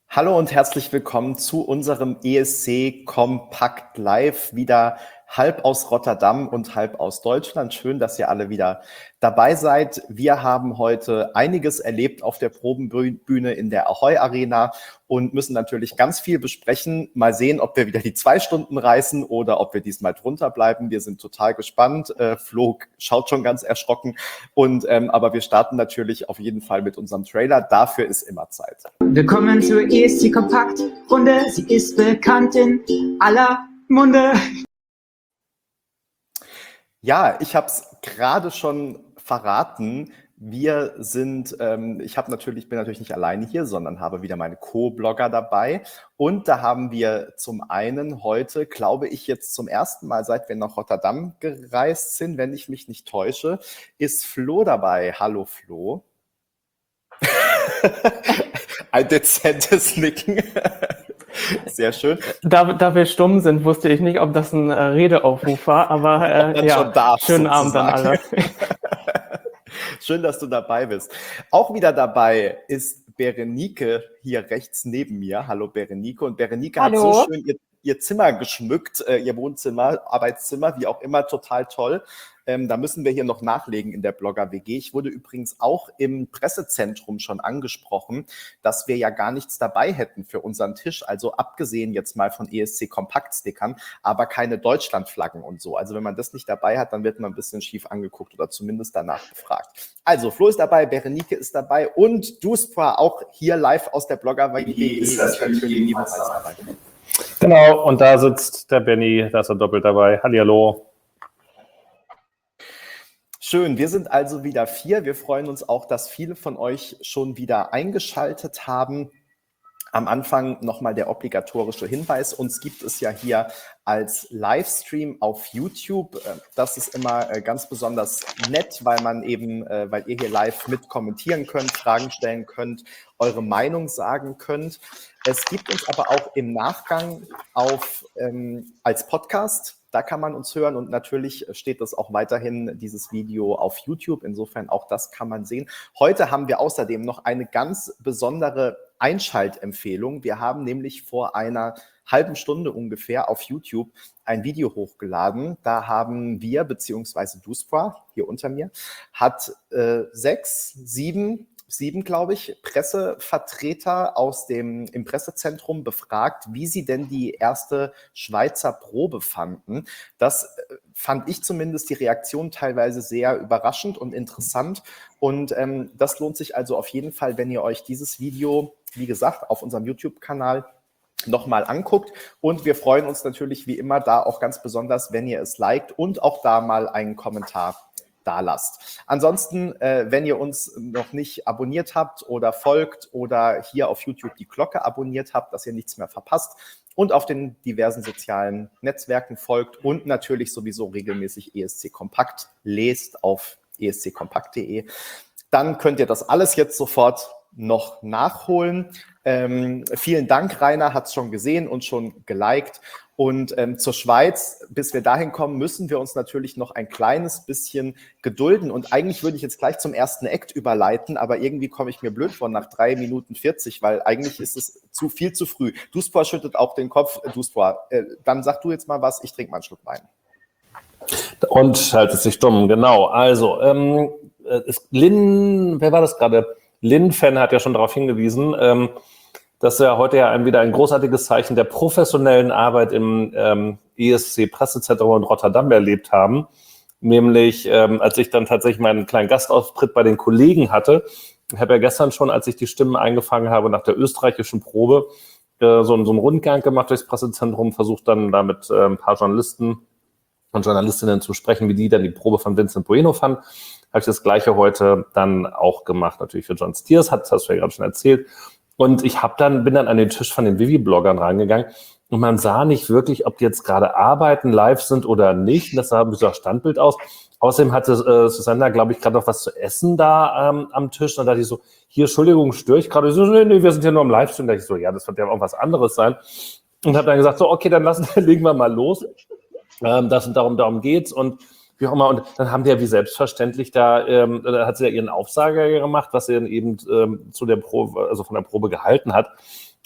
Hallo und herzlich willkommen zu unserem ESC Kompakt Live, wieder halb aus Rotterdam und halb aus Deutschland. Schön, dass ihr alle wieder dabei seid. Wir haben heute einiges erlebt auf der Probenbühne in der Ahoy Arena und müssen natürlich ganz viel besprechen. Mal sehen, ob wir wieder die 2 Stunden reißen oder ob wir diesmal drunter bleiben. Wir sind total gespannt. Flo schaut schon ganz erschrocken. Aber wir starten natürlich auf jeden Fall mit unserem Trailer. Dafür ist immer Zeit. Willkommen zur ESC Kompakt Runde. Sie ist bekannt in aller Munde. Ja, ich habe es gerade schon verraten. Wir sind, bin natürlich nicht alleine hier, sondern habe wieder meine Co-Blogger dabei. Und da haben wir zum einen heute, glaube ich, jetzt zum ersten Mal, seit wir nach Rotterdam gereist sind, wenn ich mich nicht täusche, ist Flo dabei. Hallo Flo. Ein dezentes Nicken. Sehr schön. Da wir stumm sind, wusste ich nicht, ob das ein Redeaufruf war, aber ja, schönen Abend an alle. Schön, dass du dabei bist. Auch wieder dabei ist Berenike hier rechts neben mir. Hallo Berenike. Und Berenike hat so schön ihr Zimmer geschmückt, ihr Wohnzimmer, Arbeitszimmer, wie auch immer, total toll. Da müssen wir hier noch nachlegen in der Blogger-WG. Ich wurde übrigens auch im Pressezentrum schon angesprochen, dass wir ja gar nichts dabei hätten für unseren Tisch. Also abgesehen jetzt mal von ESC-Kompakt-Stickern, aber keine Deutschlandflaggen und so. Also wenn man das nicht dabei hat, dann wird man ein bisschen schief angeguckt oder zumindest danach gefragt. Also Flo ist dabei, Berenike ist dabei und Duspra auch hier live aus der Blogger-WG ist natürlich ebenfalls dabei. Genau, und da sitzt der Benny, da ist er doppelt dabei. Hallihallo. Schön, wir sind also wieder 4. Wir freuen uns auch, dass viele von euch schon wieder eingeschaltet haben. Am Anfang nochmal der obligatorische Hinweis. Uns gibt es ja hier als Livestream auf YouTube. Das ist immer ganz besonders nett, weil ihr hier live mit kommentieren könnt, Fragen stellen könnt, eure Meinung sagen könnt. Es gibt uns aber auch im Nachgang als Podcast. Da kann man uns hören und natürlich steht das auch weiterhin, dieses Video, auf YouTube. Insofern auch das kann man sehen. Heute haben wir außerdem noch eine ganz besondere Einschaltempfehlung. Wir haben nämlich vor einer halben Stunde ungefähr auf YouTube ein Video hochgeladen. Da haben wir, beziehungsweise Duspra, hier unter mir, hat 7, glaube ich, Pressevertreter im Pressezentrum befragt, wie sie denn die erste Schweizer Probe fanden. Das fand ich zumindest die Reaktion teilweise sehr überraschend und interessant. Und das lohnt sich also auf jeden Fall, wenn ihr euch dieses Video, wie gesagt, auf unserem YouTube-Kanal nochmal anguckt. Und wir freuen uns natürlich wie immer da auch ganz besonders, wenn ihr es liked und auch da mal einen Kommentar da lasst. Ansonsten, wenn ihr uns noch nicht abonniert habt oder folgt oder hier auf YouTube die Glocke abonniert habt, dass ihr nichts mehr verpasst und auf den diversen sozialen Netzwerken folgt und natürlich sowieso regelmäßig ESC Kompakt lest auf esckompakt.de, dann könnt ihr das alles jetzt sofort noch nachholen. Vielen Dank, Rainer hat es schon gesehen und schon geliked. Und zur Schweiz, bis wir dahin kommen, müssen wir uns natürlich noch ein kleines bisschen gedulden. Und eigentlich würde ich jetzt gleich zum ersten Act überleiten, aber irgendwie komme ich mir blöd vor nach 3 Minuten 40, weil eigentlich ist es viel zu früh. Duspra schüttet auch den Kopf. Duspra, dann sag du jetzt mal was, ich trinke mal einen Schluck Wein. Und schaltet sich dumm, genau. Also, wer war das gerade? Lin-Fan hat ja schon darauf hingewiesen, dass wir heute ja wieder ein großartiges Zeichen der professionellen Arbeit im ESC-Pressezentrum in Rotterdam erlebt haben. Nämlich, als ich dann tatsächlich meinen kleinen Gastauftritt bei den Kollegen hatte. Ich habe ja gestern schon, als ich die Stimmen eingefangen habe nach der österreichischen Probe, so einen Rundgang gemacht durchs Pressezentrum, versucht dann da mit ein paar Journalisten und Journalistinnen zu sprechen, wie die dann die Probe von Vincent Bueno fanden. Habe ich das Gleiche heute dann auch gemacht, natürlich für John Stiers, das hast du ja gerade schon erzählt. Und ich bin dann an den Tisch von den Vivi-Bloggern reingegangen und man sah nicht wirklich, ob die jetzt gerade arbeiten, live sind oder nicht. Das sah ein bisschen Standbild aus. Außerdem hatte Susanna, glaube ich, gerade noch was zu essen da am Tisch. Und da dachte ich so, hier, Entschuldigung, störe ich gerade? So, nee, wir sind hier nur im Livestream. Da dachte ich so, ja, das wird ja auch was anderes sein. Und habe dann gesagt, so, okay, dann legen wir mal los. Darum geht's. Und wie auch immer, und dann haben die ja wie selbstverständlich da hat sie ja ihren Aufsager gemacht, was sie dann eben zu der Probe, also von der Probe gehalten hat.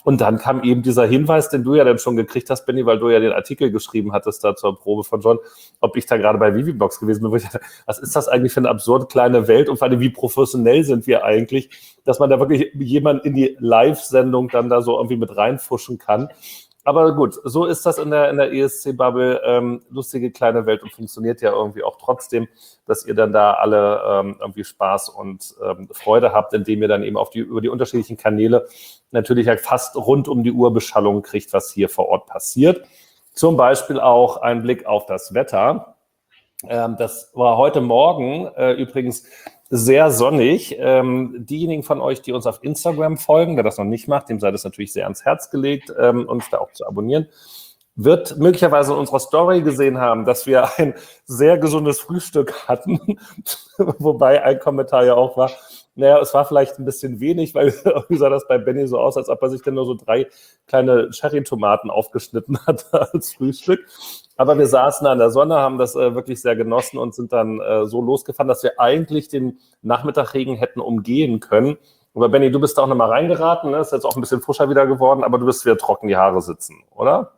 Und dann kam eben dieser Hinweis, den du ja dann schon gekriegt hast, Benni, weil du ja den Artikel geschrieben hattest da zur Probe von John, ob ich da gerade bei Vivibox gewesen bin, wo ich dachte, was ist das eigentlich für eine absurd kleine Welt und vor allem, wie professionell sind wir eigentlich, dass man da wirklich jemanden in die Live-Sendung dann da so irgendwie mit reinfuschen kann. Aber gut, so ist das in der ESC-Bubble, lustige kleine Welt und funktioniert ja irgendwie auch trotzdem, dass ihr dann da alle irgendwie Spaß und Freude habt, indem ihr dann eben über die unterschiedlichen Kanäle natürlich halt fast rund um die Uhr Beschallung kriegt, was hier vor Ort passiert. Zum Beispiel auch ein Blick auf das Wetter. Das war heute Morgen übrigens sehr sonnig. Diejenigen von euch, die uns auf Instagram folgen, wer das noch nicht macht, dem sei das natürlich sehr ans Herz gelegt, uns da auch zu abonnieren, wird möglicherweise in unserer Story gesehen haben, dass wir ein sehr gesundes Frühstück hatten, wobei ein Kommentar ja auch war, naja, es war vielleicht ein bisschen wenig, weil irgendwie sah das bei Benni so aus, als ob er sich dann nur so 3 kleine Cherry-Tomaten aufgeschnitten hat als Frühstück. Aber wir saßen an der Sonne, haben das wirklich sehr genossen und sind dann so losgefahren, dass wir eigentlich den Nachmittagregen hätten umgehen können. Aber Benni, du bist da auch nochmal reingeraten, ne? Ist jetzt auch ein bisschen frischer wieder geworden, aber du bist wieder trocken die Haare sitzen, oder?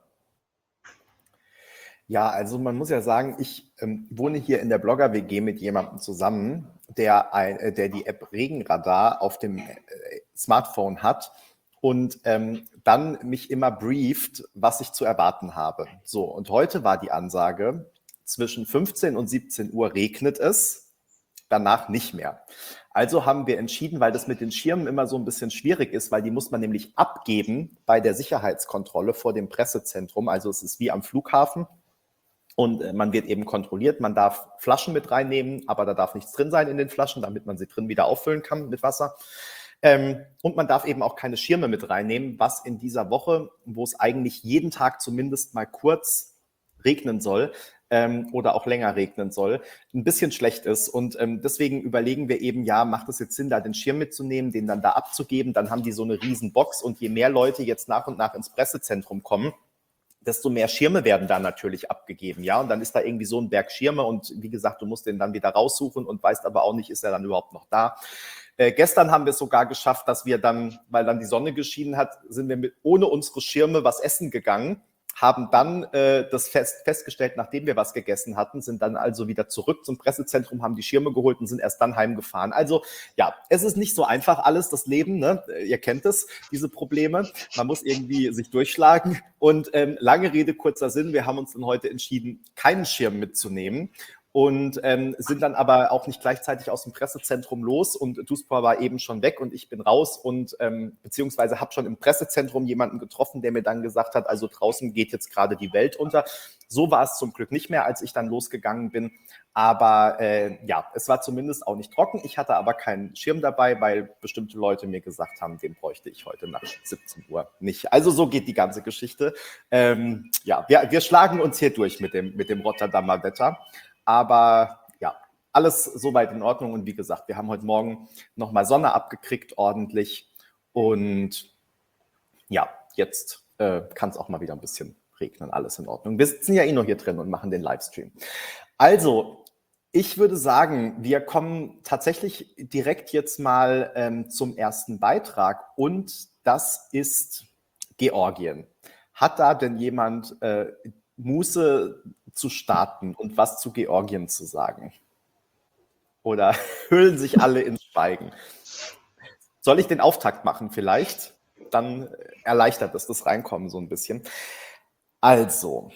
Ja, also man muss ja sagen, ich wohne hier in der Blogger-WG mit jemandem zusammen, der die App Regenradar auf dem Smartphone hat und dann mich immer brieft, was ich zu erwarten habe. So, und heute war die Ansage, zwischen 15 und 17 Uhr regnet es, danach nicht mehr. Also haben wir entschieden, weil das mit den Schirmen immer so ein bisschen schwierig ist, weil die muss man nämlich abgeben bei der Sicherheitskontrolle vor dem Pressezentrum. Also es ist wie am Flughafen. Und man wird eben kontrolliert, man darf Flaschen mit reinnehmen, aber da darf nichts drin sein in den Flaschen, damit man sie drin wieder auffüllen kann mit Wasser. Und man darf eben auch keine Schirme mit reinnehmen, was in dieser Woche, wo es eigentlich jeden Tag zumindest mal kurz regnen soll oder auch länger regnen soll, ein bisschen schlecht ist. Und deswegen überlegen wir eben, ja, macht es jetzt Sinn, da den Schirm mitzunehmen, den dann da abzugeben? Dann haben die so eine riesen Box und je mehr Leute jetzt nach und nach ins Pressezentrum kommen, desto mehr Schirme werden da natürlich abgegeben, ja, und dann ist da irgendwie so ein Berg Schirme und wie gesagt, du musst den dann wieder raussuchen und weißt aber auch nicht, ist er dann überhaupt noch da. Gestern haben wir es sogar geschafft, dass wir dann, weil dann die Sonne geschienen hat, sind wir ohne unsere Schirme was essen gegangen, haben dann das festgestellt, nachdem wir was gegessen hatten, sind dann also wieder zurück zum Pressezentrum, haben die Schirme geholt und sind erst dann heimgefahren. Also ja, es ist nicht so einfach alles, das Leben, ne? Ihr kennt es, diese Probleme. Man muss irgendwie sich durchschlagen und lange Rede, kurzer Sinn, wir haben uns dann heute entschieden, keinen Schirm mitzunehmen. Und sind dann aber auch nicht gleichzeitig aus dem Pressezentrum los und Duspor war eben schon weg und ich bin raus und beziehungsweise habe schon im Pressezentrum jemanden getroffen, der mir dann gesagt hat, also draußen geht jetzt gerade die Welt unter. So war es zum Glück nicht mehr, als ich dann losgegangen bin. Aber ja, es war zumindest auch nicht trocken. Ich hatte aber keinen Schirm dabei, weil bestimmte Leute mir gesagt haben, den bräuchte ich heute nach 17 Uhr nicht. Also so geht die ganze Geschichte. Ja, wir schlagen uns hier durch mit dem Rotterdamer Wetter. Aber ja, alles soweit in Ordnung. Und wie gesagt, wir haben heute Morgen nochmal Sonne abgekriegt, ordentlich. Und ja, jetzt kann es auch mal wieder ein bisschen regnen. Alles in Ordnung. Wir sitzen ja eh nur hier drin und machen den Livestream. Also, ich würde sagen, wir kommen tatsächlich direkt jetzt mal zum ersten Beitrag. Und das ist Georgien. Hat da denn jemand Muße zu starten und was zu Georgien zu sagen? Oder hüllen sich alle ins Schweigen? Soll ich den Auftakt machen vielleicht? Dann erleichtert es das Reinkommen so ein bisschen. Also,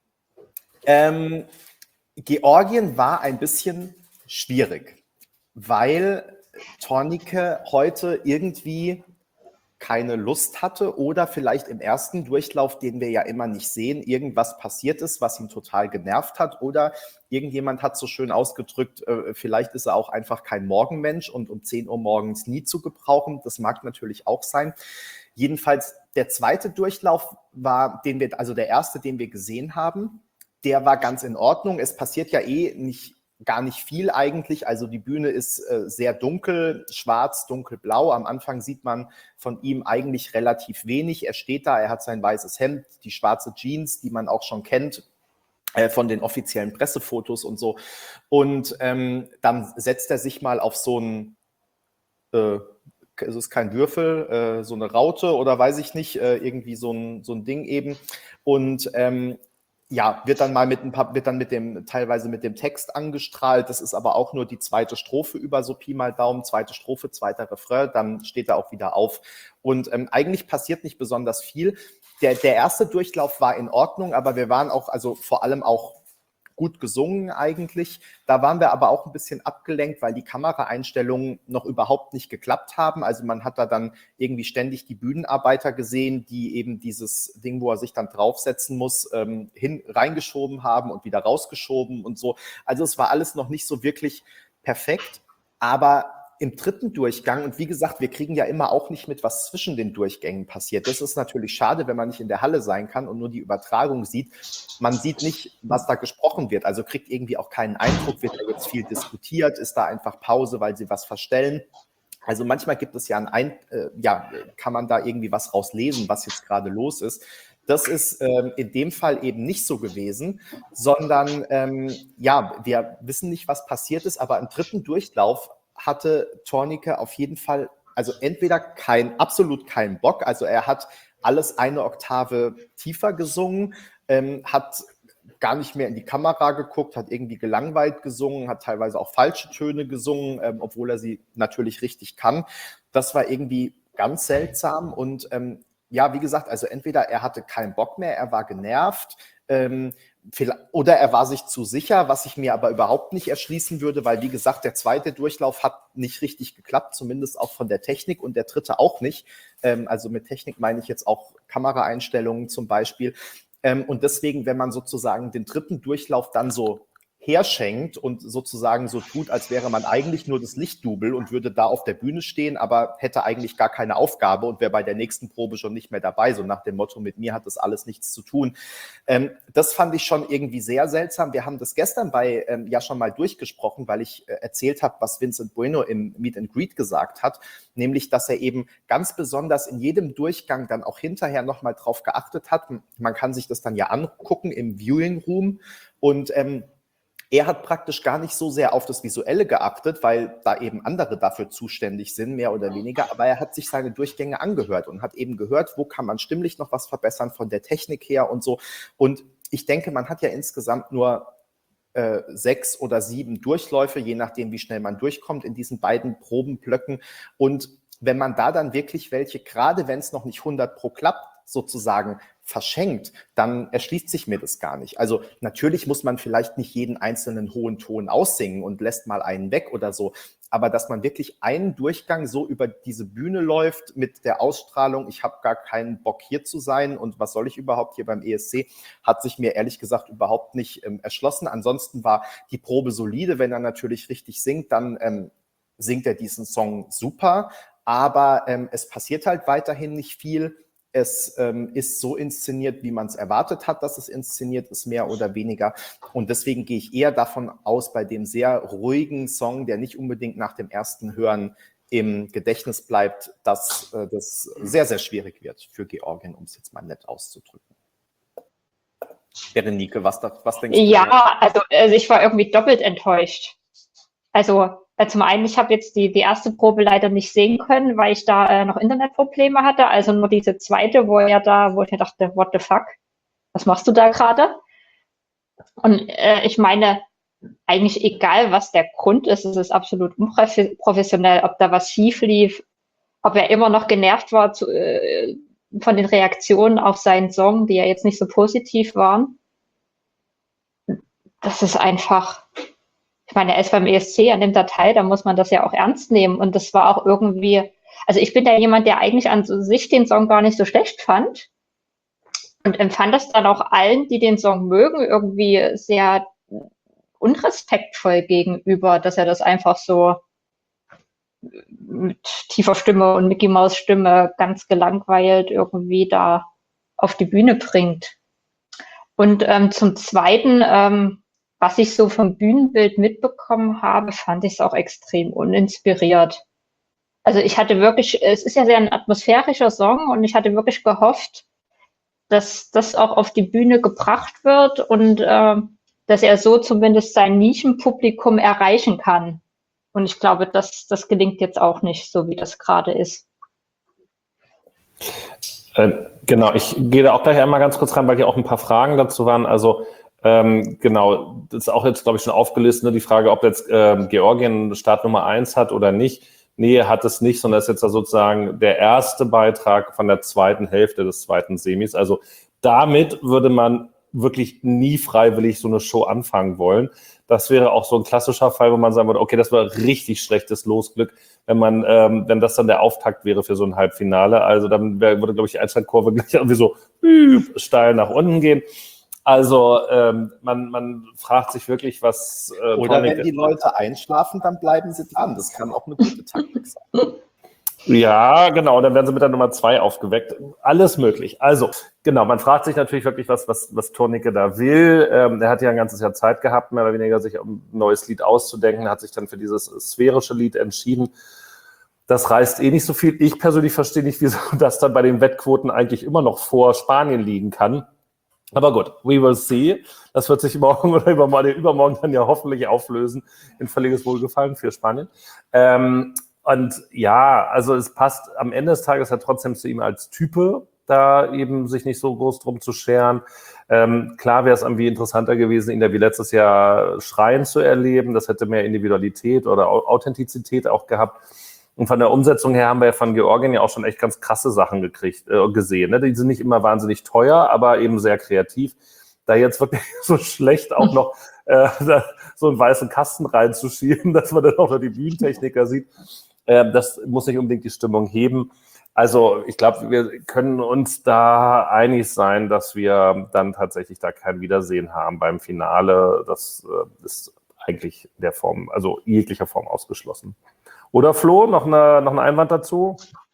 Georgien war ein bisschen schwierig, weil Tornike heute irgendwie keine Lust hatte oder vielleicht im ersten Durchlauf, den wir ja immer nicht sehen, irgendwas passiert ist, was ihn total genervt hat oder irgendjemand hat so schön ausgedrückt, vielleicht ist er auch einfach kein Morgenmensch und um 10 Uhr morgens nie zu gebrauchen. Das mag natürlich auch sein. Jedenfalls der zweite Durchlauf war, der erste, den wir gesehen haben, der war ganz in Ordnung. Es passiert ja gar nicht viel eigentlich. Also die Bühne ist sehr dunkel, schwarz, dunkelblau. Am Anfang sieht man von ihm eigentlich relativ wenig. Er steht da, er hat sein weißes Hemd, die schwarze Jeans, die man auch schon kennt von den offiziellen Pressefotos und so. Und dann setzt er sich mal auf so ein es ist kein Würfel, so eine Raute oder weiß ich nicht, irgendwie so ein Ding eben. Und wird dann teilweise mit dem Text angestrahlt. Das ist aber auch nur die zweite Strophe über so Pi mal Daumen, zweite Strophe, zweiter Refrain, dann steht er auch wieder auf. Und eigentlich passiert nicht besonders viel. Der erste Durchlauf war in Ordnung, aber wir waren auch, also vor allem auch gut gesungen eigentlich. Da waren wir aber auch ein bisschen abgelenkt, weil die Kameraeinstellungen noch überhaupt nicht geklappt haben. Also man hat da dann irgendwie ständig die Bühnenarbeiter gesehen, die eben dieses Ding, wo er sich dann draufsetzen muss, reingeschoben haben und wieder rausgeschoben und so. Also es war alles noch nicht so wirklich perfekt, aber im dritten Durchgang, und wie gesagt, wir kriegen ja immer auch nicht mit, was zwischen den Durchgängen passiert. Das ist natürlich schade, wenn man nicht in der Halle sein kann und nur die Übertragung sieht. Man sieht nicht, was da gesprochen wird, also kriegt irgendwie auch keinen Eindruck, wird da jetzt viel diskutiert, ist da einfach Pause, weil sie was verstellen. Also manchmal gibt es ja kann man da irgendwie was rauslesen, was jetzt gerade los ist. Das ist in dem Fall eben nicht so gewesen, sondern wir wissen nicht, was passiert ist, aber im dritten Durchlauf hatte Tornike auf jeden Fall, also entweder absolut keinen Bock, also er hat alles eine Oktave tiefer gesungen, hat gar nicht mehr in die Kamera geguckt, hat irgendwie gelangweilt gesungen, hat teilweise auch falsche Töne gesungen, obwohl er sie natürlich richtig kann. Das war irgendwie ganz seltsam und wie gesagt, also entweder er hatte keinen Bock mehr, er war genervt, oder er war sich zu sicher, was ich mir aber überhaupt nicht erschließen würde, weil, wie gesagt, der zweite Durchlauf hat nicht richtig geklappt, zumindest auch von der Technik, und der dritte auch nicht. Also mit Technik meine ich jetzt auch Kameraeinstellungen zum Beispiel. Und deswegen, wenn man sozusagen den dritten Durchlauf dann so herschenkt und sozusagen so tut, als wäre man eigentlich nur das Lichtdouble und würde da auf der Bühne stehen, aber hätte eigentlich gar keine Aufgabe und wäre bei der nächsten Probe schon nicht mehr dabei, so nach dem Motto, mit mir hat das alles nichts zu tun. Das fand ich schon irgendwie sehr seltsam. Wir haben das gestern schon mal durchgesprochen, weil ich erzählt habe, was Vincent Bueno im Meet and Greet gesagt hat, nämlich, dass er eben ganz besonders in jedem Durchgang dann auch hinterher nochmal drauf geachtet hat. Man kann sich das dann ja angucken im Viewing Room und er hat praktisch gar nicht so sehr auf das Visuelle geachtet, weil da eben andere dafür zuständig sind, mehr oder weniger. Aber er hat sich seine Durchgänge angehört und hat eben gehört, wo kann man stimmlich noch was verbessern von der Technik her und so. Und ich denke, man hat ja insgesamt nur 6 oder 7 Durchläufe, je nachdem, wie schnell man durchkommt in diesen beiden Probenblöcken. Und wenn man da dann wirklich welche, gerade wenn es noch nicht 100 pro klappt, sozusagen verschenkt, dann erschließt sich mir das gar nicht. Also natürlich muss man vielleicht nicht jeden einzelnen hohen Ton aussingen und lässt mal einen weg oder so, aber dass man wirklich einen Durchgang so über diese Bühne läuft mit der Ausstrahlung, ich habe gar keinen Bock hier zu sein und was soll ich überhaupt hier beim ESC, hat sich mir ehrlich gesagt überhaupt nicht erschlossen. Ansonsten war die Probe solide, wenn er natürlich richtig singt, dann singt er diesen Song super, aber es passiert halt weiterhin nicht viel. Es ist so inszeniert, wie man es erwartet hat, dass es inszeniert ist, mehr oder weniger. Und deswegen gehe ich eher davon aus, bei dem sehr ruhigen Song, der nicht unbedingt nach dem ersten Hören im Gedächtnis bleibt, dass das sehr, sehr schwierig wird für Georgien, um es jetzt mal nett auszudrücken. Berenike, was denkst du? Ja, also ich war irgendwie doppelt enttäuscht. Also zum einen, ich habe jetzt die erste Probe leider nicht sehen können, weil ich da noch Internetprobleme hatte. Also nur diese zweite, wo ich mir dachte, what the fuck, was machst du da gerade? Und ich meine, eigentlich egal, was der Grund ist, es ist absolut unprofessionell, ob da was schief lief, ob er immer noch genervt war von den Reaktionen auf seinen Song, die ja jetzt nicht so positiv waren. Das ist einfach... Ich meine, er ist beim ESC, er nimmt da teil, da muss man das ja auch ernst nehmen. Und das war auch irgendwie, also ich bin da jemand, der eigentlich an sich den Song gar nicht so schlecht fand und empfand das dann auch allen, die den Song mögen, irgendwie sehr unrespektvoll gegenüber, dass er das einfach so mit tiefer Stimme und Mickey Maus Stimme ganz gelangweilt irgendwie da auf die Bühne bringt. Und zum Zweiten, was ich so vom Bühnenbild mitbekommen habe, fand ich es auch extrem uninspiriert. Also ich hatte wirklich, es ist ja sehr ein atmosphärischer Song und ich hatte wirklich gehofft, dass das auch auf die Bühne gebracht wird und dass er so zumindest sein Nischenpublikum erreichen kann. Und ich glaube, das gelingt jetzt auch nicht, so wie das gerade ist. Genau, ich gehe da auch gleich einmal ganz kurz rein, weil hier auch ein paar Fragen dazu waren. Also genau, das ist auch jetzt, glaube ich, schon aufgelistet, ne, die Frage, ob jetzt Georgien Start Nummer 1 hat oder nicht. Nee, hat es nicht, sondern ist jetzt da sozusagen der erste Beitrag von der zweiten Hälfte des zweiten Semis. Also damit würde man wirklich nie freiwillig so eine Show anfangen wollen. Das wäre auch so ein klassischer Fall, wo man sagen würde, okay, das war richtig schlechtes Losglück, wenn das dann der Auftakt wäre für so ein Halbfinale. Also dann würde, glaube ich, die Einschaltkurve gleich irgendwie so steil nach unten gehen. Also man fragt sich wirklich, was... Oder wenn die Leute einschlafen, dann bleiben sie dran. Das kann auch eine gute Taktik sein. Ja, genau, dann werden sie mit der Nummer 2 aufgeweckt. Alles möglich. Also, genau, man fragt sich natürlich wirklich, was Tornike da will. Er hat ja ein ganzes Jahr Zeit gehabt, mehr oder weniger sich um ein neues Lied auszudenken, hat sich dann für dieses sphärische Lied entschieden. Das reißt eh nicht so viel. Ich persönlich verstehe nicht, wieso das dann bei den Wettquoten eigentlich immer noch vor Spanien liegen kann. Aber gut, we will see. Das wird sich morgen oder übermorgen dann ja hoffentlich auflösen in völliges Wohlgefallen für Spanien. Und ja, also es passt am Ende des Tages ja trotzdem zu ihm als Type, da eben sich nicht so groß drum zu scheren. Klar wäre es irgendwie interessanter gewesen, ihn da wie letztes Jahr schreien zu erleben. Das hätte mehr Individualität oder Authentizität auch gehabt. Und von der Umsetzung her haben wir ja von Georgien ja auch schon echt ganz krasse Sachen gesehen. Ne? Die sind nicht immer wahnsinnig teuer, aber eben sehr kreativ. Da jetzt wirklich so schlecht auch noch so einen weißen Kasten reinzuschieben, dass man dann auch noch die Bühnentechniker sieht, das muss nicht unbedingt die Stimmung heben. Also ich glaube, wir können uns da einig sein, dass wir dann tatsächlich da kein Wiedersehen haben beim Finale. Das ist eigentlich in der Form, also jeglicher Form ausgeschlossen. Oder Flo, noch ein Einwand dazu?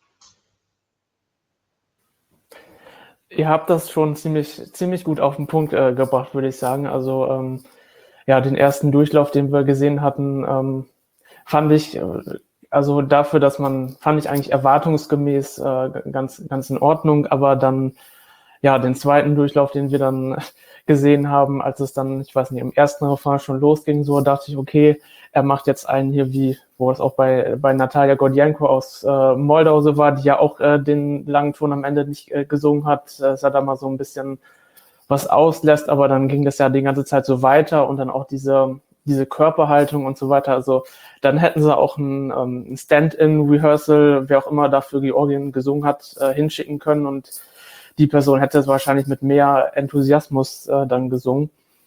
Ihr habt das schon ziemlich gut auf den Punkt gebracht, würde ich sagen. Also ja, den ersten Durchlauf, den wir gesehen hatten, fand ich, also dafür, fand ich eigentlich erwartungsgemäß ganz in Ordnung, aber dann, ja, den zweiten Durchlauf, den wir dann gesehen haben, als es dann, ich weiß nicht, im ersten Refrain schon losging, so dachte ich, okay, er macht jetzt einen hier wo es auch bei Natalia Gordienko aus Moldau so war, die ja auch den langen Ton am Ende nicht gesungen hat, dass er da mal so ein bisschen was auslässt, aber dann ging das ja die ganze Zeit so weiter und dann auch diese Körperhaltung und so weiter. Also dann hätten sie auch ein Stand-in-Rehearsal, wer auch immer dafür Georgien gesungen hat, hinschicken können und die Person hätte es wahrscheinlich mit mehr Enthusiasmus dann gesungen.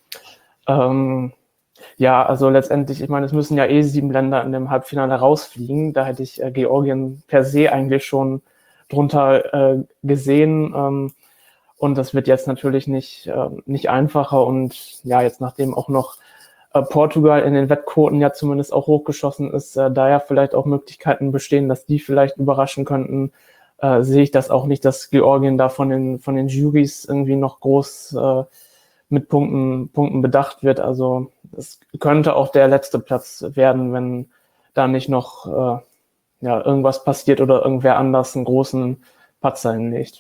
Ja, also letztendlich, ich meine, es müssen ja 7 Länder in dem Halbfinale rausfliegen. Da hätte ich Georgien per se eigentlich schon drunter gesehen. Und das wird jetzt natürlich nicht einfacher. Und ja, jetzt nachdem auch noch Portugal in den Wettquoten ja zumindest auch hochgeschossen ist, da ja vielleicht auch Möglichkeiten bestehen, dass die vielleicht überraschen könnten, sehe ich das auch nicht, dass Georgien da von den Jurys irgendwie noch groß mit Punkten bedacht wird. Also es könnte auch der letzte Platz werden, wenn da nicht noch irgendwas passiert oder irgendwer anders einen großen Patzer hinlegt.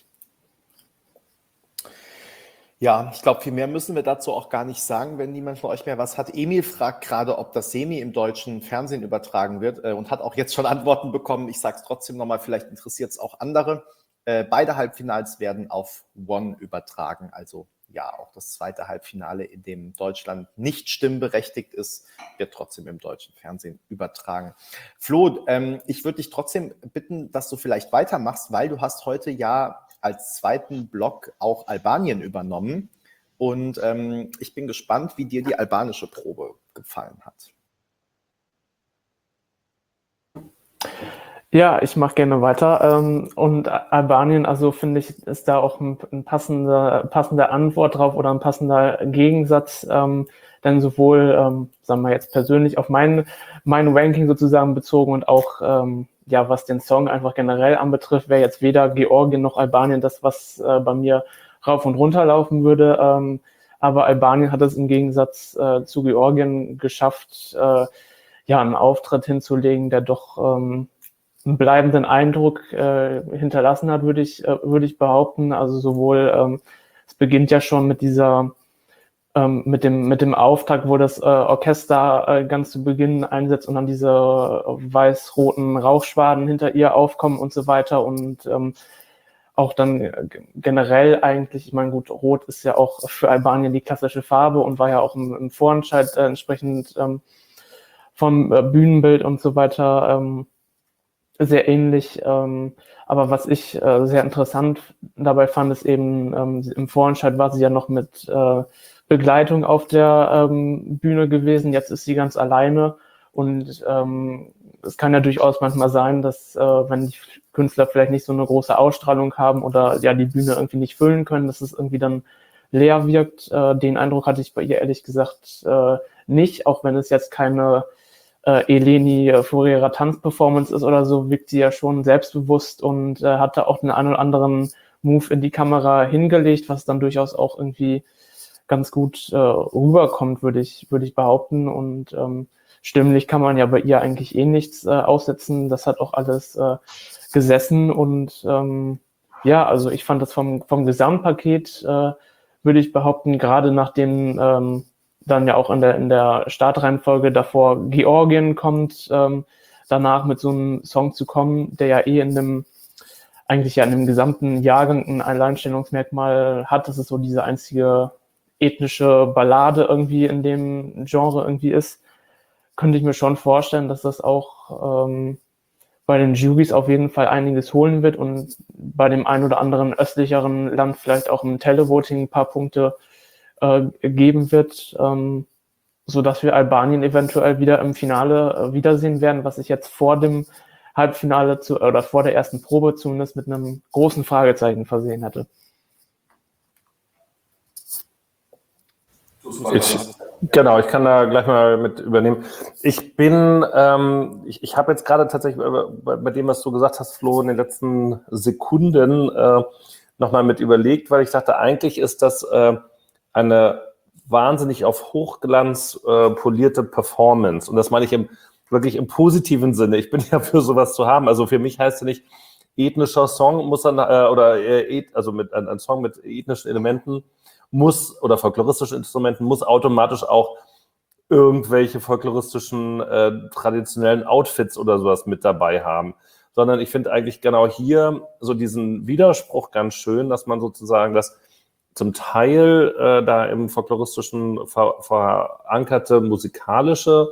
Ja, ich glaube, viel mehr müssen wir dazu auch gar nicht sagen, wenn niemand von euch mehr was hat. Emil fragt gerade, ob das Semi im deutschen Fernsehen übertragen wird und hat auch jetzt schon Antworten bekommen. Ich sage es trotzdem nochmal, vielleicht interessiert es auch andere. Beide Halbfinals werden auf One übertragen, also ja, auch das zweite Halbfinale, in dem Deutschland nicht stimmberechtigt ist, wird trotzdem im deutschen Fernsehen übertragen. Flo, ich würde dich trotzdem bitten, dass du vielleicht weitermachst, weil du hast heute ja als zweiten Block auch Albanien übernommen. Und ich bin gespannt, wie dir die albanische Probe gefallen hat. Ja, ich mache gerne weiter. Und Albanien, also finde ich, ist da auch ein passende Antwort drauf oder ein passender Gegensatz. Denn sowohl, sagen wir jetzt persönlich auf mein Ranking sozusagen bezogen und auch was den Song einfach generell anbetrifft, wäre jetzt weder Georgien noch Albanien das, was bei mir rauf und runter laufen würde. Aber Albanien hat es im Gegensatz zu Georgien geschafft, einen Auftritt hinzulegen, der doch einen bleibenden Eindruck hinterlassen hat, würde ich behaupten. Also sowohl, es beginnt ja schon mit dieser mit dem Auftakt, wo das Orchester ganz zu Beginn einsetzt und dann diese weiß-roten Rauchschwaden hinter ihr aufkommen und so weiter und auch dann generell eigentlich, ich meine, gut, Rot ist ja auch für Albanien die klassische Farbe und war ja auch im Vorentscheid entsprechend vom Bühnenbild und so weiter sehr ähnlich. Aber was ich sehr interessant dabei fand, ist eben, im Vorentscheid war sie ja noch mit Begleitung auf der Bühne gewesen. Jetzt ist sie ganz alleine. Und es kann ja durchaus manchmal sein, dass wenn die Künstler vielleicht nicht so eine große Ausstrahlung haben oder ja die Bühne irgendwie nicht füllen können, dass es irgendwie dann leer wirkt. Den Eindruck hatte ich bei ihr ehrlich gesagt nicht, auch wenn es jetzt keine Eleni Foureira Tanzperformance ist oder so, wirkt sie ja schon selbstbewusst und hat da auch den einen oder anderen Move in die Kamera hingelegt, was dann durchaus auch irgendwie ganz gut rüberkommt, würde ich behaupten. Und stimmlich kann man ja bei ihr eigentlich nichts aussetzen. Das hat auch alles gesessen. Und ja, also ich fand das vom Gesamtpaket, würde ich behaupten, gerade nachdem dann ja auch in der Startreihenfolge davor Georgien kommt, danach mit so einem Song zu kommen, der ja eigentlich in dem gesamten Jahrgang ein Alleinstellungsmerkmal hat, dass es so diese einzige ethnische Ballade irgendwie in dem Genre irgendwie ist, könnte ich mir schon vorstellen, dass das auch bei den Jurys auf jeden Fall einiges holen wird und bei dem ein oder anderen östlicheren Land vielleicht auch im Televoting ein paar Punkte geben wird, sodass wir Albanien eventuell wieder im Finale wiedersehen werden, was ich jetzt vor dem Halbfinale oder vor der ersten Probe zumindest mit einem großen Fragezeichen versehen hätte. Genau, ich kann da gleich mal mit übernehmen. Ich bin, ich habe jetzt gerade tatsächlich bei dem, was du gesagt hast, Flo, in den letzten Sekunden nochmal mit überlegt, weil ich dachte, eigentlich ist das eine wahnsinnig auf Hochglanz polierte Performance. Und das meine ich wirklich im positiven Sinne. Ich bin ja für sowas zu haben. Also für mich heißt ja nicht, ethnischer Song muss dann, also ein Song mit ethnischen Elementen muss, oder folkloristischen Instrumenten, muss automatisch auch irgendwelche folkloristischen traditionellen Outfits oder sowas mit dabei haben. Sondern ich finde eigentlich genau hier so diesen Widerspruch ganz schön, dass man sozusagen das zum Teil da im folkloristischen verankerte musikalische,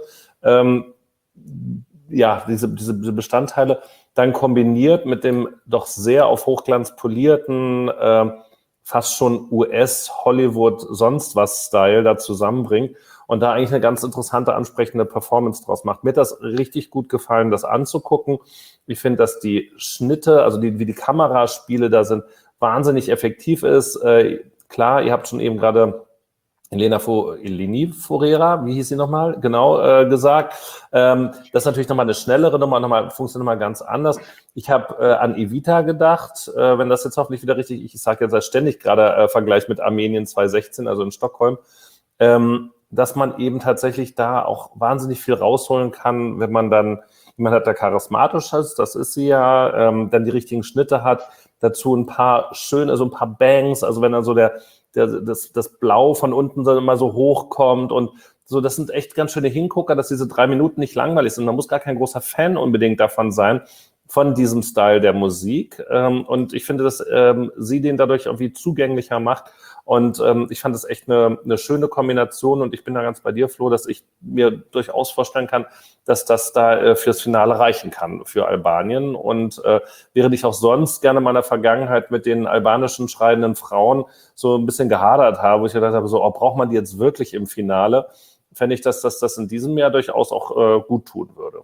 diese Bestandteile dann kombiniert mit dem doch sehr auf Hochglanz polierten, fast schon US-Hollywood sonst was Style da zusammenbringt und da eigentlich eine ganz interessante, ansprechende Performance draus macht. Mir hat das richtig gut gefallen, das anzugucken. Ich finde, dass die Schnitte, also wie die Kameraspiele da sind, wahnsinnig effektiv ist. Klar, ihr habt schon eben gerade Eleni Foureira, wie hieß sie nochmal? Genau, gesagt. Das ist natürlich nochmal eine schnellere Nummer, funktioniert nochmal ganz anders. Ich habe an Evita gedacht, wenn das jetzt hoffentlich wieder richtig, ich sage jetzt ständig gerade Vergleich mit Armenien 2016, also in Stockholm, dass man eben tatsächlich da auch wahnsinnig viel rausholen kann, wenn man dann, jemand hat da charismatisch ist, das ist sie ja, dann die richtigen Schnitte hat, dazu ein paar schöne, so ein paar Bangs, also wenn dann so das Blau von unten dann immer so hochkommt und so, das sind echt ganz schöne Hingucker, dass diese 3 Minuten nicht langweilig sind. Man muss gar kein großer Fan unbedingt davon sein, von diesem Style der Musik. Und ich finde, dass sie den dadurch irgendwie zugänglicher macht. Und ich fand das echt eine schöne Kombination. Und ich bin da ganz bei dir, Flo, dass ich mir durchaus vorstellen kann, dass das da fürs Finale reichen kann für Albanien. Und während ich auch sonst gerne in meiner Vergangenheit mit den albanischen schreienden Frauen so ein bisschen gehadert habe, wo ich gedacht habe, so, braucht man die jetzt wirklich im Finale, fände ich, dass das in diesem Jahr durchaus auch gut tun würde.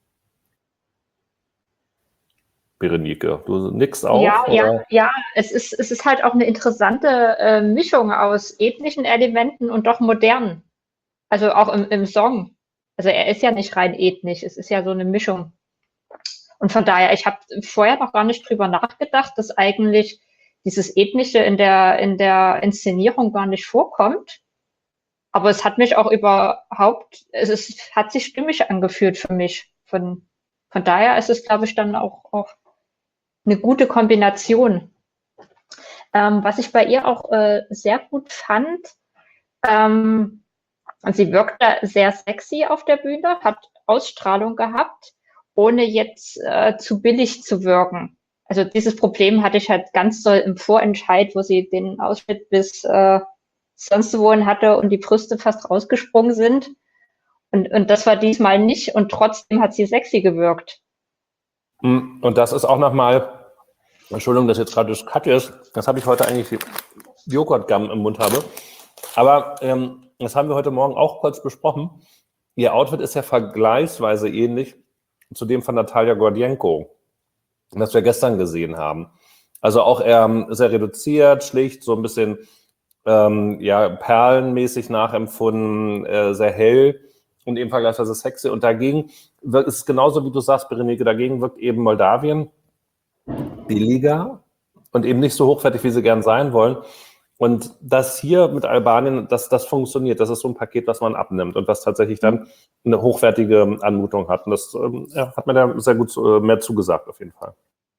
Berenike, du nix auch? Ja, es ist halt auch eine interessante Mischung aus ethnischen Elementen und doch modernen. Also auch im Song. Also er ist ja nicht rein ethnisch, es ist ja so eine Mischung. Und von daher, ich habe vorher noch gar nicht drüber nachgedacht, dass eigentlich dieses Ethnische in der Inszenierung gar nicht vorkommt. Aber es hat mich auch hat sich stimmig angefühlt für mich. Von daher ist es, glaube ich, dann auch eine gute Kombination. Was ich bei ihr auch sehr gut fand, Und sie wirkte sehr sexy auf der Bühne, hat Ausstrahlung gehabt, ohne jetzt zu billig zu wirken. Also dieses Problem hatte ich halt ganz doll im Vorentscheid, wo sie den Ausschnitt bis sonst wohin hatte und die Brüste fast rausgesprungen sind. Und das war diesmal nicht und trotzdem hat sie sexy gewirkt. Und das ist auch nochmal, Entschuldigung, dass jetzt gerade das Cut ist, das habe ich heute eigentlich Joghurtgum im Mund habe. Aber das haben wir heute Morgen auch kurz besprochen. Ihr Outfit ist ja vergleichsweise ähnlich zu dem von Natalia Gordienko, das wir gestern gesehen haben. Also auch sehr reduziert, schlicht, so ein bisschen perlenmäßig nachempfunden, sehr hell und eben vergleichsweise sexy. Und dagegen ist es genauso, wie du sagst, Berenike, dagegen wirkt eben Moldawien billiger und eben nicht so hochwertig, wie sie gern sein wollen. Und das hier mit Albanien, das funktioniert. Das ist so ein Paket, was man abnimmt und was tatsächlich dann eine hochwertige Anmutung hat. Und das hat mir da sehr gut mehr zugesagt, auf jeden Fall.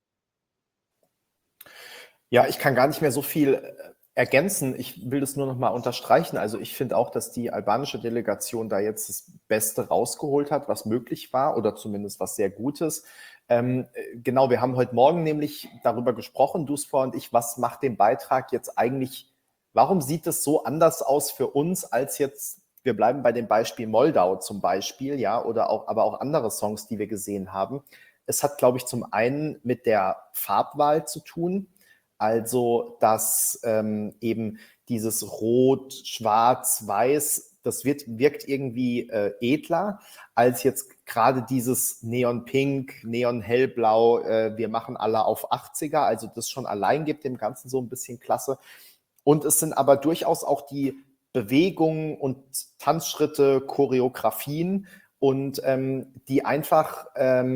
Ja, ich kann gar nicht mehr so viel ergänzen. Ich will das nur noch mal unterstreichen. Also ich finde auch, dass die albanische Delegation da jetzt das Beste rausgeholt hat, was möglich war oder zumindest was sehr Gutes. Genau, wir haben heute Morgen nämlich darüber gesprochen, Duspa und ich, was macht den Beitrag jetzt eigentlich, warum sieht es so anders aus für uns als jetzt, wir bleiben bei dem Beispiel Moldau zum Beispiel, ja, oder auch, aber auch andere Songs, die wir gesehen haben. Es hat, glaube ich, zum einen mit der Farbwahl zu tun, also dass eben dieses Rot, Schwarz, Weiß, das wirkt irgendwie edler als jetzt gerade dieses Neon Pink, Neon Hellblau, wir machen alle auf 80er, also das schon allein gibt dem Ganzen so ein bisschen Klasse. Und es sind aber durchaus auch die Bewegungen und Tanzschritte, Choreografien und die einfach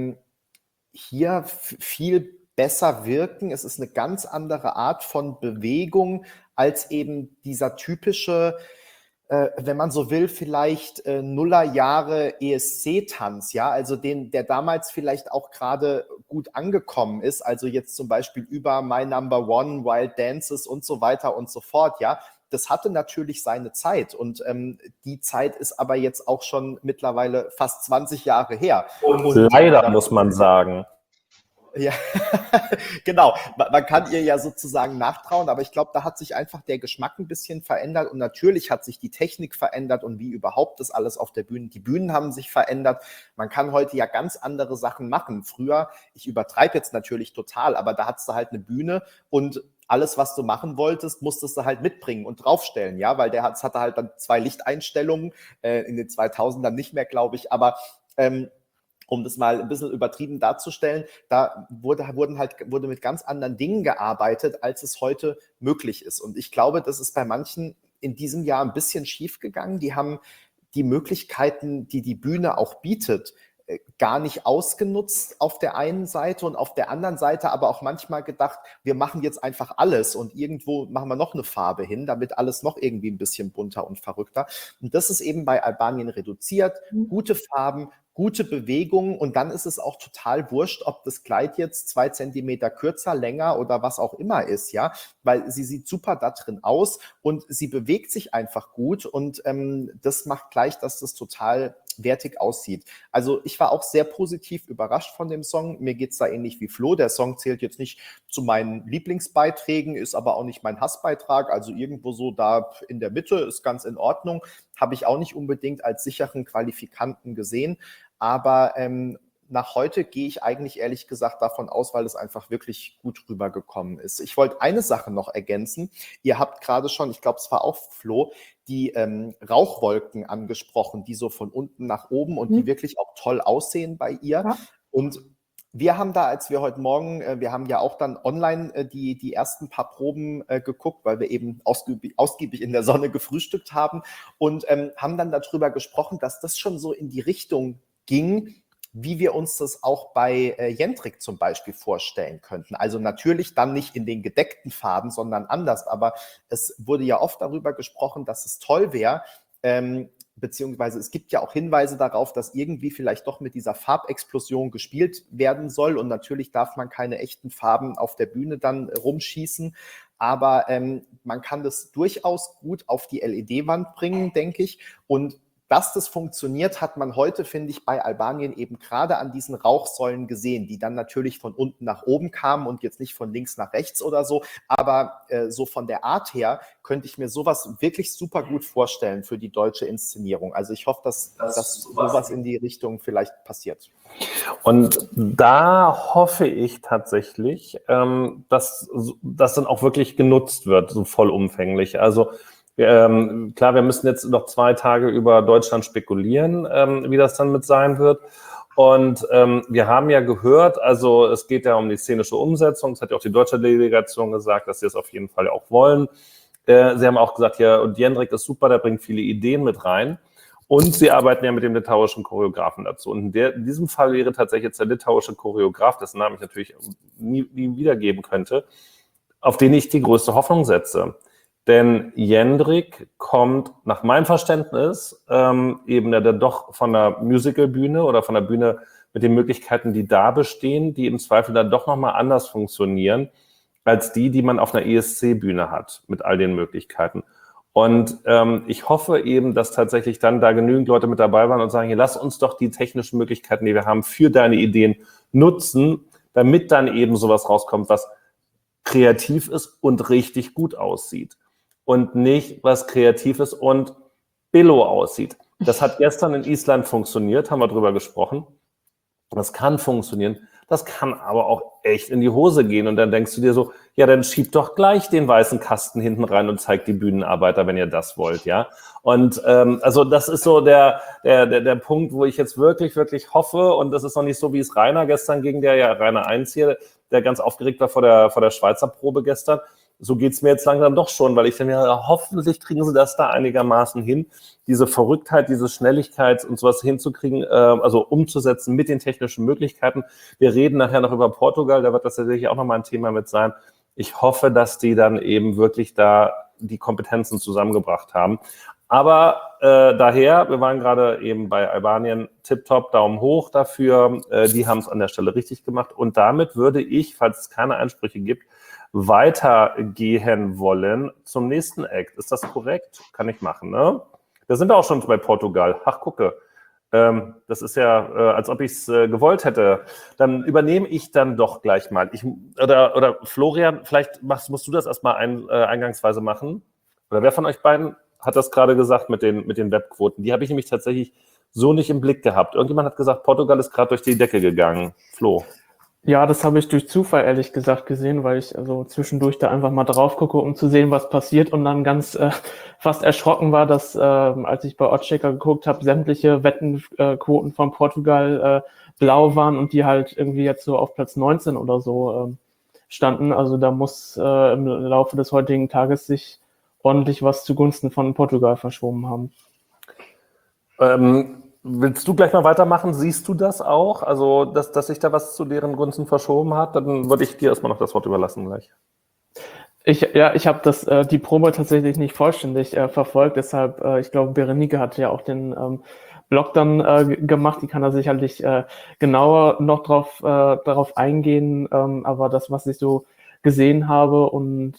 hier viel besser wirken. Es ist eine ganz andere Art von Bewegung als eben dieser typische, wenn man so will, vielleicht Nullerjahre ESC-Tanz, ja, also der damals vielleicht auch gerade gut angekommen ist, also jetzt zum Beispiel über My Number One, Wild Dances und so weiter und so fort, ja. Das hatte natürlich seine Zeit und die Zeit ist aber jetzt auch schon mittlerweile fast 20 Jahre her. Und leider muss man sagen. Ja, genau. Man kann ihr ja sozusagen nachtrauen, aber ich glaube, da hat sich einfach der Geschmack ein bisschen verändert und natürlich hat sich die Technik verändert und wie überhaupt das alles auf der Bühne. Die Bühnen haben sich verändert. Man kann heute ja ganz andere Sachen machen. Früher, ich übertreibe jetzt natürlich total, aber da hattest du halt eine Bühne und alles, was du machen wolltest, musstest du halt mitbringen und draufstellen, ja, weil es hatte halt dann 2 Lichteinstellungen, in den 2000ern nicht mehr, glaube ich, aber um das mal ein bisschen übertrieben darzustellen, da wurde mit ganz anderen Dingen gearbeitet, als es heute möglich ist. Und ich glaube, das ist bei manchen in diesem Jahr ein bisschen schief gegangen. Die haben die Möglichkeiten, die die Bühne auch bietet, gar nicht ausgenutzt auf der einen Seite und auf der anderen Seite aber auch manchmal gedacht, wir machen jetzt einfach alles und irgendwo machen wir noch eine Farbe hin, damit alles noch irgendwie ein bisschen bunter und verrückter. Und das ist eben bei Albanien reduziert, gute Farben, gute Bewegungen und dann ist es auch total wurscht, ob das Kleid jetzt 2 Zentimeter kürzer, länger oder was auch immer ist, ja, weil sie sieht super da drin aus und sie bewegt sich einfach gut und das macht gleich, dass das total wertig aussieht. Also ich war auch sehr positiv überrascht von dem Song. Mir geht es da ähnlich wie Flo. Der Song zählt jetzt nicht zu meinen Lieblingsbeiträgen, ist aber auch nicht mein Hassbeitrag. Also irgendwo so da in der Mitte ist ganz in Ordnung. Habe ich auch nicht unbedingt als sicheren Qualifikanten gesehen. Aber nach heute gehe ich eigentlich ehrlich gesagt davon aus, weil es einfach wirklich gut rübergekommen ist. Ich wollte eine Sache noch ergänzen. Ihr habt gerade schon, ich glaube, es war auch Flo, die Rauchwolken angesprochen, die so von unten nach oben und die wirklich auch toll aussehen bei ihr. Ja. Und wir haben da, als wir heute Morgen, wir haben ja auch dann online die ersten paar Proben geguckt, weil wir eben ausgiebig in der Sonne gefrühstückt haben und haben dann darüber gesprochen, dass das schon so in die Richtung ging, wie wir uns das auch bei Jendrik zum Beispiel vorstellen könnten. Also natürlich dann nicht in den gedeckten Farben, sondern anders. Aber es wurde ja oft darüber gesprochen, dass es toll wäre, beziehungsweise es gibt ja auch Hinweise darauf, dass irgendwie vielleicht doch mit dieser Farbexplosion gespielt werden soll. Und natürlich darf man keine echten Farben auf der Bühne dann rumschießen. aber man kann das durchaus gut auf die LED-Wand bringen, denke ich. Und dass das funktioniert, hat man heute, finde ich, bei Albanien eben gerade an diesen Rauchsäulen gesehen, die dann natürlich von unten nach oben kamen und jetzt nicht von links nach rechts oder so. Aber so von der Art her könnte ich mir sowas wirklich super gut vorstellen für die deutsche Inszenierung. Also ich hoffe, dass sowas in die Richtung vielleicht passiert. Und da hoffe ich tatsächlich, dass das dann auch wirklich genutzt wird, so vollumfänglich. Also klar, wir müssen jetzt noch 2 Tage über Deutschland spekulieren, wie das dann mit sein wird. Und wir haben ja gehört, also es geht ja um die szenische Umsetzung. Das hat ja auch die deutsche Delegation gesagt, dass sie es auf jeden Fall auch wollen. Sie haben auch gesagt, ja, und Jendrik ist super, der bringt viele Ideen mit rein. Und sie arbeiten ja mit dem litauischen Choreografen dazu. Und in diesem Fall wäre tatsächlich jetzt der litauische Choreograf, dessen Namen ich natürlich nie wiedergeben könnte, auf den ich die größte Hoffnung setze. Denn Jendrik kommt nach meinem Verständnis eben der doch von der Musicalbühne oder von der Bühne mit den Möglichkeiten, die da bestehen, die im Zweifel dann doch nochmal anders funktionieren, als die man auf einer ESC-Bühne hat, mit all den Möglichkeiten. Und ich hoffe eben, dass tatsächlich dann da genügend Leute mit dabei waren und sagen, hier, lass uns doch die technischen Möglichkeiten, die wir haben, für deine Ideen nutzen, damit dann eben sowas rauskommt, was kreativ ist und richtig gut aussieht. Und nicht, was kreativ ist und billo aussieht. Das hat gestern in Island funktioniert, haben wir drüber gesprochen. Das kann funktionieren, das kann aber auch echt in die Hose gehen. Und dann denkst du dir so, ja, dann schiebt doch gleich den weißen Kasten hinten rein und zeigt die Bühnenarbeiter, wenn ihr das wollt, ja. Und also das ist so der Punkt, wo ich jetzt wirklich, wirklich hoffe, und das ist noch nicht so, wie es Rainer gestern ging, Rainer 1 hier, der ganz aufgeregt war vor der Schweizer Probe gestern. So geht's mir jetzt langsam doch schon, weil ich denke, ja, hoffentlich kriegen sie das da einigermaßen hin, diese Verrücktheit, diese Schnelligkeit und sowas hinzukriegen, also umzusetzen mit den technischen Möglichkeiten. Wir reden nachher noch über Portugal, da wird das tatsächlich auch nochmal ein Thema mit sein. Ich hoffe, dass die dann eben wirklich da die Kompetenzen zusammengebracht haben. Aber daher, wir waren gerade eben bei Albanien, tipptopp, Daumen hoch dafür. Die haben es an der Stelle richtig gemacht. Und damit würde ich, falls es keine Einsprüche gibt, weitergehen wollen zum nächsten Act. Ist das korrekt? Kann ich machen, ne? Da sind wir auch schon bei Portugal. Ach, gucke. Das ist ja, als ob ich es gewollt hätte. Dann übernehme ich dann doch gleich mal. Oder Florian, vielleicht musst du das erstmal eingangsweise machen. Oder wer von euch beiden hat das gerade gesagt mit den Webquoten? Die habe ich nämlich tatsächlich so nicht im Blick gehabt. Irgendjemand hat gesagt, Portugal ist gerade durch die Decke gegangen. Flo. Ja, das habe ich durch Zufall ehrlich gesagt gesehen, weil ich also zwischendurch da einfach mal drauf gucke, um zu sehen, was passiert, und dann ganz fast erschrocken war, dass als ich bei Oddschecker geguckt habe, sämtliche Wettenquoten von Portugal blau waren und die halt irgendwie jetzt so auf Platz 19 oder so standen. Also da muss im Laufe des heutigen Tages sich ordentlich was zugunsten von Portugal verschoben haben. Willst du gleich mal weitermachen? Siehst du das auch? Also, dass sich da was zu deren Gunsten verschoben hat? Dann würde ich dir erstmal noch das Wort überlassen gleich. Ich habe die Probe tatsächlich nicht vollständig verfolgt, deshalb, ich glaube, Berenike hat ja auch den Blog dann gemacht, die kann da sicherlich genauer noch darauf eingehen, aber das, was ich so gesehen habe und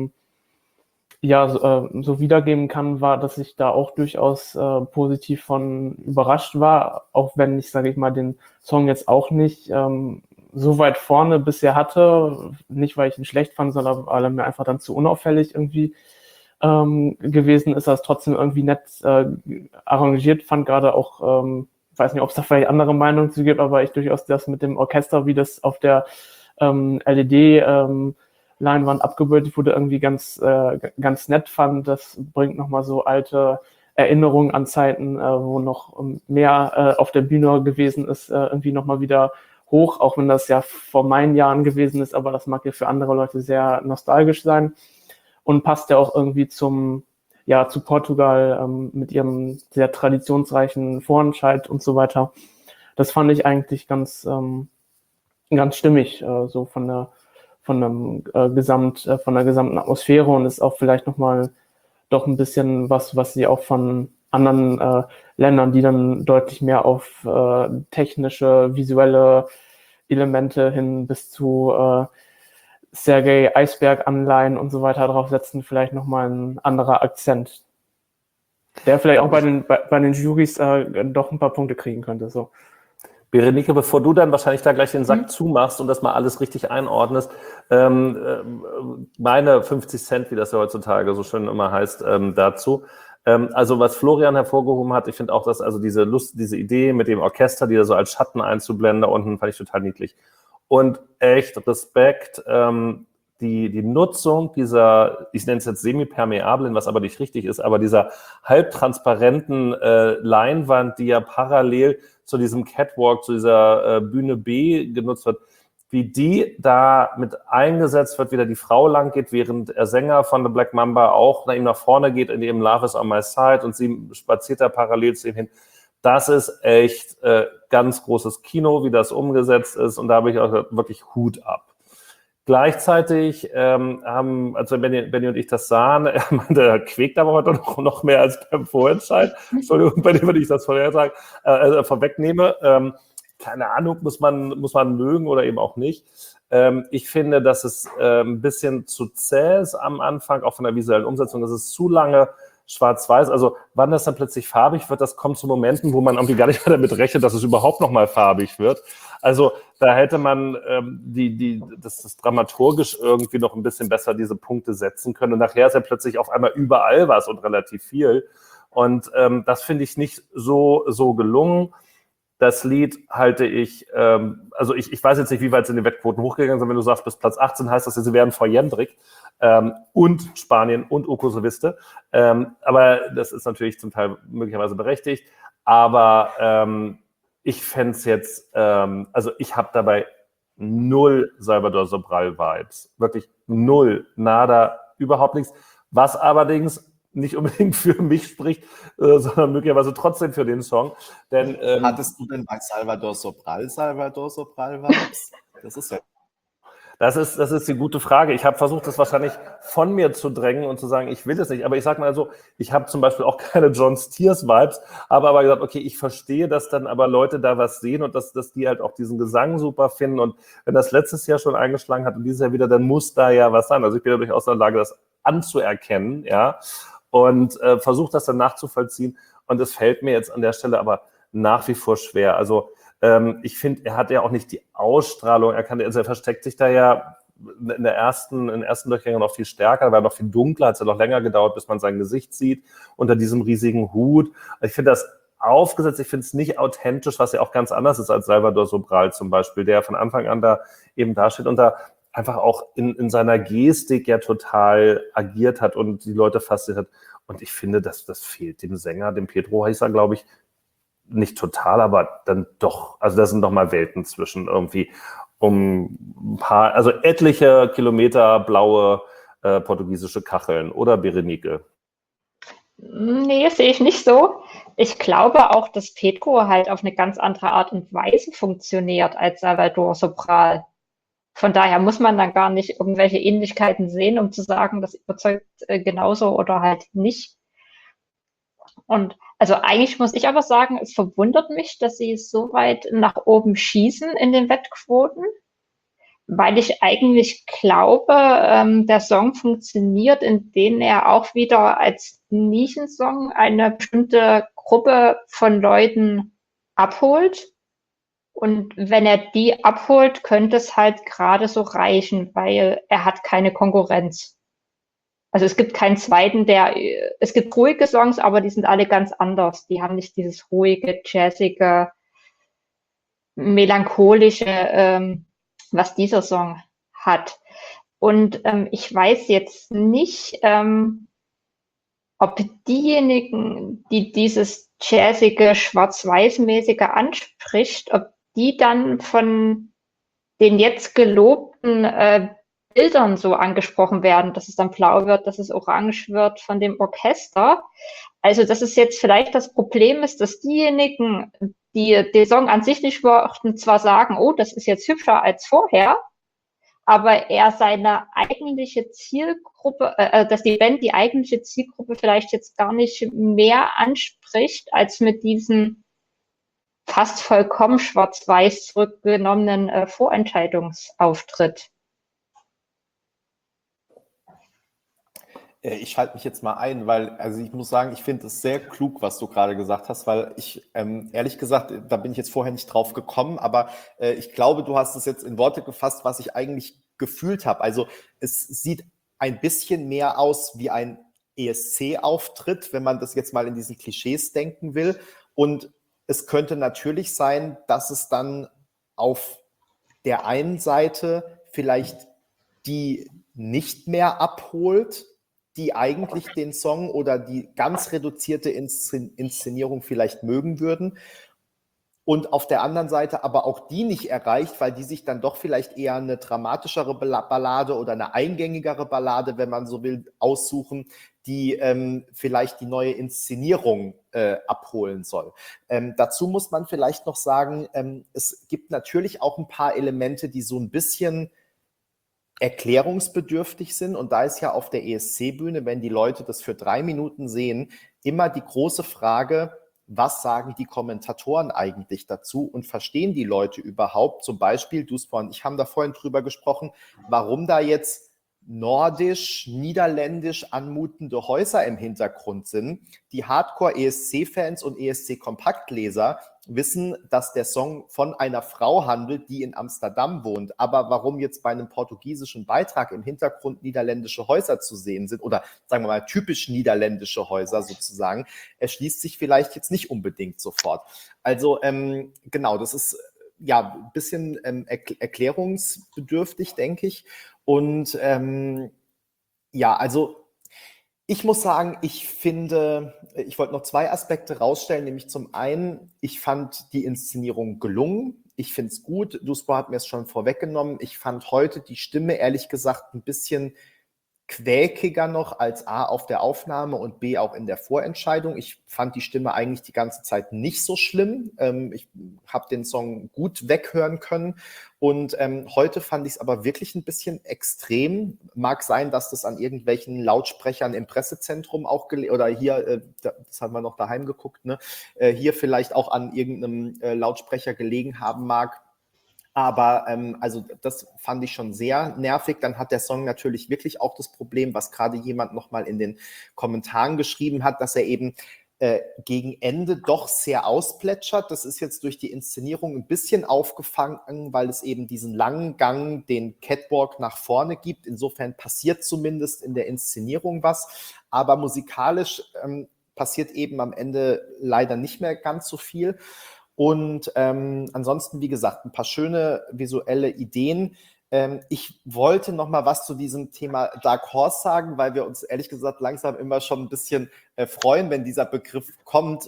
so wiedergeben kann, war, dass ich da auch durchaus positiv von überrascht war, auch wenn ich, sage ich mal, den Song jetzt auch nicht so weit vorne bisher hatte, nicht weil ich ihn schlecht fand, sondern weil er mir einfach dann zu unauffällig irgendwie gewesen ist, er ist trotzdem irgendwie nett arrangiert, fand gerade auch, weiß nicht, ob es da vielleicht andere Meinungen zu gibt, aber ich durchaus das mit dem Orchester, wie das auf der LED Leinwand abgebildet wurde, irgendwie ganz nett fand. Das bringt nochmal so alte Erinnerungen an Zeiten, wo noch mehr auf der Bühne gewesen ist, irgendwie nochmal wieder hoch, auch wenn das ja vor meinen Jahren gewesen ist, aber das mag ja für andere Leute sehr nostalgisch sein und passt ja auch irgendwie zu Portugal mit ihrem sehr traditionsreichen Vorentscheid und so weiter. Das fand ich eigentlich ganz stimmig, so von der gesamten Atmosphäre, und ist auch vielleicht nochmal doch ein bisschen was sie auch von anderen Ländern, die dann deutlich mehr auf technische, visuelle Elemente hin bis zu Sergei Eisberg-Anleihen und so weiter draufsetzen, vielleicht nochmal ein anderer Akzent, der vielleicht auch bei den Jurys doch ein paar Punkte kriegen könnte. So. Berenike, bevor du dann wahrscheinlich da gleich den Sack zumachst und das mal alles richtig einordnest, meine 50 Cent, wie das ja heutzutage so schön immer heißt, dazu. Also was Florian hervorgehoben hat, ich finde auch, dass also diese Idee mit dem Orchester, die da so als Schatten einzublenden, da unten fand ich total niedlich. Und echt Respekt, die Nutzung dieser, ich nenne es jetzt semipermeablen, was aber nicht richtig ist, aber dieser halbtransparenten Leinwand, die ja parallel zu diesem Catwalk, zu dieser Bühne B genutzt wird, wie die da mit eingesetzt wird, wie da die Frau lang geht, während der Sänger von The Black Mamba auch nach vorne geht, in dem Love is on my side und sie spaziert da parallel zu ihm hin. Das ist echt ganz großes Kino, wie das umgesetzt ist, und da habe ich auch wirklich Hut ab. Gleichzeitig haben, als Benny und ich das sahen, der quäkt aber heute noch mehr als beim Vorentscheid. Entschuldigung, Benny, wenn ich das vorwegnehme. Keine Ahnung, muss man mögen oder eben auch nicht. Ich finde, dass es ein bisschen zu zäh ist am Anfang, auch von der visuellen Umsetzung. Das ist zu lange schwarz-weiß. Also wann das dann plötzlich farbig wird, das kommt zu Momenten, wo man irgendwie gar nicht mehr damit rechnet, dass es überhaupt noch mal farbig wird. Also da hätte man das dramaturgisch irgendwie noch ein bisschen besser diese Punkte setzen können. Und nachher ist ja plötzlich auf einmal überall was und relativ viel. Und das finde ich nicht so gelungen. Das Lied halte ich, also ich weiß jetzt nicht, wie weit sind die Wettquoten hochgegangen sind. Wenn du sagst, bis Platz 18 heißt das, sie werden vor Jendrik und Spanien und Okosoviste. Aber das ist natürlich zum Teil möglicherweise berechtigt. Aber ich fände es jetzt, also ich habe dabei null Salvador Sobral-Vibes. Wirklich null, nada, überhaupt nichts. Was allerdings nicht unbedingt für mich spricht, sondern möglicherweise trotzdem für den Song. Denn, hattest du denn bei Salvador Sobral-Vibes? Das ist ja... Das ist die gute Frage. Ich habe versucht, das wahrscheinlich von mir zu drängen und zu sagen, ich will es nicht. Aber ich sage mal so, ich habe zum Beispiel auch keine John Stiers-Vibes, habe aber gesagt, okay, ich verstehe, dass dann aber Leute da was sehen und dass die halt auch diesen Gesang super finden. Und wenn das letztes Jahr schon eingeschlagen hat und dieses Jahr wieder, dann muss da ja was sein. Also ich bin ja durchaus in der Lage, das anzuerkennen, ja, und versuche das dann nachzuvollziehen. Und es fällt mir jetzt an der Stelle aber nach wie vor schwer. Also ich finde, er hat ja auch nicht die Ausstrahlung, er versteckt sich da ja in den ersten Durchgängen noch viel stärker, war noch viel dunkler, hat es ja noch länger gedauert, bis man sein Gesicht sieht, unter diesem riesigen Hut. Ich finde das aufgesetzt, ich finde es nicht authentisch, was ja auch ganz anders ist als Salvador Sobral zum Beispiel, der von Anfang an da eben dasteht und da einfach auch in seiner Gestik ja total agiert hat und die Leute fasziniert hat. Und ich finde, das fehlt dem Sänger, dem Pedro heißt er, glaube ich, nicht total, aber dann doch. Also da sind doch mal Welten zwischen irgendwie um ein paar, also etliche Kilometer blaue portugiesische Kacheln, oder Berenike? Nee, sehe ich nicht so. Ich glaube auch, dass Pedro halt auf eine ganz andere Art und Weise funktioniert als Salvador Sobral. Von daher muss man dann gar nicht irgendwelche Ähnlichkeiten sehen, um zu sagen, das überzeugt genauso oder halt nicht. Und also eigentlich muss ich aber sagen, es verwundert mich, dass sie so weit nach oben schießen in den Wettquoten, weil ich eigentlich glaube, der Song funktioniert, indem er auch wieder als Nischensong eine bestimmte Gruppe von Leuten abholt. Und wenn er die abholt, könnte es halt gerade so reichen, weil er hat keine Konkurrenz. Also es gibt keinen zweiten, es gibt ruhige Songs, aber die sind alle ganz anders. Die haben nicht dieses ruhige, jazzige, melancholische, was dieser Song hat. Und ich weiß jetzt nicht, ob diejenigen, die dieses jazzige, schwarz-weiß-mäßige anspricht, ob die dann von den jetzt gelobten Bildern so angesprochen werden, dass es dann blau wird, dass es orange wird von dem Orchester. Also, dass es jetzt vielleicht das Problem ist, dass diejenigen, die den Song an sich nicht mochten, zwar sagen, oh, das ist jetzt hübscher als vorher, aber er seine eigentliche Zielgruppe, dass die Band die eigentliche Zielgruppe vielleicht jetzt gar nicht mehr anspricht, als mit diesem fast vollkommen schwarz-weiß zurückgenommenen Vorentscheidungsauftritt. Ich schalte mich jetzt mal ein, weil, also ich muss sagen, ich finde es sehr klug, was du gerade gesagt hast, weil ich, ehrlich gesagt, da bin ich jetzt vorher nicht drauf gekommen, aber ich glaube, du hast es jetzt in Worte gefasst, was ich eigentlich gefühlt habe. Also es sieht ein bisschen mehr aus wie ein ESC-Auftritt, wenn man das jetzt mal in diesen Klischees denken will. Und es könnte natürlich sein, dass es dann auf der einen Seite vielleicht die nicht mehr abholt, die eigentlich den Song oder die ganz reduzierte Inszenierung vielleicht mögen würden. Und auf der anderen Seite aber auch die nicht erreicht, weil die sich dann doch vielleicht eher eine dramatischere Ballade oder eine eingängigere Ballade, wenn man so will, aussuchen, die vielleicht die neue Inszenierung abholen soll. Dazu muss man vielleicht noch sagen, es gibt natürlich auch ein paar Elemente, die so ein bisschen erklärungsbedürftig sind. Und da ist ja auf der ESC-Bühne, wenn die Leute das für 3 Minuten sehen, immer die große Frage, was sagen die Kommentatoren eigentlich dazu und verstehen die Leute überhaupt? Zum Beispiel, Duspa und ich haben da vorhin drüber gesprochen, warum da jetzt nordisch, niederländisch anmutende Häuser im Hintergrund sind. Die Hardcore-ESC-Fans und ESC-Kompaktleser wissen, dass der Song von einer Frau handelt, die in Amsterdam wohnt. Aber warum jetzt bei einem portugiesischen Beitrag im Hintergrund niederländische Häuser zu sehen sind oder sagen wir mal typisch niederländische Häuser sozusagen, erschließt sich vielleicht jetzt nicht unbedingt sofort. Also genau, das ist ja ein bisschen erklärungsbedürftig, denke ich. Und ja, also ich muss sagen, ich finde, ich wollte noch 2 Aspekte rausstellen, nämlich zum einen, ich fand die Inszenierung gelungen. Ich finde es gut. Duspa hat mir es schon vorweggenommen. Ich fand heute die Stimme, ehrlich gesagt, ein bisschen quäkiger noch als A auf der Aufnahme und B auch in der Vorentscheidung. Ich fand die Stimme eigentlich die ganze Zeit nicht so schlimm. Ich habe den Song gut weghören können und heute fand ich es aber wirklich ein bisschen extrem. Mag sein, dass das an irgendwelchen Lautsprechern im Pressezentrum auch oder hier, das haben wir noch daheim geguckt, ne? Hier vielleicht auch an irgendeinem Lautsprecher gelegen haben mag. Aber also das fand ich schon sehr nervig. Dann hat der Song natürlich wirklich auch das Problem, was gerade jemand nochmal in den Kommentaren geschrieben hat, dass er eben gegen Ende doch sehr ausplätschert. Das ist jetzt durch die Inszenierung ein bisschen aufgefangen, weil es eben diesen langen Gang, den Catwalk nach vorne gibt. Insofern passiert zumindest in der Inszenierung was. Aber musikalisch passiert eben am Ende leider nicht mehr ganz so viel. Und ansonsten, wie gesagt, ein paar schöne visuelle Ideen. Ich wollte noch mal was zu diesem Thema Dark Horse sagen, weil wir uns ehrlich gesagt langsam immer schon ein bisschen freuen, wenn dieser Begriff kommt,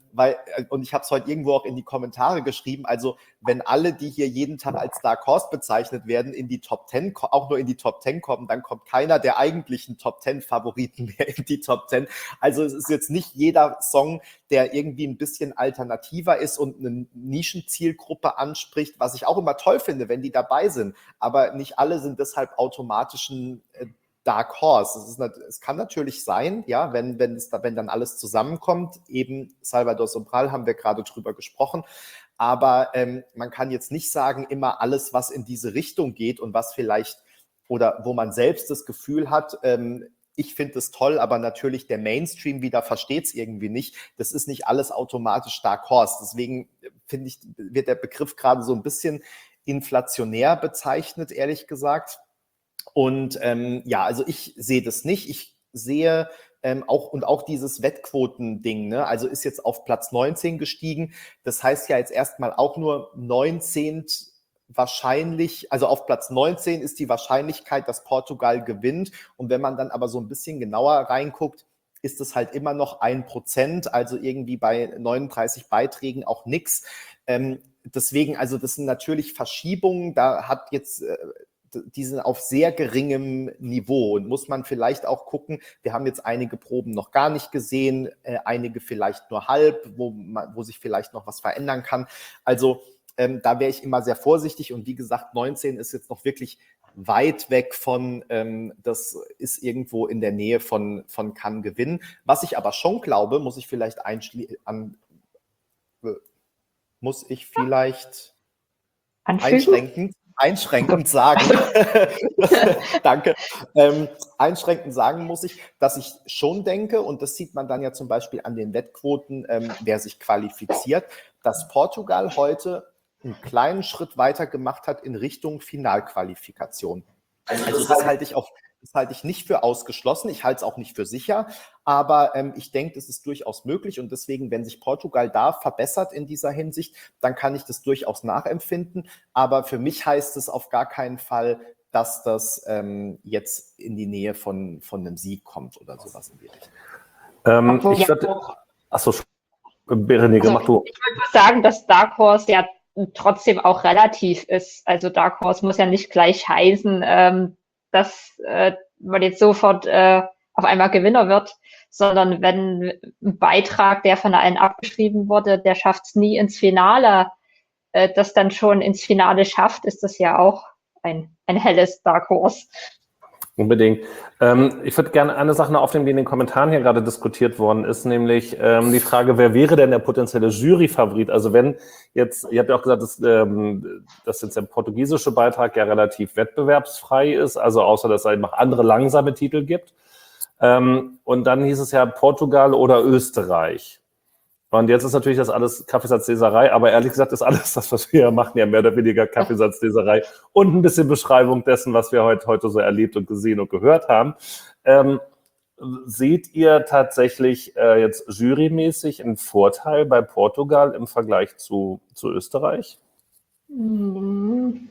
und ich habe es heute irgendwo auch in die Kommentare geschrieben, also wenn alle, die hier jeden Tag als Dark Horse bezeichnet werden, in die Top 10, auch nur in die Top 10 kommen, dann kommt keiner der eigentlichen Top 10 Favoriten mehr in die Top 10. Also es ist jetzt nicht jeder Song, der irgendwie ein bisschen alternativer ist und eine Nischenzielgruppe anspricht, was ich auch immer toll finde, wenn die dabei sind. Aber nicht alle sind deshalb automatisch ein Dark Horse. Es kann natürlich sein, ja, wenn dann alles zusammenkommt, eben Salvador Sobral haben wir gerade drüber gesprochen, aber man kann jetzt nicht sagen, immer alles, was in diese Richtung geht und was vielleicht oder wo man selbst das Gefühl hat, ich finde es toll, aber natürlich der Mainstream wieder versteht es irgendwie nicht. Das ist nicht alles automatisch Dark Horse. Deswegen finde ich, wird der Begriff gerade so ein bisschen inflationär bezeichnet, ehrlich gesagt. Und ja, also ich sehe das nicht. Ich sehe auch dieses Wettquoten-Ding, ne? Also ist jetzt auf Platz 19 gestiegen. Das heißt ja jetzt erstmal auch nur 19 wahrscheinlich, also auf Platz 19 ist die Wahrscheinlichkeit, dass Portugal gewinnt. Und wenn man dann aber so ein bisschen genauer reinguckt, ist es halt immer noch 1%, also irgendwie bei 39 Beiträgen auch nichts. Deswegen, also das sind natürlich Verschiebungen, da hat jetzt die sind auf sehr geringem Niveau und muss man vielleicht auch gucken, wir haben jetzt einige Proben noch gar nicht gesehen, einige vielleicht nur halb, wo sich vielleicht noch was verändern kann. Also da wäre ich immer sehr vorsichtig und wie gesagt, 19 ist jetzt noch wirklich weit weg von, das ist irgendwo in der Nähe von kann gewinnen. Was ich aber schon glaube, muss ich vielleicht einschränken, einschränkend sagen, danke, einschränkend sagen muss ich, dass ich schon denke, und das sieht man dann ja zum Beispiel an den Wettquoten, wer sich qualifiziert, dass Portugal heute einen kleinen Schritt weiter gemacht hat in Richtung Finalqualifikation. Also das halte ich nicht für ausgeschlossen, ich halte es auch nicht für sicher, aber ich denke, das ist durchaus möglich und deswegen, wenn sich Portugal da verbessert in dieser Hinsicht, dann kann ich das durchaus nachempfinden, aber für mich heißt es auf gar keinen Fall, dass das jetzt in die Nähe von einem Sieg kommt oder sowas in die Richtung. Achso, Berenike, mach du. Ich würde sagen, dass Dark Horse ja trotzdem auch relativ ist. Also Dark Horse muss ja nicht gleich heißen, dass man jetzt sofort auf einmal Gewinner wird, sondern wenn ein Beitrag, der von allen abgeschrieben wurde, der schafft es nie ins Finale, das dann schon ins Finale schafft, ist das ja auch ein helles Dark Horse. Unbedingt. Ich würde gerne eine Sache noch aufnehmen, die in den Kommentaren hier gerade diskutiert worden ist, nämlich die Frage, wer wäre denn der potenzielle Juryfavorit? Also wenn jetzt, ihr habt ja auch gesagt, dass jetzt der portugiesische Beitrag ja relativ wettbewerbsfrei ist, also außer dass es noch andere langsame Titel gibt. Und dann hieß es ja Portugal oder Österreich. Und jetzt ist natürlich das alles Kaffeesatzleserei, aber ehrlich gesagt ist alles das, was wir hier machen, ja mehr oder weniger Kaffeesatzleserei und ein bisschen Beschreibung dessen, was wir heute so erlebt und gesehen und gehört haben. Seht ihr tatsächlich jetzt jurymäßig einen Vorteil bei Portugal im Vergleich zu Österreich? Denke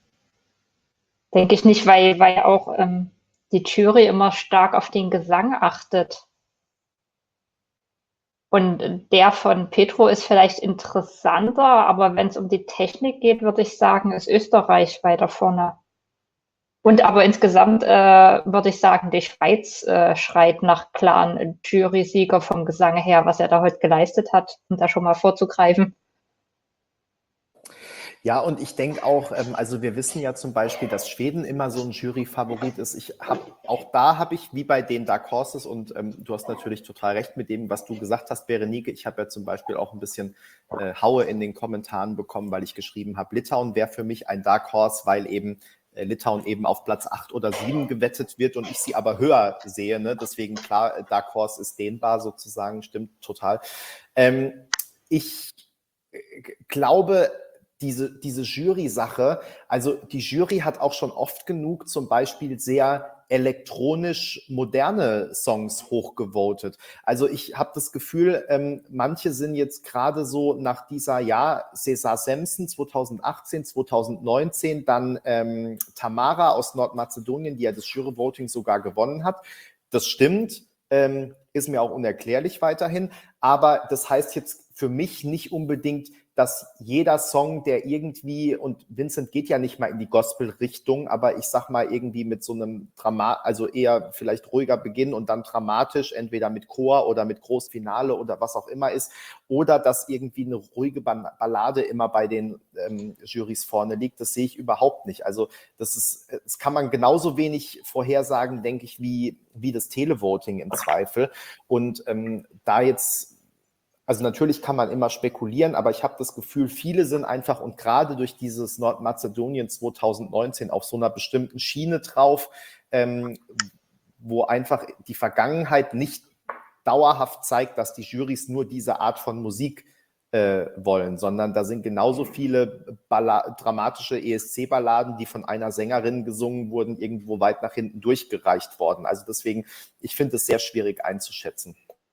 ich nicht, weil auch die Jury immer stark auf den Gesang achtet. Und der von Petro ist vielleicht interessanter, aber wenn es um die Technik geht, würde ich sagen, ist Österreich weiter vorne. Und aber insgesamt würde ich sagen, die Schweiz schreit nach klaren Jury-Sieger vom Gesang her, was er da heute geleistet hat, um da schon mal vorzugreifen. Ja, und ich denke auch, also wir wissen ja zum Beispiel, dass Schweden immer so ein Jury-Favorit ist. Auch da habe ich, wie bei den Dark Horses, und du hast natürlich total recht mit dem, was du gesagt hast, Berenike, ich habe ja zum Beispiel auch ein bisschen Haue in den Kommentaren bekommen, weil ich geschrieben habe, Litauen wäre für mich ein Dark Horse, weil eben Litauen eben auf Platz 8 oder 7 gewettet wird und ich sie aber höher sehe. Ne? Deswegen klar, Dark Horse ist dehnbar sozusagen, stimmt total. Ich glaube, diese Jury-Sache, also die Jury hat auch schon oft genug zum Beispiel sehr elektronisch moderne Songs hochgevotet. Also ich habe das Gefühl, manche sind jetzt gerade so nach dieser Cesar Sampson 2018, 2019, dann Tamara aus Nordmazedonien, die ja das Jury-Voting sogar gewonnen hat. Das stimmt, ist mir auch unerklärlich weiterhin, aber das heißt jetzt für mich nicht unbedingt, dass jeder Song, der irgendwie, und Vincent geht ja nicht mal in die Gospel-Richtung, aber ich sag mal irgendwie mit so einem also eher vielleicht ruhiger Beginn und dann dramatisch, entweder mit Chor oder mit Großfinale oder was auch immer ist, oder dass irgendwie eine ruhige Ballade immer bei den Jurys vorne liegt, das sehe ich überhaupt nicht. Also das kann man genauso wenig vorhersagen, denke ich, wie das Televoting im Zweifel. Und da jetzt, also natürlich kann man immer spekulieren, aber ich habe das Gefühl, viele sind einfach und gerade durch dieses Nordmazedonien 2019 auf so einer bestimmten Schiene drauf, wo einfach die Vergangenheit nicht dauerhaft zeigt, dass die Jurys nur diese Art von Musik wollen, sondern da sind genauso viele dramatische ESC-Balladen, die von einer Sängerin gesungen wurden, irgendwo weit nach hinten durchgereicht worden. Also deswegen, ich finde es sehr schwierig einzuschätzen.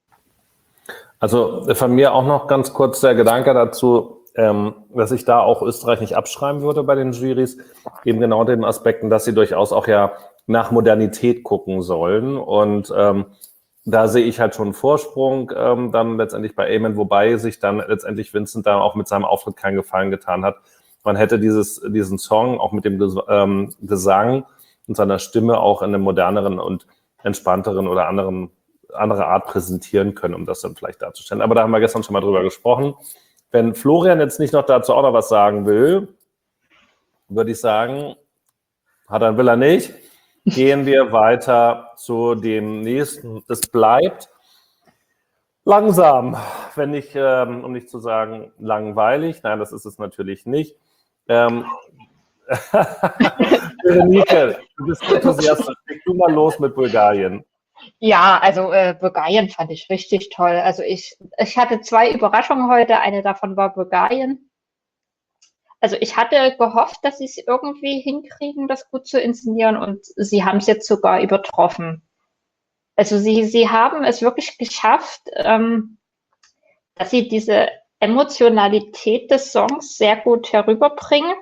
Also von mir auch noch ganz kurz der Gedanke dazu, dass ich da auch Österreich nicht abschreiben würde bei den Jurys, eben genau den Aspekten, dass sie durchaus auch ja nach Modernität gucken sollen und da sehe ich halt schon einen Vorsprung dann letztendlich bei Amen, wobei sich dann letztendlich Vincent da auch mit seinem Auftritt keinen Gefallen getan hat. Man hätte diesen Song auch mit dem Gesang und seiner Stimme auch in einem moderneren und entspannteren oder andere Art präsentieren können, um das dann vielleicht darzustellen. Aber da haben wir gestern schon mal drüber gesprochen. Wenn Florian jetzt nicht noch dazu auch noch was sagen will, würde ich sagen, will er nicht, gehen wir weiter zu dem nächsten. Es bleibt langsam, wenn nicht, um nicht zu sagen langweilig. Nein, das ist es natürlich nicht. Berenike, du bist enthusiastisch. Leg du mal los mit Bulgarien. Ja, also Bulgarien fand ich richtig toll. Also ich hatte 2 Überraschungen heute. Eine davon war Bulgarien. Also ich hatte gehofft, dass sie es irgendwie hinkriegen, das gut zu inszenieren, und sie haben es jetzt sogar übertroffen. Also sie haben es wirklich geschafft, dass sie diese Emotionalität des Songs sehr gut herüberbringen.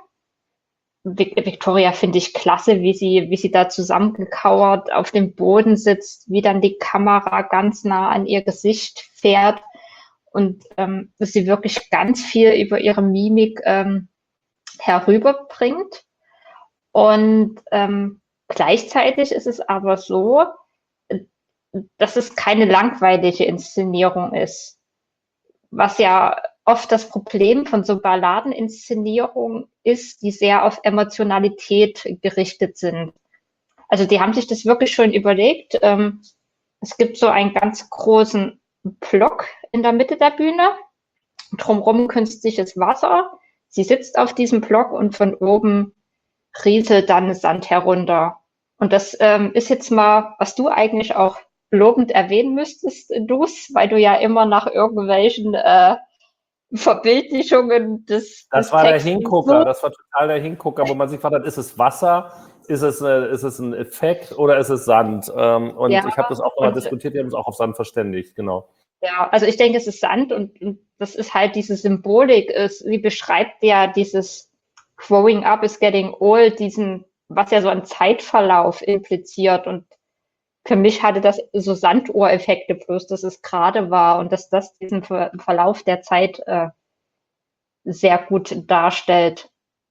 Victoria finde ich klasse, wie sie da zusammengekauert auf dem Boden sitzt, wie dann die Kamera ganz nah an ihr Gesicht fährt und dass sie wirklich ganz viel über ihre Mimik herüberbringt. Und gleichzeitig ist es aber so, dass es keine langweilige Inszenierung ist. Was ja oft das Problem von so Balladeninszenierungen ist, die sehr auf Emotionalität gerichtet sind. Also die haben sich das wirklich schon überlegt. Es gibt so einen ganz großen Block in der Mitte der Bühne, drumherum künstliches Wasser. Sie sitzt auf diesem Block und von oben rieselt dann Sand herunter. Und das ist jetzt mal, was du eigentlich auch lobend erwähnen müsstest, Dus, weil du ja immer nach irgendwelchen Verbildlichungen des war der Textes Hingucker, das war total der Hingucker, wo man sich gefragt hat, ist es Wasser, ist es ein Effekt oder ist es Sand? Und Ja, ich habe das auch nochmal diskutiert, wir haben uns auch auf Sand verständigt, genau. Ja, also ich denke, es ist Sand und das ist halt diese Symbolik. Sie beschreibt ja dieses Growing up is getting old, was ja so ein Zeitverlauf impliziert, und für mich hatte das so Sanduhreffekte, bloß dass es gerade war und dass das diesen Verlauf der Zeit sehr gut darstellt.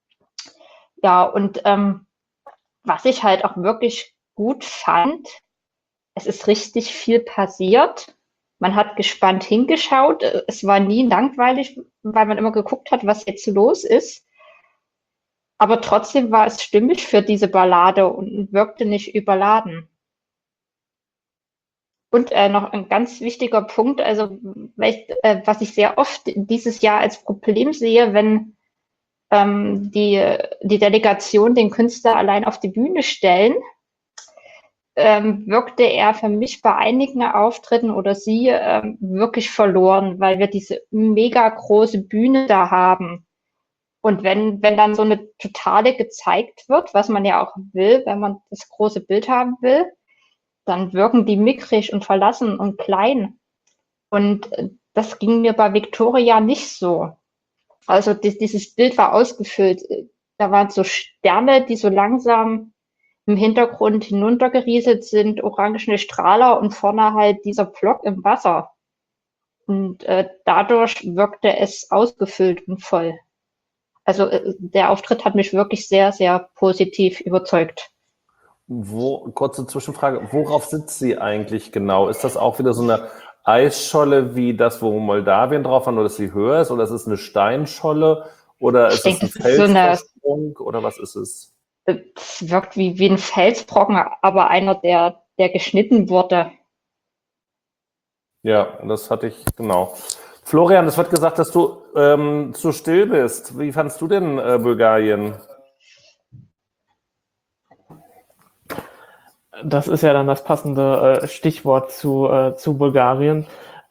Ja, und was ich halt auch wirklich gut fand, es ist richtig viel passiert. Man hat gespannt hingeschaut. Es war nie langweilig, weil man immer geguckt hat, was jetzt los ist. Aber trotzdem war es stimmig für diese Ballade und wirkte nicht überladen. Und noch ein ganz wichtiger Punkt, also was ich sehr oft dieses Jahr als Problem sehe, wenn die Delegation den Künstler allein auf die Bühne stellen, wirkte er für mich bei einigen Auftritten oder sie wirklich verloren, weil wir diese mega große Bühne da haben. Und wenn dann so eine Totale gezeigt wird, was man ja auch will, wenn man das große Bild haben will, dann wirken die mickrig und verlassen und klein. Und das ging mir bei Victoria nicht so. Also dieses Bild war ausgefüllt. Da waren so Sterne, die so langsam im Hintergrund hinuntergerieselt sind, orangene Strahler und vorne halt dieser Block im Wasser. Und dadurch wirkte es ausgefüllt und voll. Also der Auftritt hat mich wirklich sehr, sehr positiv überzeugt. Kurze Zwischenfrage, worauf sitzt sie eigentlich genau? Ist das auch wieder so eine Eisscholle wie das, wo Moldawien drauf war, nur dass sie höher ist? Oder ist es eine Steinscholle? Oder ist es ein Felsvorsprung? Oder was ist es? Es wirkt wie ein Felsbrocken, aber einer, der geschnitten wurde. Ja, das hatte ich, genau. Florian, es wird gesagt, dass du zu still bist. Wie fandst du denn Bulgarien? Das ist ja dann das passende Stichwort zu Bulgarien.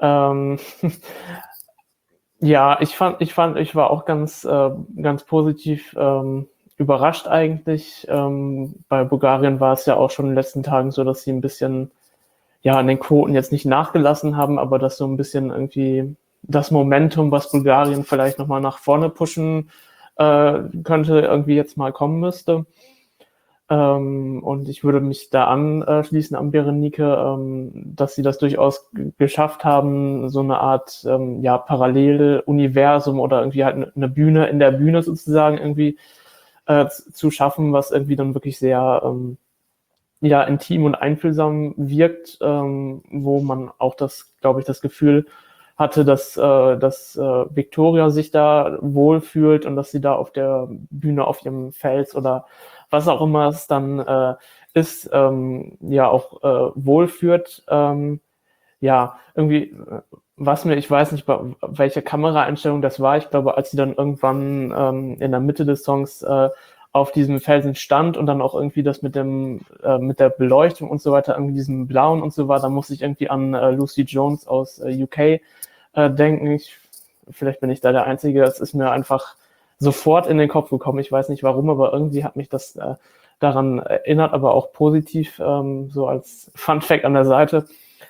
Ja, ich war auch ganz positiv überrascht eigentlich. Bei Bulgarien war es ja auch schon in den letzten Tagen so, dass sie ein bisschen, ja, an den Quoten jetzt nicht nachgelassen haben, aber dass so ein bisschen irgendwie das Momentum, was Bulgarien vielleicht nochmal nach vorne pushen könnte, irgendwie jetzt mal kommen müsste. Und ich würde mich da anschließen an Berenike, dass sie das durchaus geschafft haben, so eine Art Paralleluniversum oder irgendwie halt eine Bühne in der Bühne sozusagen irgendwie zu schaffen, was irgendwie dann wirklich sehr intim und einfühlsam wirkt, wo man auch glaube ich, das Gefühl hatte, dass Victoria sich da wohlfühlt und dass sie da auf der Bühne auf ihrem Fels oder was auch immer es dann ist, auch wohlführt. Irgendwie, ich weiß nicht, welche Kameraeinstellung das war. Ich glaube, als sie dann irgendwann in der Mitte des Songs auf diesem Felsen stand und dann auch irgendwie das mit der Beleuchtung und so weiter, irgendwie diesem Blauen und so weiter, da muss ich irgendwie an Lucy Jones aus UK denken. Vielleicht bin ich da der Einzige, das ist mir einfach sofort in den Kopf gekommen. Ich weiß nicht warum, aber irgendwie hat mich das daran erinnert, aber auch positiv, so als Fun Fact an der Seite.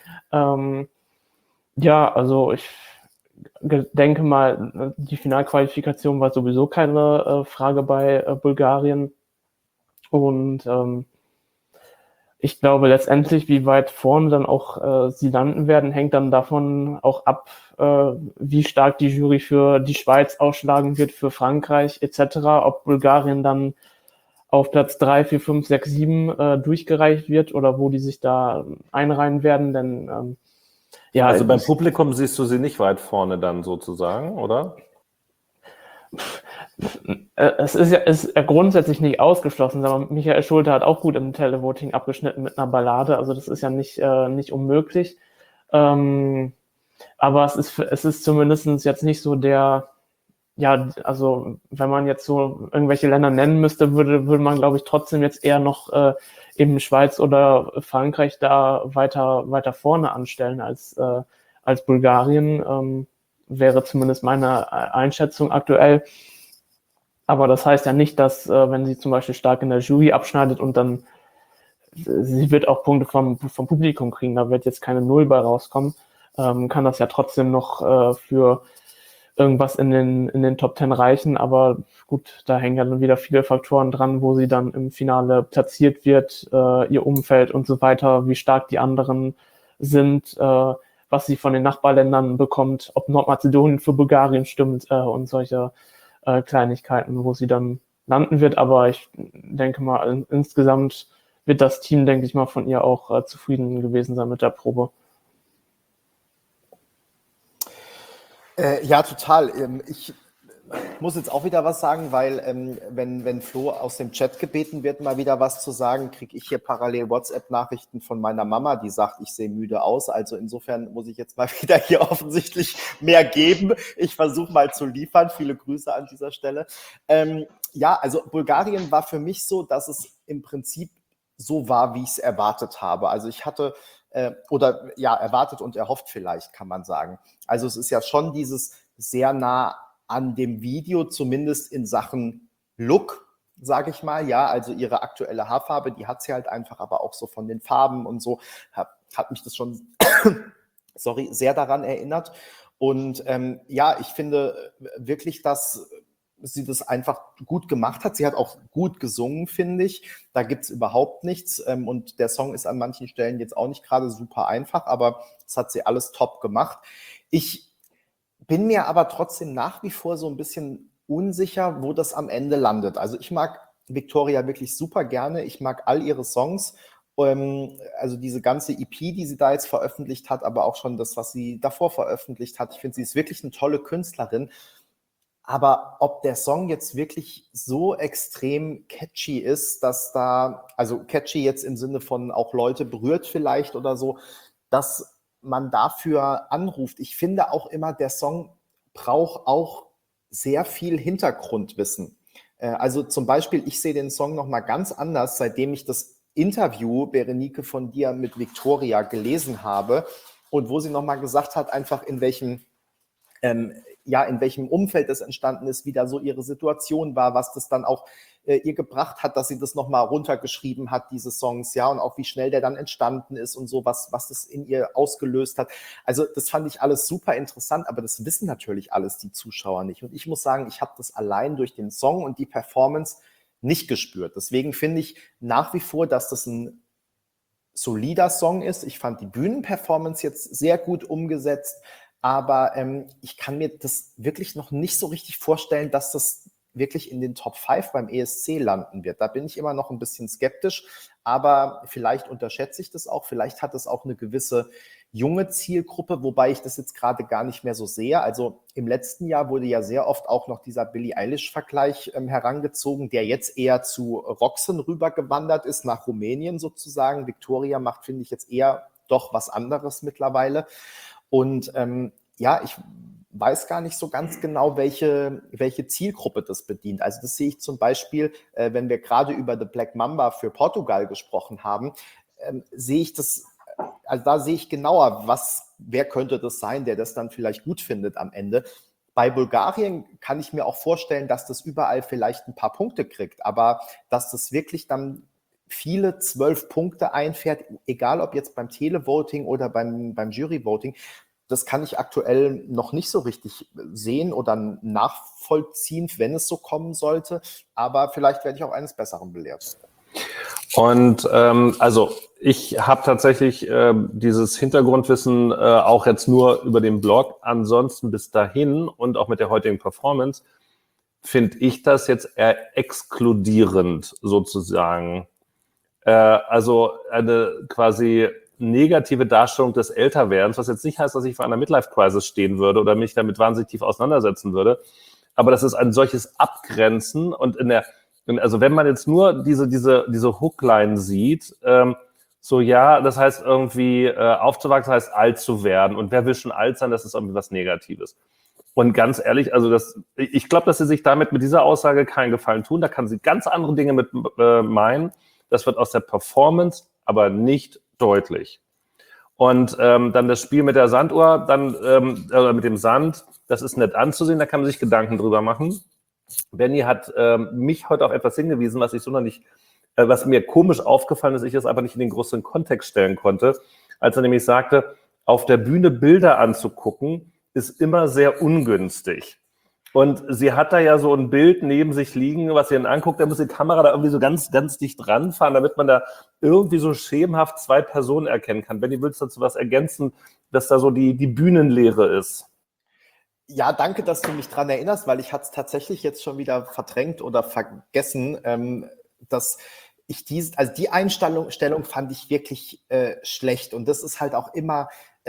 Ja, also ich denke mal, die Finalqualifikation war sowieso keine Frage bei Bulgarien. Und ich glaube letztendlich, wie weit vorne dann auch sie landen werden, hängt dann davon auch ab, wie stark die Jury für die Schweiz ausschlagen wird, für Frankreich etc., ob Bulgarien dann auf Platz 3, 4, 5, 6, 7 durchgereicht wird oder wo die sich da einreihen werden, denn ja. Also beim Publikum siehst du sie nicht weit vorne dann sozusagen, oder? Es ist ja grundsätzlich nicht ausgeschlossen, aber Michael Schulte hat auch gut im Televoting abgeschnitten mit einer Ballade, also das ist ja nicht unmöglich. Aber es ist zumindest jetzt nicht so also wenn man jetzt so irgendwelche Länder nennen müsste, würde man, glaube ich, trotzdem jetzt eher noch eben Schweiz oder Frankreich da weiter vorne anstellen als Bulgarien, wäre zumindest meine Einschätzung aktuell. Aber das heißt ja nicht, dass wenn sie zum Beispiel stark in der Jury abschneidet und dann sie wird auch Punkte vom Publikum kriegen, da wird jetzt keine 0 bei rauskommen, kann das ja trotzdem noch für irgendwas in den Top 10 reichen, aber gut, da hängen ja dann wieder viele Faktoren dran, wo sie dann im Finale platziert wird, ihr Umfeld und so weiter, wie stark die anderen sind, was sie von den Nachbarländern bekommt, ob Nordmazedonien für Bulgarien stimmt und solche Kleinigkeiten, wo sie dann landen wird, aber ich denke mal, insgesamt wird das Team, denke ich mal, von ihr auch zufrieden gewesen sein mit der Probe. Ja, total. Ich muss jetzt auch wieder was sagen, weil wenn Flo aus dem Chat gebeten wird, mal wieder was zu sagen, kriege ich hier parallel WhatsApp-Nachrichten von meiner Mama, die sagt, ich sehe müde aus. Also insofern muss ich jetzt mal wieder hier offensichtlich mehr geben. Ich versuche mal zu liefern. Viele Grüße an dieser Stelle. Ja, also Bulgarien war für mich so, dass es im Prinzip so war, wie ich es erwartet habe. Also ich hatte erwartet und erhofft vielleicht, kann man sagen. Also es ist ja schon dieses sehr nah an dem Video, zumindest in Sachen Look, sage ich mal. Ja, also ihre aktuelle Haarfarbe, die hat sie halt einfach, aber auch so von den Farben und so, hat mich das schon, sehr daran erinnert. Und ich finde wirklich, dass sie das einfach gut gemacht hat. Sie hat auch gut gesungen, finde ich. Da gibt es überhaupt nichts. Und der Song ist an manchen Stellen jetzt auch nicht gerade super einfach, aber das hat sie alles top gemacht. Ich bin mir aber trotzdem nach wie vor so ein bisschen unsicher, wo das am Ende landet. Also ich mag Victoria wirklich super gerne. Ich mag all ihre Songs. Also diese ganze EP, die sie da jetzt veröffentlicht hat, aber auch schon das, was sie davor veröffentlicht hat. Ich finde, sie ist wirklich eine tolle Künstlerin. Aber ob der Song jetzt wirklich so extrem catchy ist, dass also catchy jetzt im Sinne von auch Leute berührt vielleicht oder so, dass man dafür anruft. Ich finde auch immer, der Song braucht auch sehr viel Hintergrundwissen. Also zum Beispiel, ich sehe den Song nochmal ganz anders, seitdem ich das Interview, Berenike, von dir mit Victoria gelesen habe und wo sie nochmal gesagt hat, einfach in welchem Umfeld das entstanden ist, wie da so ihre Situation war, was das dann auch ihr gebracht hat, dass sie das nochmal runtergeschrieben hat, diese Songs, ja, und auch wie schnell der dann entstanden ist und so, was das in ihr ausgelöst hat. Also das fand ich alles super interessant, aber das wissen natürlich alles die Zuschauer nicht. Und ich muss sagen, ich habe das allein durch den Song und die Performance nicht gespürt. Deswegen finde ich nach wie vor, dass das ein solider Song ist. Ich fand die Bühnenperformance jetzt sehr gut umgesetzt, aber ich kann mir das wirklich noch nicht so richtig vorstellen, dass das wirklich in den Top 5 beim ESC landen wird. Da bin ich immer noch ein bisschen skeptisch, aber vielleicht unterschätze ich das auch. Vielleicht hat es auch eine gewisse junge Zielgruppe, wobei ich das jetzt gerade gar nicht mehr so sehe. Also im letzten Jahr wurde ja sehr oft auch noch dieser Billie Eilish-Vergleich herangezogen, der jetzt eher zu Roxanne rübergewandert ist, nach Rumänien sozusagen. Victoria macht, finde ich, jetzt eher doch was anderes mittlerweile. Und ja, ich weiß gar nicht so ganz genau, welche Zielgruppe das bedient. Also das sehe ich zum Beispiel, wenn wir gerade über The Black Mamba für Portugal gesprochen haben, sehe ich das, also da sehe ich genauer, wer könnte das sein, der das dann vielleicht gut findet am Ende. Bei Bulgarien kann ich mir auch vorstellen, dass das überall vielleicht ein paar Punkte kriegt, aber dass das wirklich dann viele 12 Punkte einfährt, egal ob jetzt beim Televoting oder beim Juryvoting, das kann ich aktuell noch nicht so richtig sehen oder nachvollziehen, wenn es so kommen sollte. Aber vielleicht werde ich auch eines Besseren belehrt. Und also ich habe tatsächlich dieses Hintergrundwissen auch jetzt nur über den Blog. Ansonsten bis dahin und auch mit der heutigen Performance finde ich das jetzt eher exkludierend sozusagen. Also eine quasi negative Darstellung des Älterwerdens, was jetzt nicht heißt, dass ich vor einer Midlife-Crisis stehen würde oder mich damit wahnsinnig tief auseinandersetzen würde. Aber das ist ein solches Abgrenzen und also wenn man jetzt nur diese Hookline sieht, so ja, das heißt irgendwie aufzuwachsen heißt alt zu werden und wer will schon alt sein, das ist irgendwie was Negatives. Und ganz ehrlich, also ich glaube, dass sie sich damit mit dieser Aussage keinen Gefallen tun, da kann sie ganz andere Dinge mit meinen. Das wird aus der Performance aber nicht deutlich. Und dann das Spiel mit der Sanduhr, mit dem Sand, das ist nett anzusehen, da kann man sich Gedanken drüber machen. Benny hat mich heute auf etwas hingewiesen, was ich so noch nicht, was mir komisch aufgefallen ist, ich es aber nicht in den größeren Kontext stellen konnte, als er nämlich sagte, auf der Bühne Bilder anzugucken, ist immer sehr ungünstig. Und sie hat da ja so ein Bild neben sich liegen, was sie dann anguckt, da muss die Kamera da irgendwie so ganz, ganz dicht ranfahren, damit man da irgendwie so schemenhaft 2 Personen erkennen kann. Benni, willst du dazu was ergänzen, dass da so die Bühnenleere ist? Ja, danke, dass du mich dran erinnerst, weil ich hatte es tatsächlich jetzt schon wieder verdrängt oder vergessen, dass ich die Einstellung fand ich wirklich schlecht. Und das ist halt auch immer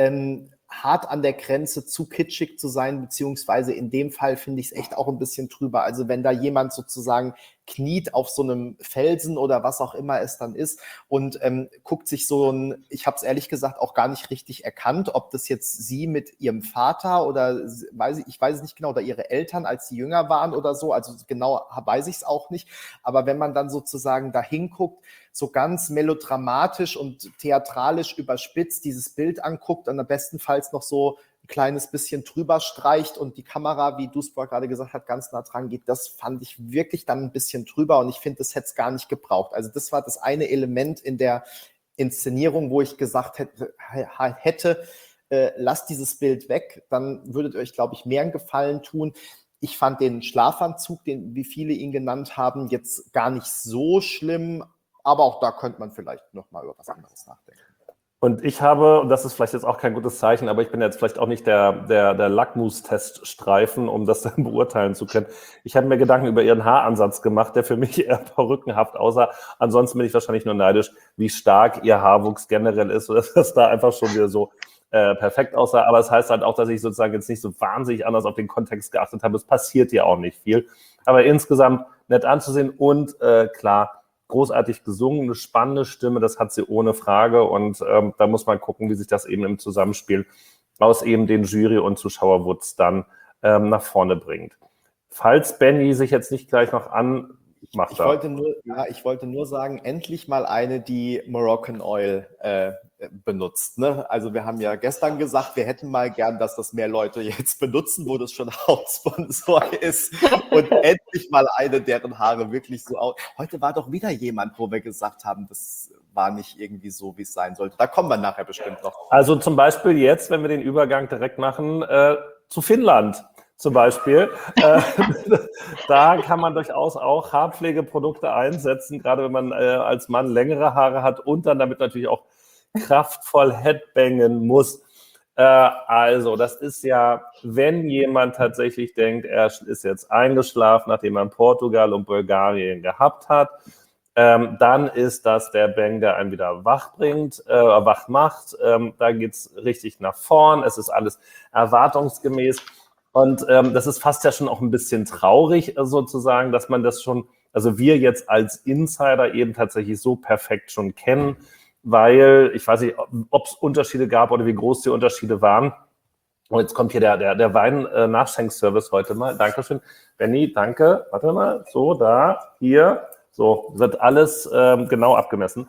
hart an der Grenze, zu kitschig zu sein, beziehungsweise in dem Fall finde ich es echt auch ein bisschen drüber. Also wenn da jemand sozusagen kniet auf so einem Felsen oder was auch immer es dann ist und guckt sich ich habe es ehrlich gesagt auch gar nicht richtig erkannt, ob das jetzt sie mit ihrem Vater oder ich weiß es nicht genau, oder ihre Eltern, als sie jünger waren oder so, also genau weiß ich es auch nicht, aber wenn man dann sozusagen da hinguckt, so ganz melodramatisch und theatralisch überspitzt dieses Bild anguckt und am bestenfalls noch so ein kleines bisschen drüber streicht und die Kamera, wie Duisburg gerade gesagt hat, ganz nah dran geht, das fand ich wirklich dann ein bisschen drüber und ich finde, das hätte es gar nicht gebraucht. Also das war das eine Element in der Inszenierung, wo ich gesagt hätte, lasst dieses Bild weg, dann würdet ihr euch, glaube ich, mehr einen Gefallen tun. Ich fand den Schlafanzug, wie viele ihn genannt haben, jetzt gar nicht so schlimm, aber auch da könnte man vielleicht nochmal über was anderes nachdenken. Und ich habe, und das ist vielleicht jetzt auch kein gutes Zeichen, aber ich bin jetzt vielleicht auch nicht der Lackmusteststreifen, um das dann beurteilen zu können. Ich habe mir Gedanken über ihren Haaransatz gemacht, der für mich eher perückenhaft aussah. Ansonsten bin ich wahrscheinlich nur neidisch, wie stark ihr Haarwuchs generell ist, sodass das da einfach schon wieder so perfekt aussah. Aber es heißt halt auch, dass ich sozusagen jetzt nicht so wahnsinnig anders auf den Kontext geachtet habe. Es passiert ja auch nicht viel. Aber insgesamt nett anzusehen und klar, großartig gesungen, eine spannende Stimme, das hat sie ohne Frage und da muss man gucken, wie sich das eben im Zusammenspiel aus eben den Jury- und Zuschauerwutz dann nach vorne bringt. Falls Benny sich jetzt nicht gleich noch anmacht. Ich wollte nur sagen, endlich mal eine, die Moroccan Oil benutzt. Ne? Also wir haben ja gestern gesagt, wir hätten mal gern, dass das mehr Leute jetzt benutzen, wo das schon Hauptsponsor ist. Und endlich mal eine, deren Haare wirklich so aus. Heute war doch wieder jemand, wo wir gesagt haben, das war nicht irgendwie so, wie es sein sollte. Da kommen wir nachher bestimmt noch. Also zum Beispiel jetzt, wenn wir den Übergang direkt machen, zu Finnland. Zum Beispiel. Da kann man durchaus auch Haarpflegeprodukte einsetzen, gerade wenn man als Mann längere Haare hat und dann damit natürlich auch kraftvoll headbangen muss. Also, das ist ja, wenn jemand tatsächlich denkt, er ist jetzt eingeschlafen, nachdem er Portugal und Bulgarien gehabt hat, dann ist das der Bang, der einen wieder wach macht. Da geht es richtig nach vorn. Es ist alles erwartungsgemäß. Und das ist fast ja schon auch ein bisschen traurig sozusagen, dass man das schon, also wir jetzt als Insider eben tatsächlich so perfekt schon kennen, weil ich weiß nicht, ob es Unterschiede gab oder wie groß die Unterschiede waren. Und jetzt kommt hier der Wein-Nachschenkservice heute mal. Dankeschön. Benni, danke. Warte mal. So, da, hier. So, wird alles genau abgemessen.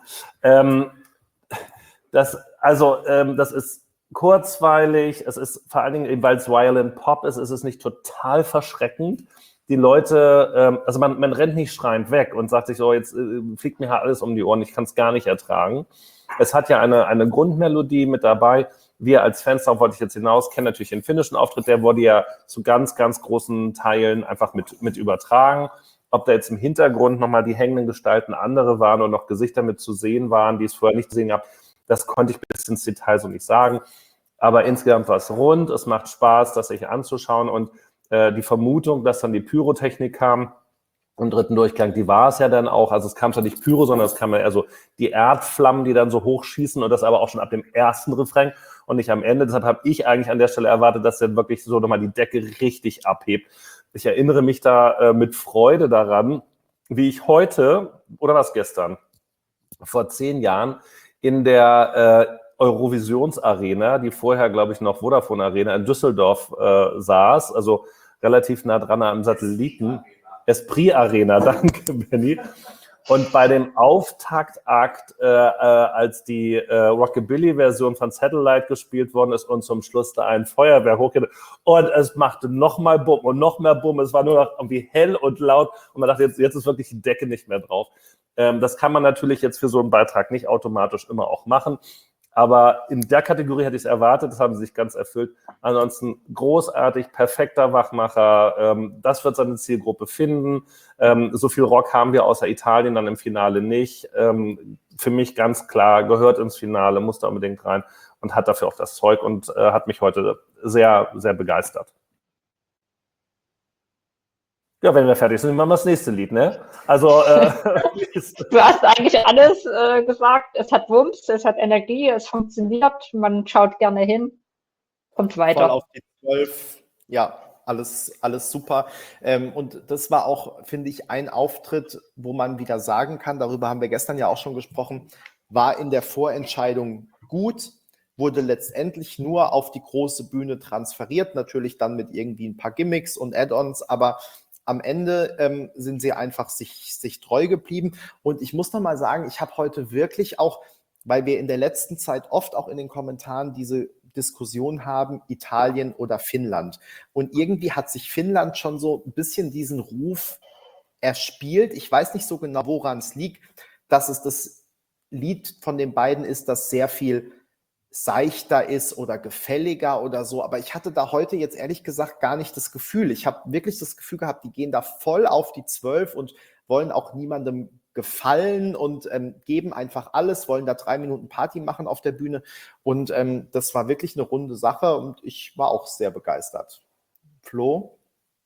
Das ist kurzweilig. Es ist vor allen Dingen, eben weil es Violent Pop ist, ist es nicht total verschreckend. Die Leute, also man rennt nicht schreiend weg und sagt sich so, jetzt fliegt mir alles um die Ohren, ich kann es gar nicht ertragen. Es hat ja eine Grundmelodie mit dabei. Wir als Fans, darauf wollte ich jetzt hinaus, kennen natürlich den finnischen Auftritt, der wurde ja zu ganz, ganz großen Teilen einfach mit übertragen. Ob da jetzt im Hintergrund nochmal die hängenden Gestalten andere waren und noch Gesichter mit zu sehen waren, die es vorher nicht gesehen habe, das konnte ich bis ins Detail so nicht sagen. Aber insgesamt war es rund, es macht Spaß, das sich anzuschauen und die Vermutung, dass dann die Pyrotechnik kam im dritten Durchgang, die war es ja dann auch. Also es kam zwar nicht Pyro, sondern es kam ja eher so die Erdflammen, die dann so hochschießen und das aber auch schon ab dem ersten Refrain und nicht am Ende. Deshalb habe ich eigentlich an der Stelle erwartet, dass dann wirklich so nochmal die Decke richtig abhebt. Ich erinnere mich da mit Freude daran, wie ich heute, oder was gestern, vor 10 Jahren in der Eurovisionsarena, die vorher, glaube ich, noch Vodafone Arena in Düsseldorf saß, also relativ nah dran am Satelliten, Esprit Arena, danke Benni. Und bei dem Auftaktakt, als die Rockabilly-Version von Satellite gespielt worden ist und zum Schluss da ein Feuerwerk hochgeht und es machte nochmal Bumm und noch mehr Bumm, es war nur noch irgendwie hell und laut und man dachte, jetzt ist wirklich die Decke nicht mehr drauf. Das kann man natürlich jetzt für so einen Beitrag nicht automatisch immer auch machen. Aber in der Kategorie hätte ich es erwartet, das haben sie sich ganz erfüllt. Ansonsten großartig, perfekter Wachmacher, das wird seine Zielgruppe finden. So viel Rock haben wir außer Italien dann im Finale nicht. Für mich ganz klar, gehört ins Finale, muss da unbedingt rein und hat dafür auch das Zeug und hat mich heute sehr, sehr begeistert. Ja, wenn wir fertig sind, machen wir das nächste Lied, ne? Also, du hast eigentlich alles gesagt. Es hat Wumms, es hat Energie, es funktioniert, man schaut gerne hin, kommt weiter. Voll auf die 12. Ja, alles super. Und das war auch, finde ich, ein Auftritt, wo man wieder sagen kann, darüber haben wir gestern ja auch schon gesprochen, war in der Vorentscheidung gut, wurde letztendlich nur auf die große Bühne transferiert, natürlich dann mit irgendwie ein paar Gimmicks und Add-ons, aber am Ende sind sie einfach sich treu geblieben. Und ich muss noch mal sagen, ich habe heute wirklich auch, weil wir in der letzten Zeit oft auch in den Kommentaren diese Diskussion haben, Italien oder Finnland. Und irgendwie hat sich Finnland schon so ein bisschen diesen Ruf erspielt. Ich weiß nicht so genau, woran es liegt, dass es das Lied von den beiden ist, das sehr viel seichter ist oder gefälliger oder so, aber ich hatte da heute jetzt ehrlich gesagt gar nicht das Gefühl. Ich habe wirklich das Gefühl gehabt, die gehen da voll auf die 12 und wollen auch niemandem gefallen und geben einfach alles, wollen da 3 Minuten Party machen auf der Bühne und das war wirklich eine runde Sache und ich war auch sehr begeistert. Flo?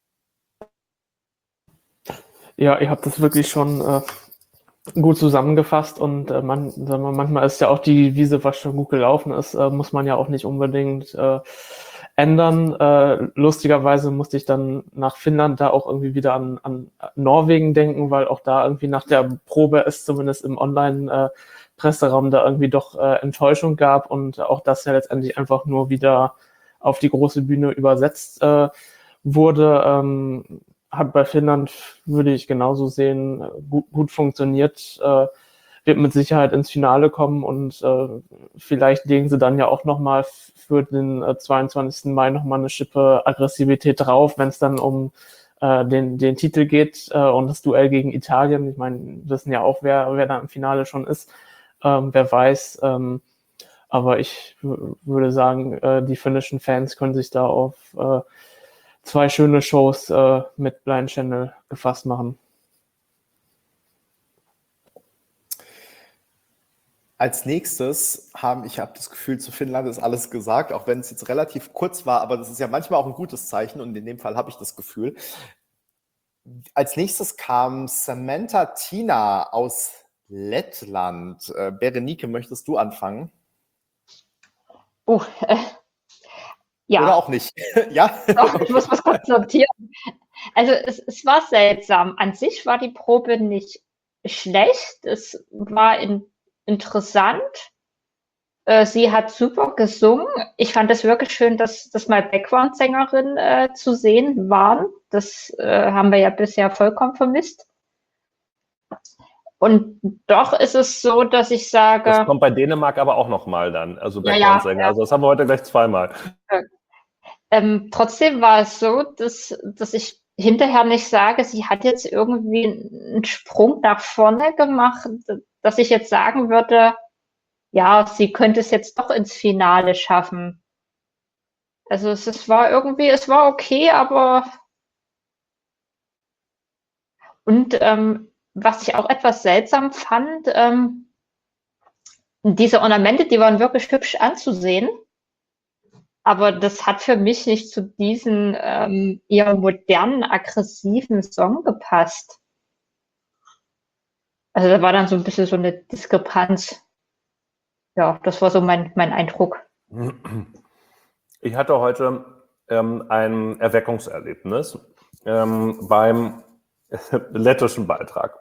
Ja, ihr habt das wirklich schon gut zusammengefasst und manchmal ist ja auch die Wiese, was schon gut gelaufen ist, muss man ja auch nicht unbedingt ändern. Lustigerweise musste ich dann nach Finnland da auch irgendwie wieder an Norwegen denken, weil auch da irgendwie nach der Probe es zumindest im Online-Presseraum da irgendwie doch Enttäuschung gab und auch das ja letztendlich einfach nur wieder auf die große Bühne übersetzt wurde. Hat bei Finnland, würde ich genauso sehen, gut funktioniert, wird mit Sicherheit ins Finale kommen und vielleicht legen sie dann ja auch nochmal für den 22. Mai nochmal eine Schippe Aggressivität drauf, wenn es dann um den Titel geht und das Duell gegen Italien. Ich meine, wir wissen ja auch, wer da im Finale schon ist, wer weiß. Aber ich würde sagen, die finnischen Fans können sich da auf 2 schöne Shows mit Blind Channel gefasst machen. Als nächstes ich habe das Gefühl, zu Finnland ist alles gesagt, auch wenn es jetzt relativ kurz war, aber das ist ja manchmal auch ein gutes Zeichen und in dem Fall habe ich das Gefühl. Als nächstes kam Samantha Tina aus Lettland. Berenike, möchtest du anfangen? Ja. Oder auch nicht. Ja? Doch, ich muss was kurz notieren. Also es war seltsam. An sich war die Probe nicht schlecht. Es war interessant. sie hat super gesungen. Ich fand es wirklich schön, dass mal Background-Sängerinnen zu sehen waren. Das haben wir ja bisher vollkommen vermisst. Und doch ist es so, dass ich sage... Das kommt bei Dänemark aber auch nochmal dann, also Ja, Background-Sänger. ja. Also das haben wir heute gleich zweimal. Trotzdem war es so, dass ich hinterher nicht sage, sie hat jetzt irgendwie einen Sprung nach vorne gemacht, dass ich jetzt sagen würde, ja, sie könnte es jetzt doch ins Finale schaffen. Also es war okay, aber und was ich auch etwas seltsam fand, diese Ornamente, die waren wirklich hübsch anzusehen, aber das hat für mich nicht zu diesem eher modernen, aggressiven Song gepasst. Also da war dann so ein bisschen so eine Diskrepanz. Ja, das war so mein Eindruck. Ich hatte heute ein Erweckungserlebnis beim lettischen Beitrag.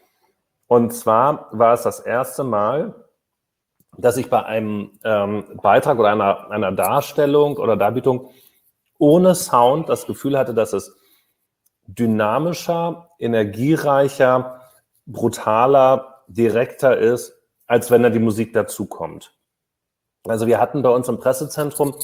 Und zwar war es das erste Mal, dass ich bei einem Beitrag oder einer Darstellung oder Darbietung ohne Sound das Gefühl hatte, dass es dynamischer, energiereicher, brutaler, direkter ist, als wenn da die Musik dazukommt. Also wir hatten bei uns im Pressezentrum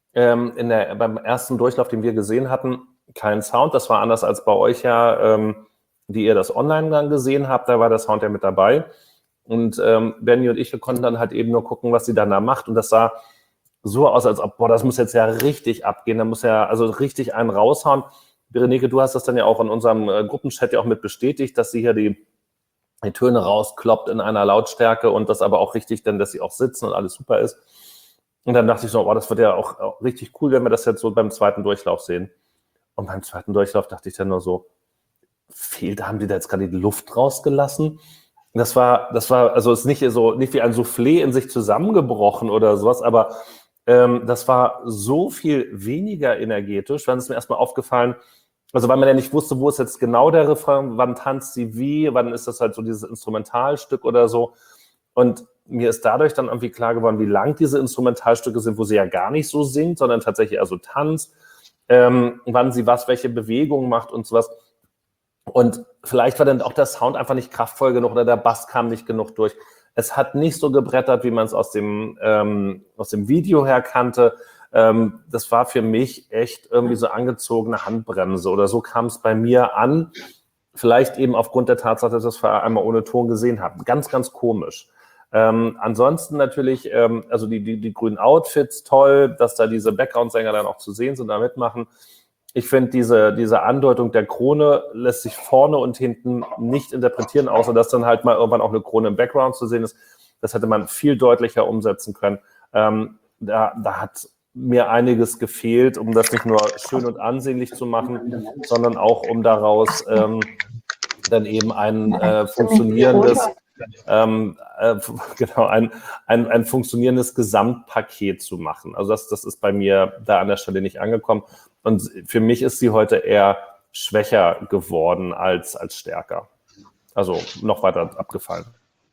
beim ersten Durchlauf, den wir gesehen hatten, keinen Sound. Das war anders als bei euch ja, die ihr das online dann gesehen habt. Da war der Sound ja mit dabei. Und Benny und ich, wir konnten dann halt eben nur gucken, was sie dann da macht. Und das sah so aus, als ob, boah, das muss jetzt ja richtig abgehen. Da muss ja also richtig einen raushauen. Berenike, du hast das dann ja auch in unserem Gruppenchat ja auch mit bestätigt, dass sie hier die Töne rauskloppt in einer Lautstärke und das aber auch richtig, dann, dass sie auch sitzen und alles super ist. Und dann dachte ich so, oh, das wird ja auch richtig cool, wenn wir das jetzt so beim zweiten Durchlauf sehen. Und beim zweiten Durchlauf dachte ich dann nur so, haben die da jetzt gerade die Luft rausgelassen? Das war, also es ist nicht wie ein Soufflé in sich zusammengebrochen oder sowas, aber das war so viel weniger energetisch. Dann ist mir erstmal aufgefallen, also weil man ja nicht wusste, wo ist jetzt genau der Refrain, wann tanzt sie wie, wann ist das halt so dieses Instrumentalstück oder so. Und mir ist dadurch dann irgendwie klar geworden, wie lang diese Instrumentalstücke sind, wo sie ja gar nicht so singt, sondern tatsächlich eher so tanzt, wann sie welche Bewegungen macht und sowas. Und vielleicht war dann auch der Sound einfach nicht kraftvoll genug oder der Bass kam nicht genug durch. Es hat nicht so gebrettert, wie man es aus dem Video her kannte. Das war für mich echt irgendwie so angezogene Handbremse oder so kam es bei mir an. Vielleicht eben aufgrund der Tatsache, dass ich das vorher einmal ohne Ton gesehen habe. Ganz, ganz komisch. Ansonsten natürlich, also die grünen Outfits toll, dass da diese Background-Sänger dann auch zu sehen sind, da mitmachen. Ich finde, diese Andeutung der Krone lässt sich vorne und hinten nicht interpretieren, außer dass dann halt mal irgendwann auch eine Krone im Background zu sehen ist. Das hätte man viel deutlicher umsetzen können. Da hat mir einiges gefehlt, um das nicht nur schön und ansehnlich zu machen, sondern auch um daraus dann eben ein funktionierendes ein funktionierendes Gesamtpaket zu machen. Also das ist bei mir da an der Stelle nicht angekommen. Und für mich ist sie heute eher schwächer geworden als stärker. Also noch weiter abgefallen.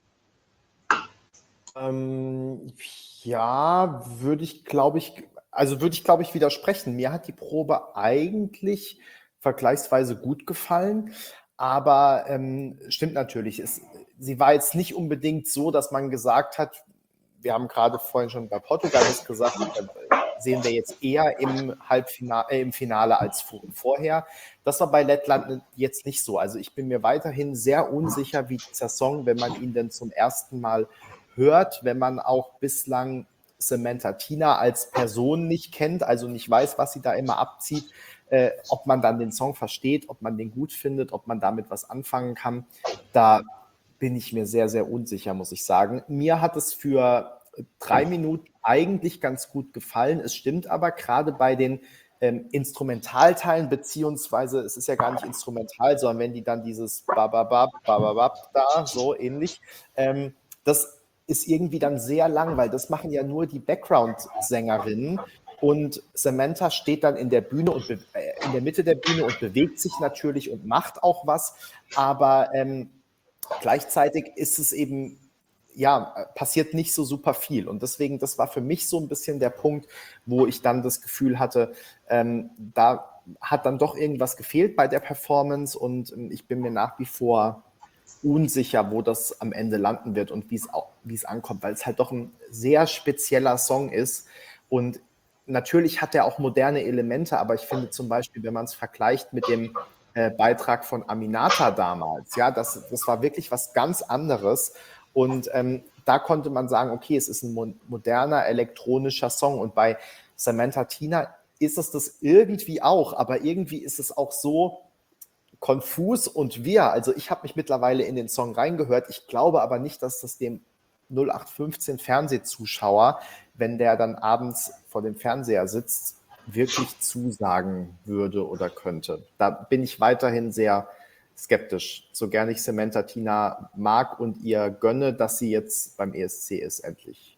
Ja, würde ich, glaube ich, widersprechen. Mir hat die Probe eigentlich vergleichsweise gut gefallen, aber stimmt natürlich. Sie war jetzt nicht unbedingt so, dass man gesagt hat, wir haben gerade vorhin schon bei Portugal das gesagt, sehen wir jetzt eher im Finale als vorher. Das war bei Lettland jetzt nicht so. Also ich bin mir weiterhin sehr unsicher, wie dieser Song, wenn man ihn denn zum ersten Mal hört, wenn man auch bislang Samantha Tina als Person nicht kennt, also nicht weiß, was sie da immer abzieht, ob man dann den Song versteht, ob man den gut findet, ob man damit was anfangen kann. Da bin ich mir sehr, sehr unsicher, muss ich sagen. Mir hat es für 3 Minuten eigentlich ganz gut gefallen. Es stimmt aber, gerade bei den Instrumentalteilen, beziehungsweise es ist ja gar nicht instrumental, sondern wenn die dann dieses Bababab, Bababab da, so ähnlich, das ist irgendwie dann sehr lang, weil das machen ja nur die Background-Sängerinnen und Samantha steht dann in der Bühne und in der Mitte der Bühne und bewegt sich natürlich und macht auch was, aber gleichzeitig ist es eben passiert nicht so super viel. Und deswegen, das war für mich so ein bisschen der Punkt, wo ich dann das Gefühl hatte, da hat dann doch irgendwas gefehlt bei der Performance und ich bin mir nach wie vor unsicher, wo das am Ende landen wird und wie es ankommt, weil es halt doch ein sehr spezieller Song ist. Und natürlich hat er auch moderne Elemente, aber ich finde zum Beispiel, wenn man es vergleicht mit dem Beitrag von Aminata damals, ja, das war wirklich was ganz anderes. Und da konnte man sagen, okay, es ist ein moderner elektronischer Song. Und bei Samantha Tina ist es das irgendwie auch, aber irgendwie ist es auch so konfus und wirr. Also ich habe mich mittlerweile in den Song reingehört. Ich glaube aber nicht, dass das dem 0815 Fernsehzuschauer, wenn der dann abends vor dem Fernseher sitzt, wirklich zusagen würde oder könnte. Da bin ich weiterhin sehr skeptisch. So gerne ich Samantha Tina mag und ihr gönne, dass sie jetzt beim ESC ist, endlich.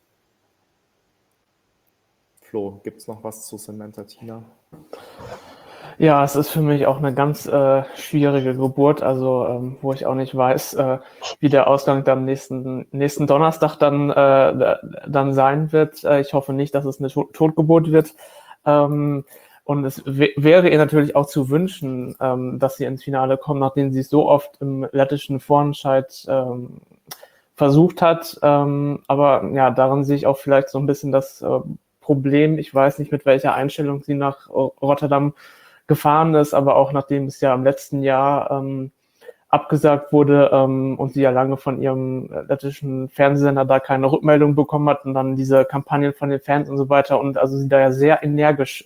Flo, gibt es noch was zu Samantha Tina? Ja, es ist für mich auch eine ganz schwierige Geburt, also wo ich auch nicht weiß, wie der Ausgang dann nächsten Donnerstag dann sein wird. Ich hoffe nicht, dass es eine Totgeburt wird. Und es wäre ihr natürlich auch zu wünschen, dass sie ins Finale kommt, nachdem sie es so oft im lettischen Vorentscheid versucht hat. Aber ja, daran sehe ich auch vielleicht so ein bisschen das Problem. Ich weiß nicht, mit welcher Einstellung sie nach Rotterdam gefahren ist, aber auch nachdem es ja im letzten Jahr abgesagt wurde und sie ja lange von ihrem lettischen Fernsehsender da keine Rückmeldung bekommen hat und dann diese Kampagnen von den Fans und so weiter und also sie da ja sehr energisch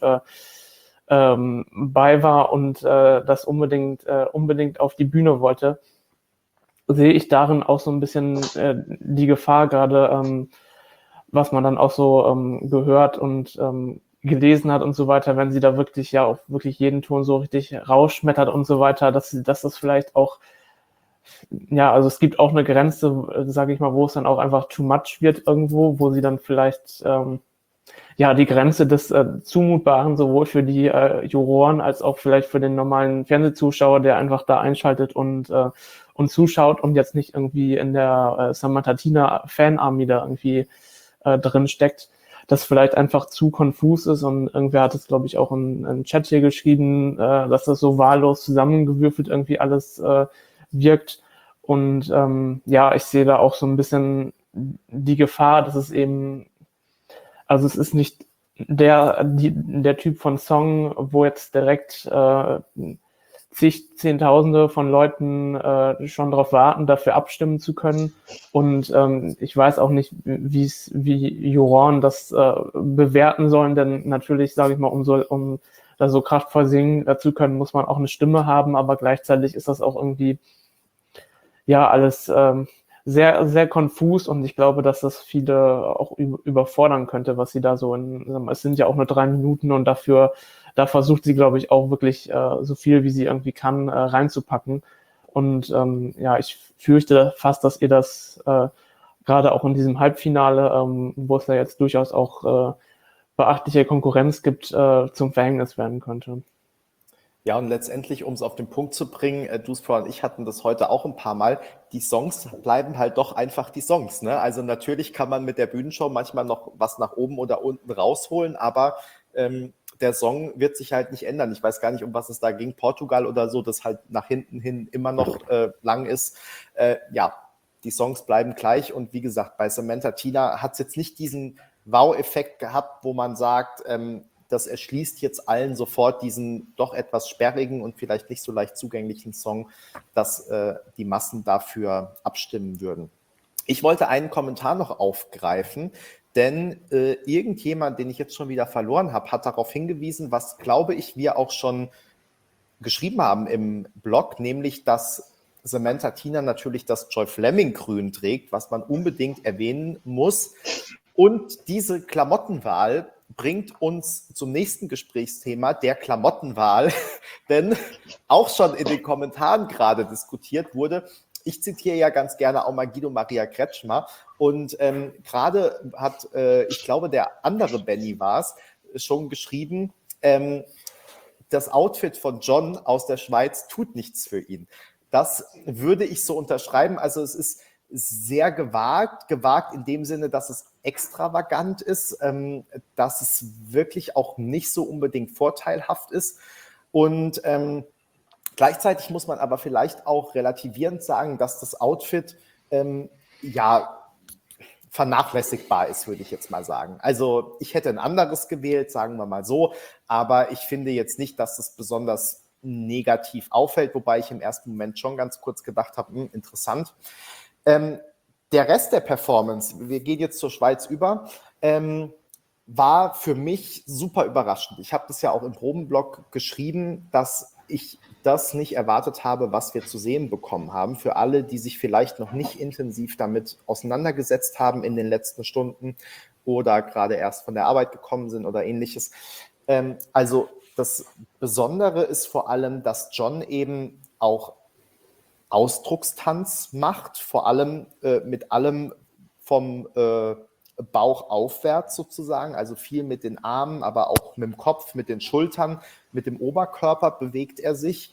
bei war und das unbedingt auf die Bühne wollte, sehe ich darin auch so ein bisschen die Gefahr gerade, was man dann auch so gehört und gelesen hat und so weiter, wenn sie da wirklich ja auch wirklich jeden Ton so richtig rausschmettert und so weiter, dass das vielleicht auch, ja, also es gibt auch eine Grenze, sage ich mal, wo es dann auch einfach too much wird irgendwo, wo sie dann vielleicht ja die Grenze des Zumutbaren sowohl für die Juroren als auch vielleicht für den normalen Fernsehzuschauer, der einfach da einschaltet und zuschaut und jetzt nicht irgendwie in der Samantha Tina Fan-Army da irgendwie drin steckt, das vielleicht einfach zu konfus ist und irgendwer hat es, glaube ich, auch in Chat hier geschrieben, dass das so wahllos zusammengewürfelt irgendwie alles wirkt und ja, ich sehe da auch so ein bisschen die Gefahr, dass es eben, also es ist nicht der Typ von Song, wo jetzt direkt Zehntausende von Leuten schon darauf warten, dafür abstimmen zu können. Und ich weiß auch nicht, wie Juroren das bewerten sollen, denn natürlich, sage ich mal, um da so kraftvoll singen zu können, muss man auch eine Stimme haben, aber gleichzeitig ist das auch irgendwie ja alles sehr, sehr konfus und ich glaube, dass das viele auch überfordern könnte, was sie da so es sind ja auch nur 3 Minuten und da versucht sie, glaube ich, auch wirklich so viel, wie sie irgendwie kann, reinzupacken. Und ja, ich fürchte fast, dass ihr das gerade auch in diesem Halbfinale, wo es ja jetzt durchaus auch beachtliche Konkurrenz gibt, zum Verhängnis werden könnte. Ja, und letztendlich, um es auf den Punkt zu bringen, Duspro und ich hatten das heute auch ein paar Mal, die Songs bleiben halt doch einfach die Songs, ne? Also natürlich kann man mit der Bühnenshow manchmal noch was nach oben oder unten rausholen, aber der Song wird sich halt nicht ändern. Ich weiß gar nicht, um was es da ging, Portugal oder so, das halt nach hinten hin immer noch lang ist. Ja, die Songs bleiben gleich und wie gesagt, bei Samantha Tina hat es jetzt nicht diesen Wow-Effekt gehabt, wo man sagt, das erschließt jetzt allen sofort diesen doch etwas sperrigen und vielleicht nicht so leicht zugänglichen Song, dass die Massen dafür abstimmen würden. Ich wollte einen Kommentar noch aufgreifen, denn irgendjemand, den ich jetzt schon wieder verloren habe, hat darauf hingewiesen, was, glaube ich, wir auch schon geschrieben haben im Blog, nämlich, dass Samantha Tina natürlich das Joy Fleming-Grün trägt, was man unbedingt erwähnen muss. Und diese Klamottenwahl bringt uns zum nächsten Gesprächsthema, der Klamottenwahl, denn auch schon in den Kommentaren gerade diskutiert wurde. Ich zitiere ja ganz gerne auch mal Guido Maria Kretschmer und gerade hat, ich glaube, der andere Benny war es, schon geschrieben, das Outfit von John aus der Schweiz tut nichts für ihn. Das würde ich so unterschreiben. Also es ist sehr gewagt in dem Sinne, dass es extravagant ist, dass es wirklich auch nicht so unbedingt vorteilhaft ist. Und gleichzeitig muss man aber vielleicht auch relativierend sagen, dass das Outfit vernachlässigbar ist, würde ich jetzt mal sagen. Also ich hätte ein anderes gewählt, sagen wir mal so, aber ich finde jetzt nicht, dass es besonders negativ auffällt, wobei ich im ersten Moment schon ganz kurz gedacht habe, interessant. Der Rest der Performance, wir gehen jetzt zur Schweiz über, war für mich super überraschend. Ich habe das ja auch im Probenblog geschrieben, dass ich das nicht erwartet habe, was wir zu sehen bekommen haben. Für alle, die sich vielleicht noch nicht intensiv damit auseinandergesetzt haben in den letzten Stunden oder gerade erst von der Arbeit gekommen sind oder ähnliches. Also das Besondere ist vor allem, dass John eben auch Ausdruckstanz macht, vor allem mit allem vom Bauch aufwärts sozusagen, also viel mit den Armen, aber auch mit dem Kopf, mit den Schultern, mit dem Oberkörper bewegt er sich,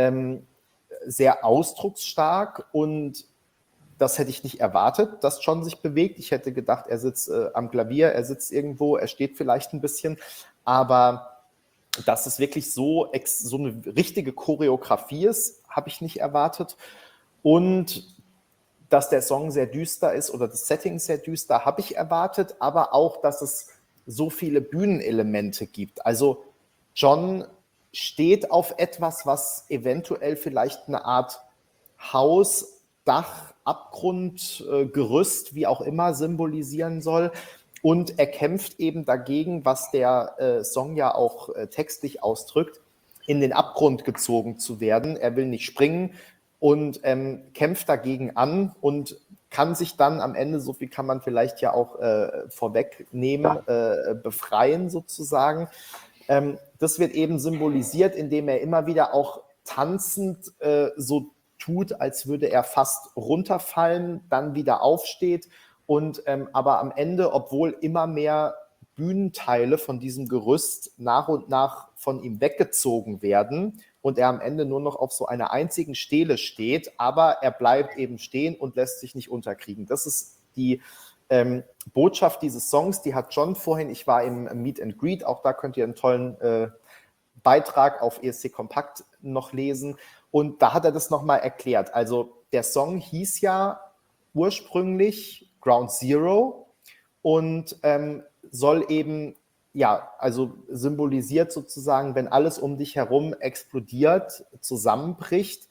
sehr ausdrucksstark, und das hätte ich nicht erwartet, dass John sich bewegt. Ich hätte gedacht, er sitzt am Klavier, er sitzt irgendwo, er steht vielleicht ein bisschen, aber dass es wirklich so eine richtige Choreografie ist, habe ich nicht erwartet. Und dass der Song sehr düster ist oder das Setting sehr düster, habe ich erwartet, aber auch, dass es so viele Bühnenelemente gibt. Also John steht auf etwas, was eventuell vielleicht eine Art Haus, Dach, Abgrund, Gerüst, wie auch immer, symbolisieren soll. Und er kämpft eben dagegen, was der Song ja auch textlich ausdrückt, in den Abgrund gezogen zu werden. Er will nicht springen und kämpft dagegen an und kann sich dann am Ende, so viel kann man vielleicht ja auch vorwegnehmen, befreien sozusagen. Das wird eben symbolisiert, indem er immer wieder auch tanzend so tut, als würde er fast runterfallen, dann wieder aufsteht und aber am Ende, obwohl immer mehr Bühnenteile von diesem Gerüst nach und nach von ihm weggezogen werden und er am Ende nur noch auf so einer einzigen Stele steht, aber er bleibt eben stehen und lässt sich nicht unterkriegen. Das ist die Botschaft dieses Songs, die hat John vorhin, ich war im Meet and Greet, auch da könnt ihr einen tollen Beitrag auf ESC Kompakt noch lesen, und da hat er das nochmal erklärt. Also der Song hieß ja ursprünglich Ground Zero und soll eben, ja, also symbolisiert sozusagen, wenn alles um dich herum explodiert, zusammenbricht,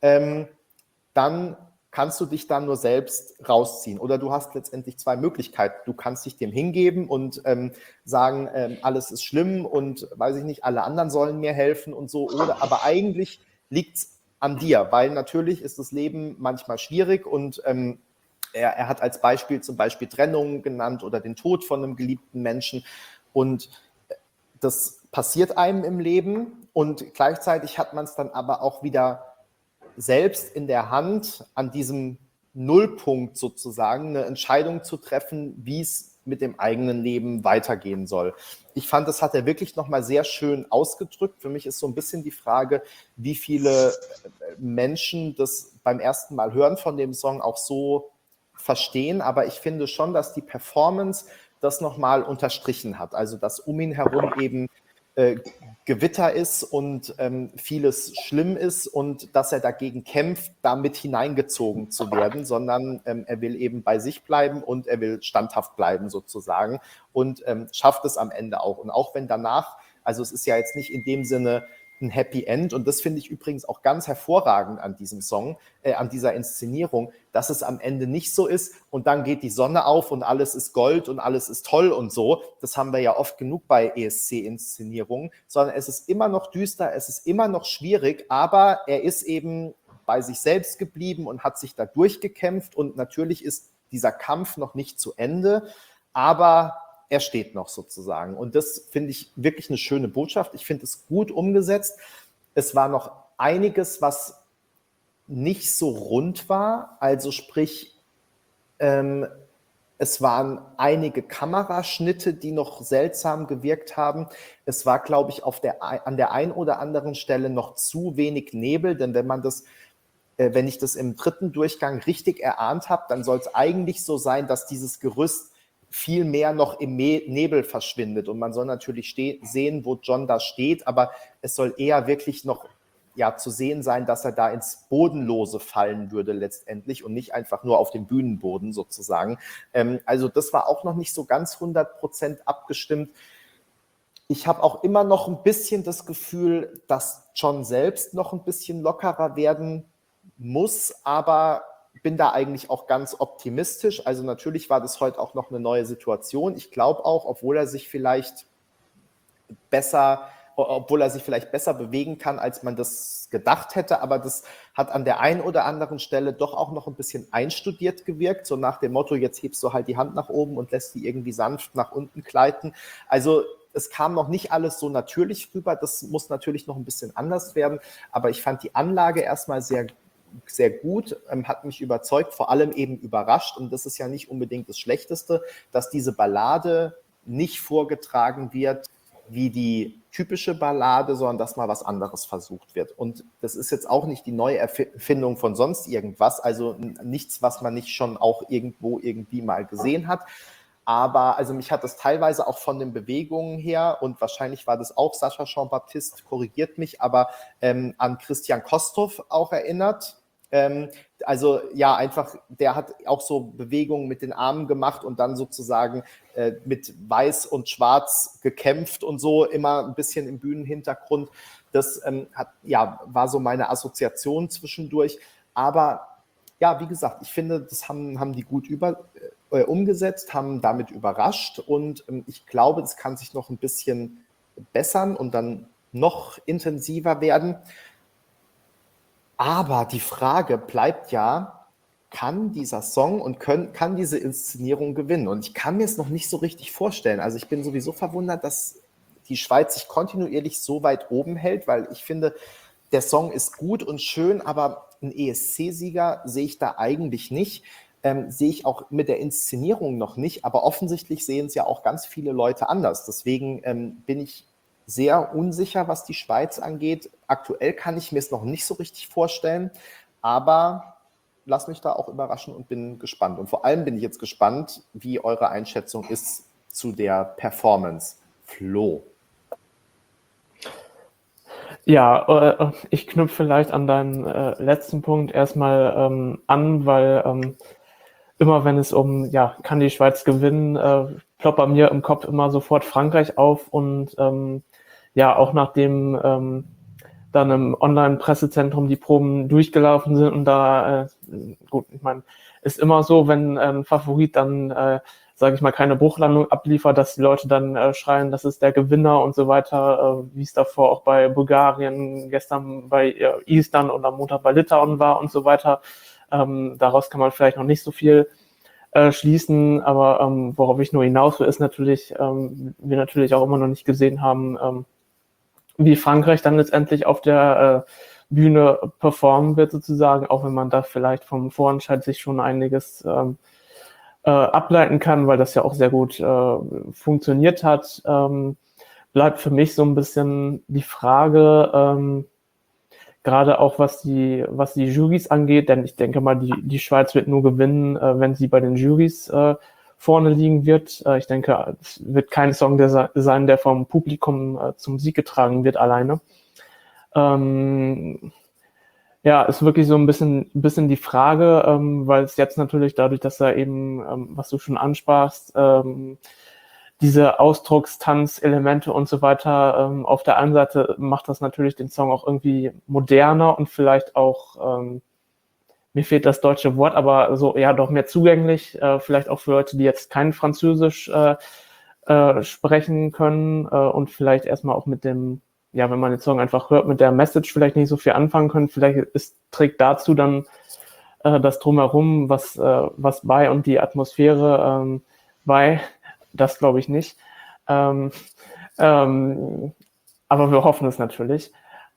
dann kannst du dich dann nur selbst rausziehen. Oder du hast letztendlich zwei Möglichkeiten. Du kannst dich dem hingeben und sagen, alles ist schlimm und, weiß ich nicht, alle anderen sollen mir helfen und so. Oder, aber eigentlich liegt es an dir, weil natürlich ist das Leben manchmal schwierig und er hat als Beispiel zum Beispiel Trennung genannt oder den Tod von einem geliebten Menschen. Und das passiert einem im Leben und gleichzeitig hat man es dann aber auch wieder selbst in der Hand, an diesem Nullpunkt sozusagen eine Entscheidung zu treffen, wie es mit dem eigenen Leben weitergehen soll. Ich fand, das hat er wirklich nochmal sehr schön ausgedrückt. Für mich ist so ein bisschen die Frage, wie viele Menschen das beim ersten Mal hören von dem Song auch so verstehen. Aber ich finde schon, dass die Performance das nochmal unterstrichen hat. Also, dass um ihn herum eben Gewitter ist und vieles schlimm ist und dass er dagegen kämpft, damit hineingezogen zu werden, sondern er will eben bei sich bleiben und er will standhaft bleiben sozusagen und schafft es am Ende auch. Und auch wenn danach, also es ist ja jetzt nicht in dem Sinne ein Happy End, und das finde ich übrigens auch ganz hervorragend an diesem Song, an dieser Inszenierung, dass es am Ende nicht so ist und dann geht die Sonne auf und alles ist Gold und alles ist toll und so. Das haben wir ja oft genug bei ESC-Inszenierungen, sondern es ist immer noch düster, es ist immer noch schwierig, aber er ist eben bei sich selbst geblieben und hat sich da durchgekämpft, und natürlich ist dieser Kampf noch nicht zu Ende, aber er steht noch sozusagen. Und das finde ich wirklich eine schöne Botschaft. Ich finde es gut umgesetzt. Es war noch einiges, was nicht so rund war. Also sprich, es waren einige Kameraschnitte, die noch seltsam gewirkt haben. Es war, glaube ich, an der einen oder anderen Stelle noch zu wenig Nebel, denn wenn man das wenn ich das im dritten Durchgang richtig erahnt habe, dann soll es eigentlich so sein, dass dieses Gerüst viel mehr noch im Nebel verschwindet. Und man soll natürlich sehen, wo John da steht, aber es soll eher wirklich noch zu sehen sein, dass er da ins Bodenlose fallen würde letztendlich und nicht einfach nur auf den Bühnenboden sozusagen. Also das war auch noch nicht so ganz 100% abgestimmt. Ich habe auch immer noch ein bisschen das Gefühl, dass John selbst noch ein bisschen lockerer werden muss, aber bin da eigentlich auch ganz optimistisch. Also natürlich war das heute auch noch eine neue Situation. Ich glaube auch, obwohl er sich vielleicht besser bewegen kann, als man das gedacht hätte, aber das hat an der einen oder anderen Stelle doch auch noch ein bisschen einstudiert gewirkt, so nach dem Motto, jetzt hebst du halt die Hand nach oben und lässt die irgendwie sanft nach unten gleiten. Also es kam noch nicht alles so natürlich rüber, das muss natürlich noch ein bisschen anders werden, aber ich fand die Anlage erstmal sehr, sehr gut, hat mich überzeugt, vor allem eben überrascht, und das ist ja nicht unbedingt das Schlechteste, dass diese Ballade nicht vorgetragen wird wie die typische Ballade, sondern dass mal was anderes versucht wird. Und das ist jetzt auch nicht die neue Erfindung von sonst irgendwas, also nichts, was man nicht schon auch irgendwo irgendwie mal gesehen hat. Aber also mich hat das teilweise auch von den Bewegungen her, und wahrscheinlich war das auch Sacha Jean-Baptiste, korrigiert mich, aber an Christian Kostow auch erinnert. Also ja, einfach, der hat auch so Bewegungen mit den Armen gemacht und dann sozusagen mit Weiß und Schwarz gekämpft und so, immer ein bisschen im Bühnenhintergrund. Das war so meine Assoziation zwischendurch. Aber ja, wie gesagt, ich finde, das haben die gut umgesetzt, haben damit überrascht, und ich glaube, das kann sich noch ein bisschen bessern und dann noch intensiver werden. Aber die Frage bleibt ja, kann dieser Song und kann diese Inszenierung gewinnen? Und ich kann mir es noch nicht so richtig vorstellen. Also ich bin sowieso verwundert, dass die Schweiz sich kontinuierlich so weit oben hält, weil ich finde, der Song ist gut und schön, aber einen ESC-Sieger sehe ich da eigentlich nicht. Sehe ich auch mit der Inszenierung noch nicht, aber offensichtlich sehen es ja auch ganz viele Leute anders. Deswegen bin ich sehr unsicher, was die Schweiz angeht. Aktuell kann ich mir es noch nicht so richtig vorstellen, aber lass mich da auch überraschen und bin gespannt. Und vor allem bin ich jetzt gespannt, wie eure Einschätzung ist zu der Performance. Flo. Ja, ich knüpfe vielleicht an deinen letzten Punkt erstmal an, weil immer wenn es kann die Schweiz gewinnen, ploppt bei mir im Kopf immer sofort Frankreich auf, und auch nachdem dann im Online-Pressezentrum die Proben durchgelaufen sind und da, gut, ich meine, ist immer so, wenn ein Favorit dann, sage ich mal, keine Bruchlandung abliefert, dass die Leute dann schreien, das ist der Gewinner und so weiter, wie es davor auch bei Bulgarien, gestern bei Island und am Montag bei Litauen war und so weiter. Daraus kann man vielleicht noch nicht so viel schließen, aber worauf ich nur hinaus will, ist natürlich, wir natürlich auch immer noch nicht gesehen haben, wie Frankreich dann letztendlich auf der Bühne performen wird sozusagen, auch wenn man da vielleicht vom Vorentscheid sich schon einiges ableiten kann, weil das ja auch sehr gut funktioniert hat. Bleibt für mich so ein bisschen die Frage, gerade auch was die Jurys angeht, denn ich denke mal, die Schweiz wird nur gewinnen, wenn sie bei den Jurys vorne liegen wird. Ich denke, es wird kein Song sein, der vom Publikum zum Sieg getragen wird alleine. Ist wirklich so ein bisschen die Frage, weil es jetzt natürlich dadurch, dass er eben, was du schon ansprachst, diese Ausdruckstanzelemente und so weiter, auf der einen Seite macht das natürlich den Song auch irgendwie moderner und vielleicht auch, mir fehlt das deutsche Wort, aber so, ja, doch mehr zugänglich, vielleicht auch für Leute, die jetzt kein Französisch sprechen können und vielleicht erstmal auch mit dem, wenn man den Song einfach hört, mit der Message vielleicht nicht so viel anfangen können. Vielleicht trägt dazu dann das Drumherum, was bei, und die Atmosphäre bei. Das glaube ich nicht. Aber wir hoffen es natürlich.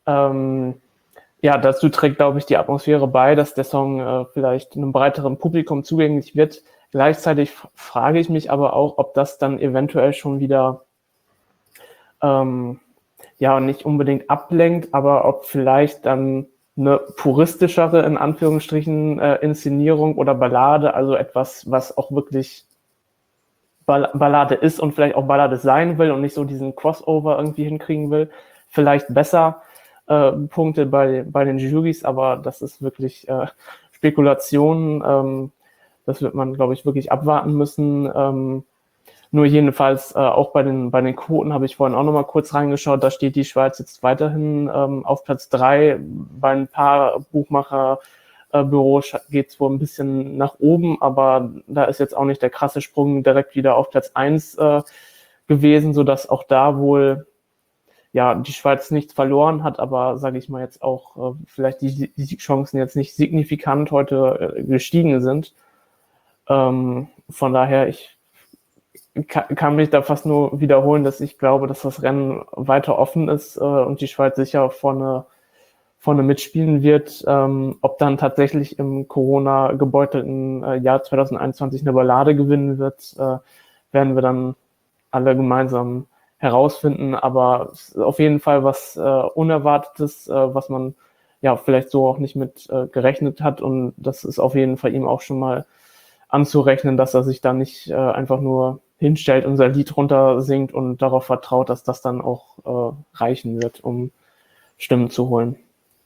Dazu trägt, glaube ich, die Atmosphäre bei, dass der Song vielleicht einem breiteren Publikum zugänglich wird. Gleichzeitig frage ich mich aber auch, ob das dann eventuell schon wieder nicht unbedingt ablenkt, aber ob vielleicht dann eine puristischere, in Anführungsstrichen, Inszenierung oder Ballade, also etwas, was auch wirklich Ballade ist und vielleicht auch Ballade sein will und nicht so diesen Crossover irgendwie hinkriegen will, vielleicht besser Punkte bei den Jurys, aber das ist wirklich Spekulation. Das wird man, glaube ich, wirklich abwarten müssen. Nur jedenfalls auch bei den Quoten habe ich vorhin auch noch mal kurz reingeschaut. Da steht die Schweiz jetzt weiterhin auf Platz 3. Bei ein paar Buchmacherbüros geht es wohl ein bisschen nach oben, aber da ist jetzt auch nicht der krasse Sprung direkt wieder auf Platz 1 gewesen, sodass auch da wohl ja die Schweiz nichts verloren hat, aber sage ich mal jetzt auch vielleicht die Chancen jetzt nicht signifikant heute gestiegen sind. Von daher, ich kann mich da fast nur wiederholen, dass ich glaube, dass das Rennen weiter offen ist und die Schweiz sicher vorne mitspielen wird. Ob dann tatsächlich im Corona-gebeutelten Jahr 2021 eine Ballade gewinnen wird, werden wir dann alle gemeinsam herausfinden. Aber auf jeden Fall was Unerwartetes, was man ja vielleicht so auch nicht mit gerechnet hat. Und das ist auf jeden Fall ihm auch schon mal anzurechnen, dass er sich da nicht einfach nur hinstellt und sein Lied runter singt und darauf vertraut, dass das dann auch reichen wird, um Stimmen zu holen.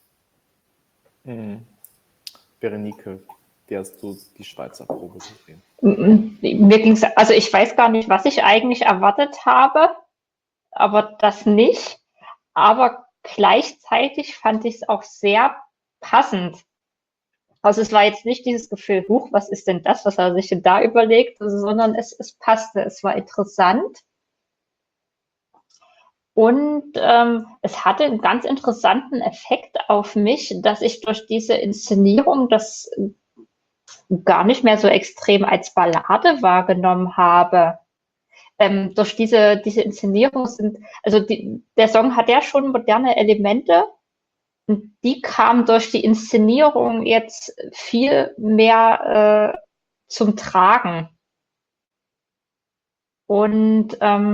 Berenike, wie hast du die Schweizer Probe gesehen? Mir ging's, also ich weiß gar nicht, was ich eigentlich erwartet habe, aber das nicht. Aber gleichzeitig fand ich es auch sehr passend. Also es war jetzt nicht dieses Gefühl, huch, was ist denn das, was er sich denn da überlegt, sondern es passte, es war interessant. Und es hatte einen ganz interessanten Effekt auf mich, dass ich durch diese Inszenierung das gar nicht mehr so extrem als Ballade wahrgenommen habe. Durch diese Inszenierung der Song hat ja schon moderne Elemente. Und die kam durch die Inszenierung jetzt viel mehr zum Tragen. Und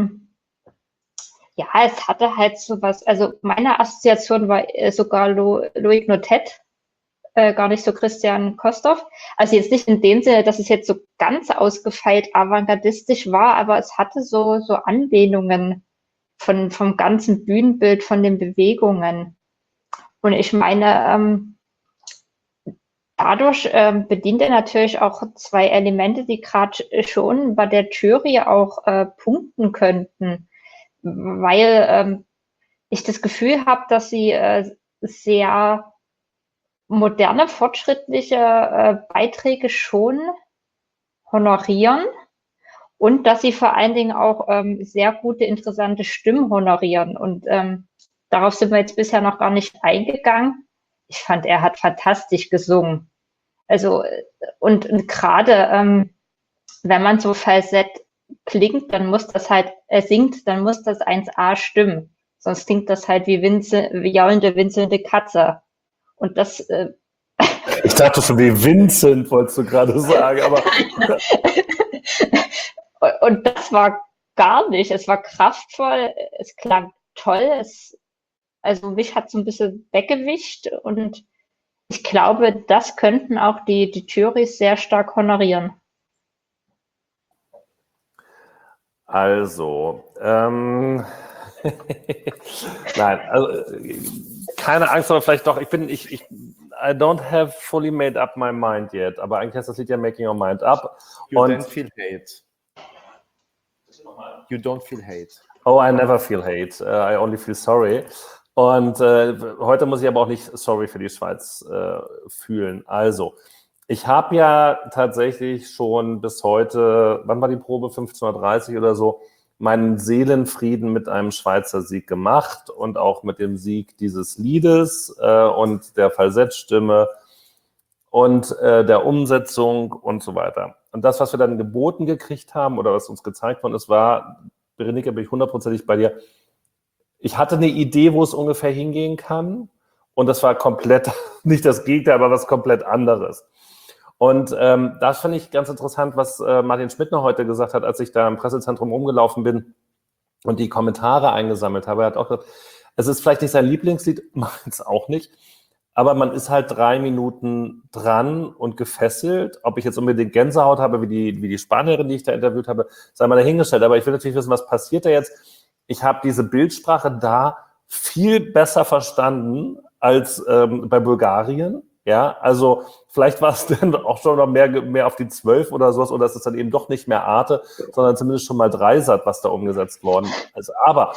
ja, es hatte halt sowas, also meine Assoziation war sogar Loic Notet, gar nicht so Christian Kostow. Also jetzt nicht in dem Sinne, dass es jetzt so ganz ausgefeilt avantgardistisch war, aber es hatte so Anlehnungen vom ganzen Bühnenbild, von den Bewegungen. Und ich meine, dadurch bedient er natürlich auch zwei Elemente, die gerade schon bei der Jury auch punkten könnten, weil ich das Gefühl habe, dass sie sehr moderne, fortschrittliche Beiträge schon honorieren und dass sie vor allen Dingen auch sehr gute, interessante Stimmen honorieren. Und darauf sind wir jetzt bisher noch gar nicht eingegangen. Ich fand, er hat fantastisch gesungen. Also, und gerade wenn man so falsett klingt, dann muss das halt, singt, dann muss das 1A stimmen. Sonst klingt das halt wie jaulende, winselnde Katze. Und das. Ich dachte schon, wie Vincent, wolltest du gerade sagen, aber. Und das war gar nicht. Es war kraftvoll, es klang toll, also mich hat so ein bisschen weggewischt und ich glaube, das könnten auch die Jurys sehr stark honorieren. Also, nein, also keine Angst, aber vielleicht doch, I don't have fully made up my mind yet, aber eigentlich heißt das Lied ja Making Your Mind Up. You don't feel hate. You don't feel hate. Oh, I never feel hate. I only feel sorry. Und heute muss ich aber auch nicht sorry für die Schweiz fühlen. Also, ich habe ja tatsächlich schon bis heute, wann war die Probe, 15:30 oder so, meinen Seelenfrieden mit einem Schweizer Sieg gemacht und auch mit dem Sieg dieses Liedes und der Falsettstimme und der Umsetzung und so weiter. Und das, was wir dann geboten gekriegt haben oder was uns gezeigt worden ist, war, Berenike, bin ich 100%ig bei dir, ich hatte eine Idee, wo es ungefähr hingehen kann und das war komplett, nicht das Gegenteil, aber was komplett anderes. Und das fand ich ganz interessant, was Martin Schmidtner heute gesagt hat, als ich da im Pressezentrum rumgelaufen bin und die Kommentare eingesammelt habe. Er hat auch gesagt, es ist vielleicht nicht sein Lieblingslied, meins auch nicht, aber man ist halt 3 Minuten dran und gefesselt. Ob ich jetzt unbedingt Gänsehaut habe, wie die Spanierin, die ich da interviewt habe, sei mal dahingestellt. Aber ich will natürlich wissen, was passiert da jetzt? Ich habe diese Bildsprache da viel besser verstanden als bei Bulgarien. Ja, also vielleicht war es dann auch schon noch mehr auf die 12 oder sowas, oder es ist dann eben doch nicht mehr Arte, sondern zumindest schon mal Dreisat, was da umgesetzt worden ist. Aber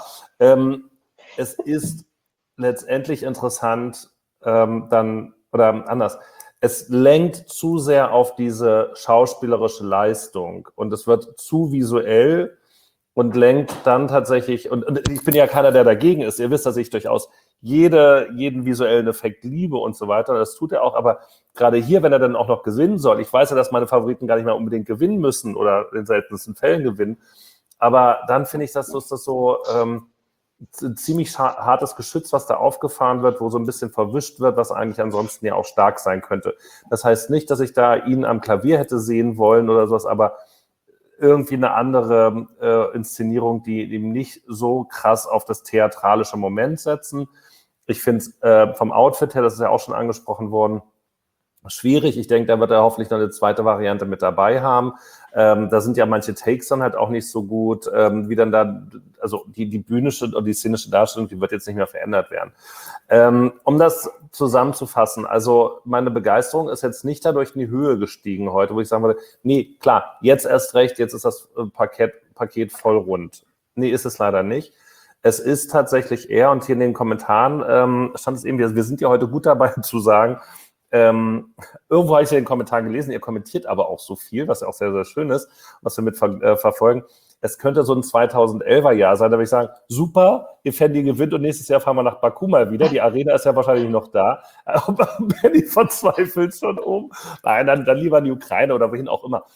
es ist letztendlich interessant, dann, oder anders, es lenkt zu sehr auf diese schauspielerische Leistung und es wird zu visuell und lenkt dann tatsächlich, und ich bin ja keiner, der dagegen ist, ihr wisst, dass ich durchaus jeden visuellen Effekt liebe und so weiter, das tut er auch, aber gerade hier, wenn er dann auch noch gewinnen soll, ich weiß ja, dass meine Favoriten gar nicht mehr unbedingt gewinnen müssen oder in seltensten Fällen gewinnen, aber dann finde ich, dass das so ziemlich hartes Geschütz, was da aufgefahren wird, wo so ein bisschen verwischt wird, was eigentlich ansonsten ja auch stark sein könnte. Das heißt nicht, dass ich da ihn am Klavier hätte sehen wollen oder sowas, aber irgendwie eine andere Inszenierung, die eben nicht so krass auf das theatralische Moment setzen. Ich finde es vom Outfit her, das ist ja auch schon angesprochen worden, schwierig. Ich denke, da wird er hoffentlich noch eine zweite Variante mit dabei haben. Da sind ja manche Takes dann halt auch nicht so gut, wie dann da, also die bühnische und die szenische Darstellung, die wird jetzt nicht mehr verändert werden. Um das zusammenzufassen, also meine Begeisterung ist jetzt nicht dadurch in die Höhe gestiegen heute, wo ich sagen würde, nee, klar, jetzt erst recht, jetzt ist das Paket voll rund. Nee, ist es leider nicht. Es ist tatsächlich eher, und hier in den Kommentaren stand es eben, wir sind ja heute gut dabei zu sagen, irgendwo habe ich ja den Kommentar gelesen, ihr kommentiert aber auch so viel, was ja auch sehr, sehr schön ist, was wir mit verfolgen. Es könnte so ein 2011er Jahr sein, da würde ich sagen, super, Effendi gewinnt und nächstes Jahr fahren wir nach Baku mal wieder. Die Arena ist ja wahrscheinlich noch da. Aber Benny verzweifelt schon um. Nein, dann lieber in die Ukraine oder wohin auch immer.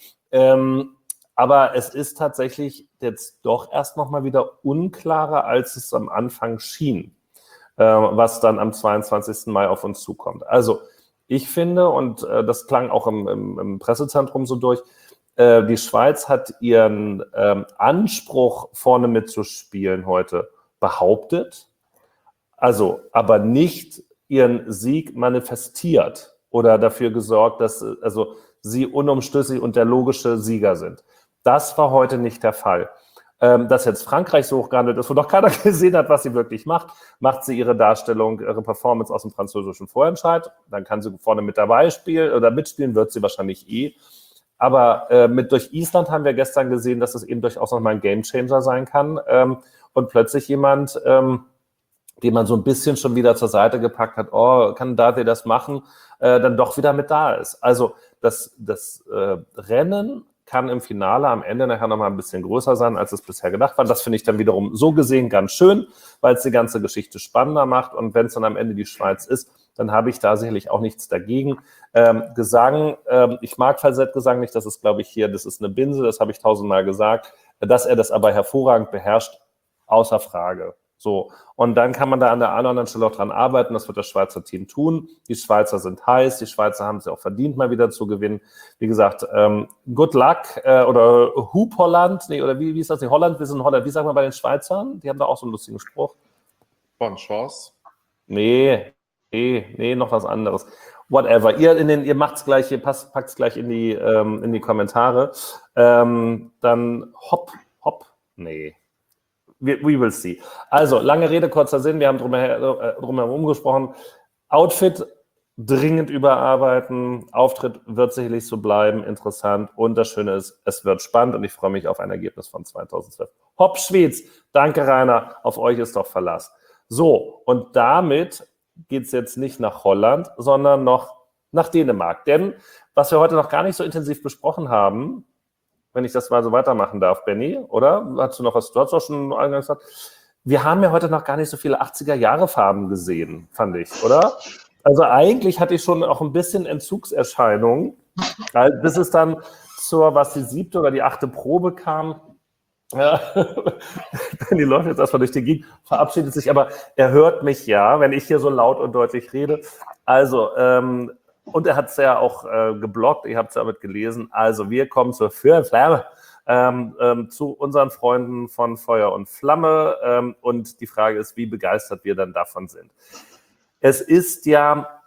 Aber es ist tatsächlich jetzt doch erst nochmal wieder unklarer, als es am Anfang schien, was dann am 22. Mai auf uns zukommt. Also, ich finde, und das klang auch im Pressezentrum so durch, die Schweiz hat ihren Anspruch, vorne mitzuspielen heute behauptet, also aber nicht ihren Sieg manifestiert oder dafür gesorgt, dass also sie unumstößlich und der logische Sieger sind. Das war heute nicht der Fall. Dass jetzt Frankreich so hochgehandelt ist, wo doch keiner gesehen hat, was sie wirklich macht sie ihre Darstellung, ihre Performance aus dem französischen Vorentscheid, dann kann sie vorne mit dabei spielen oder mitspielen, wird sie wahrscheinlich aber durch Island haben wir gestern gesehen, dass es eben durchaus nochmal ein Gamechanger sein kann und plötzlich jemand, den man so ein bisschen schon wieder zur Seite gepackt hat, oh, kann David das machen, dann doch wieder mit da ist. Also das Rennen kann im Finale am Ende nachher nochmal ein bisschen größer sein, als es bisher gedacht war. Das finde ich dann wiederum so gesehen ganz schön, weil es die ganze Geschichte spannender macht. Und wenn es dann am Ende die Schweiz ist, dann habe ich da sicherlich auch nichts dagegen. Gesang, ich mag Falsettgesang nicht, das ist, glaube ich, hier, das ist eine Binse, das habe ich 1000-mal gesagt. Dass er das aber hervorragend beherrscht, außer Frage. So, und dann kann man da an der einen oder anderen Stelle auch dran arbeiten, das wird das Schweizer Team tun. Die Schweizer sind heiß, die Schweizer haben es ja auch verdient, mal wieder zu gewinnen. Wie gesagt, good luck oder Hoop Holland, nee, oder wie ist das nicht? Holland, wir sind Holland. Wie sagen wir bei den Schweizern? Die haben da auch so einen lustigen Spruch. Bonne chance. Nee, noch was anderes. Whatever. Ihr macht's gleich, ihr packt's gleich in die Kommentare. Dann hopp, nee. We will see. Also, lange Rede, kurzer Sinn. Wir haben drumherum gesprochen. Outfit dringend überarbeiten. Auftritt wird sicherlich so bleiben. Interessant. Und das Schöne ist, es wird spannend und ich freue mich auf ein Ergebnis von 2012. Hopp, Schweiz. Danke, Rainer. Auf euch ist doch Verlass. So, und damit geht es jetzt nicht nach Holland, sondern noch nach Dänemark. Denn was wir heute noch gar nicht so intensiv besprochen haben, wenn ich das mal so weitermachen darf, Benny, oder? Hast du noch was? Du hast auch schon eingangs gesagt. Wir haben ja heute noch gar nicht so viele 80er-Jahre-Farben gesehen, fand ich, oder? Also eigentlich hatte ich schon auch ein bisschen Entzugserscheinungen, bis es dann die 7. oder die 8. Probe kam. Ja, Benny läuft jetzt erstmal durch die Gegend, verabschiedet sich, aber er hört mich ja, wenn ich hier so laut und deutlich rede. Also, und er hat es ja auch geblockt, ihr habt es ja mit gelesen. Also wir kommen zur Feuer und Flamme, zu unseren Freunden von Feuer und Flamme. Und die Frage ist, wie begeistert wir dann davon sind. Es ist ja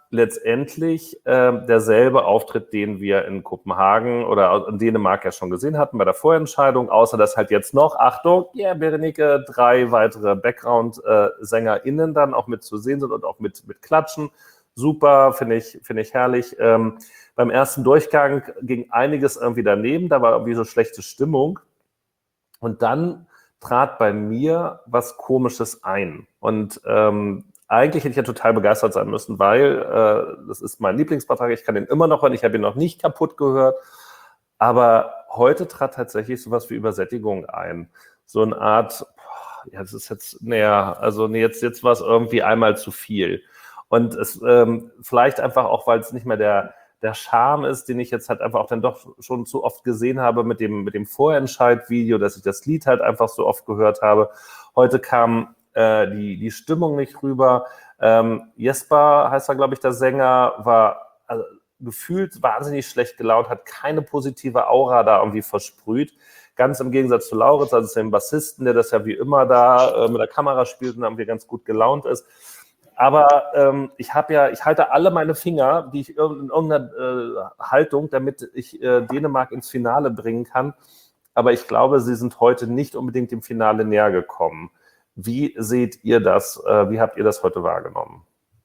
letztendlich derselbe Auftritt, den wir in Kopenhagen oder in Dänemark ja schon gesehen hatten bei der Vorentscheidung, außer dass halt jetzt noch, Achtung, Berenike, 3 weitere Background-SängerInnen dann auch mit zu sehen sind und auch mit Klatschen. Super, finde ich herrlich. Beim ersten Durchgang ging einiges irgendwie daneben, da war irgendwie so schlechte Stimmung. Und dann trat bei mir was Komisches ein. Und eigentlich hätte ich ja total begeistert sein müssen, weil das ist mein Lieblingsbeitrag. Ich kann den immer noch hören. Ich habe ihn noch nicht kaputt gehört. Aber heute trat tatsächlich sowas wie Übersättigung ein. So eine Art, ja, das ist jetzt, jetzt war es irgendwie einmal zu viel. Und es vielleicht einfach auch, weil es nicht mehr der Charme ist, den ich jetzt halt einfach auch dann doch schon zu oft gesehen habe mit dem Vorentscheid-Video, dass ich das Lied halt einfach so oft gehört habe. Heute kam die Stimmung nicht rüber. Jesper heißt er, glaube ich, der Sänger, war gefühlt wahnsinnig schlecht gelaunt, hat keine positive Aura da irgendwie versprüht. Ganz im Gegensatz zu Lauritz, also dem Bassisten, der das ja wie immer da mit der Kamera spielt und irgendwie ganz gut gelaunt ist. Aber ich halte alle meine Finger, die ich in irgendeiner Haltung, damit ich Dänemark ins Finale bringen kann. Aber ich glaube, sie sind heute nicht unbedingt dem Finale näher gekommen. Wie seht ihr das? Wie habt ihr das heute wahrgenommen?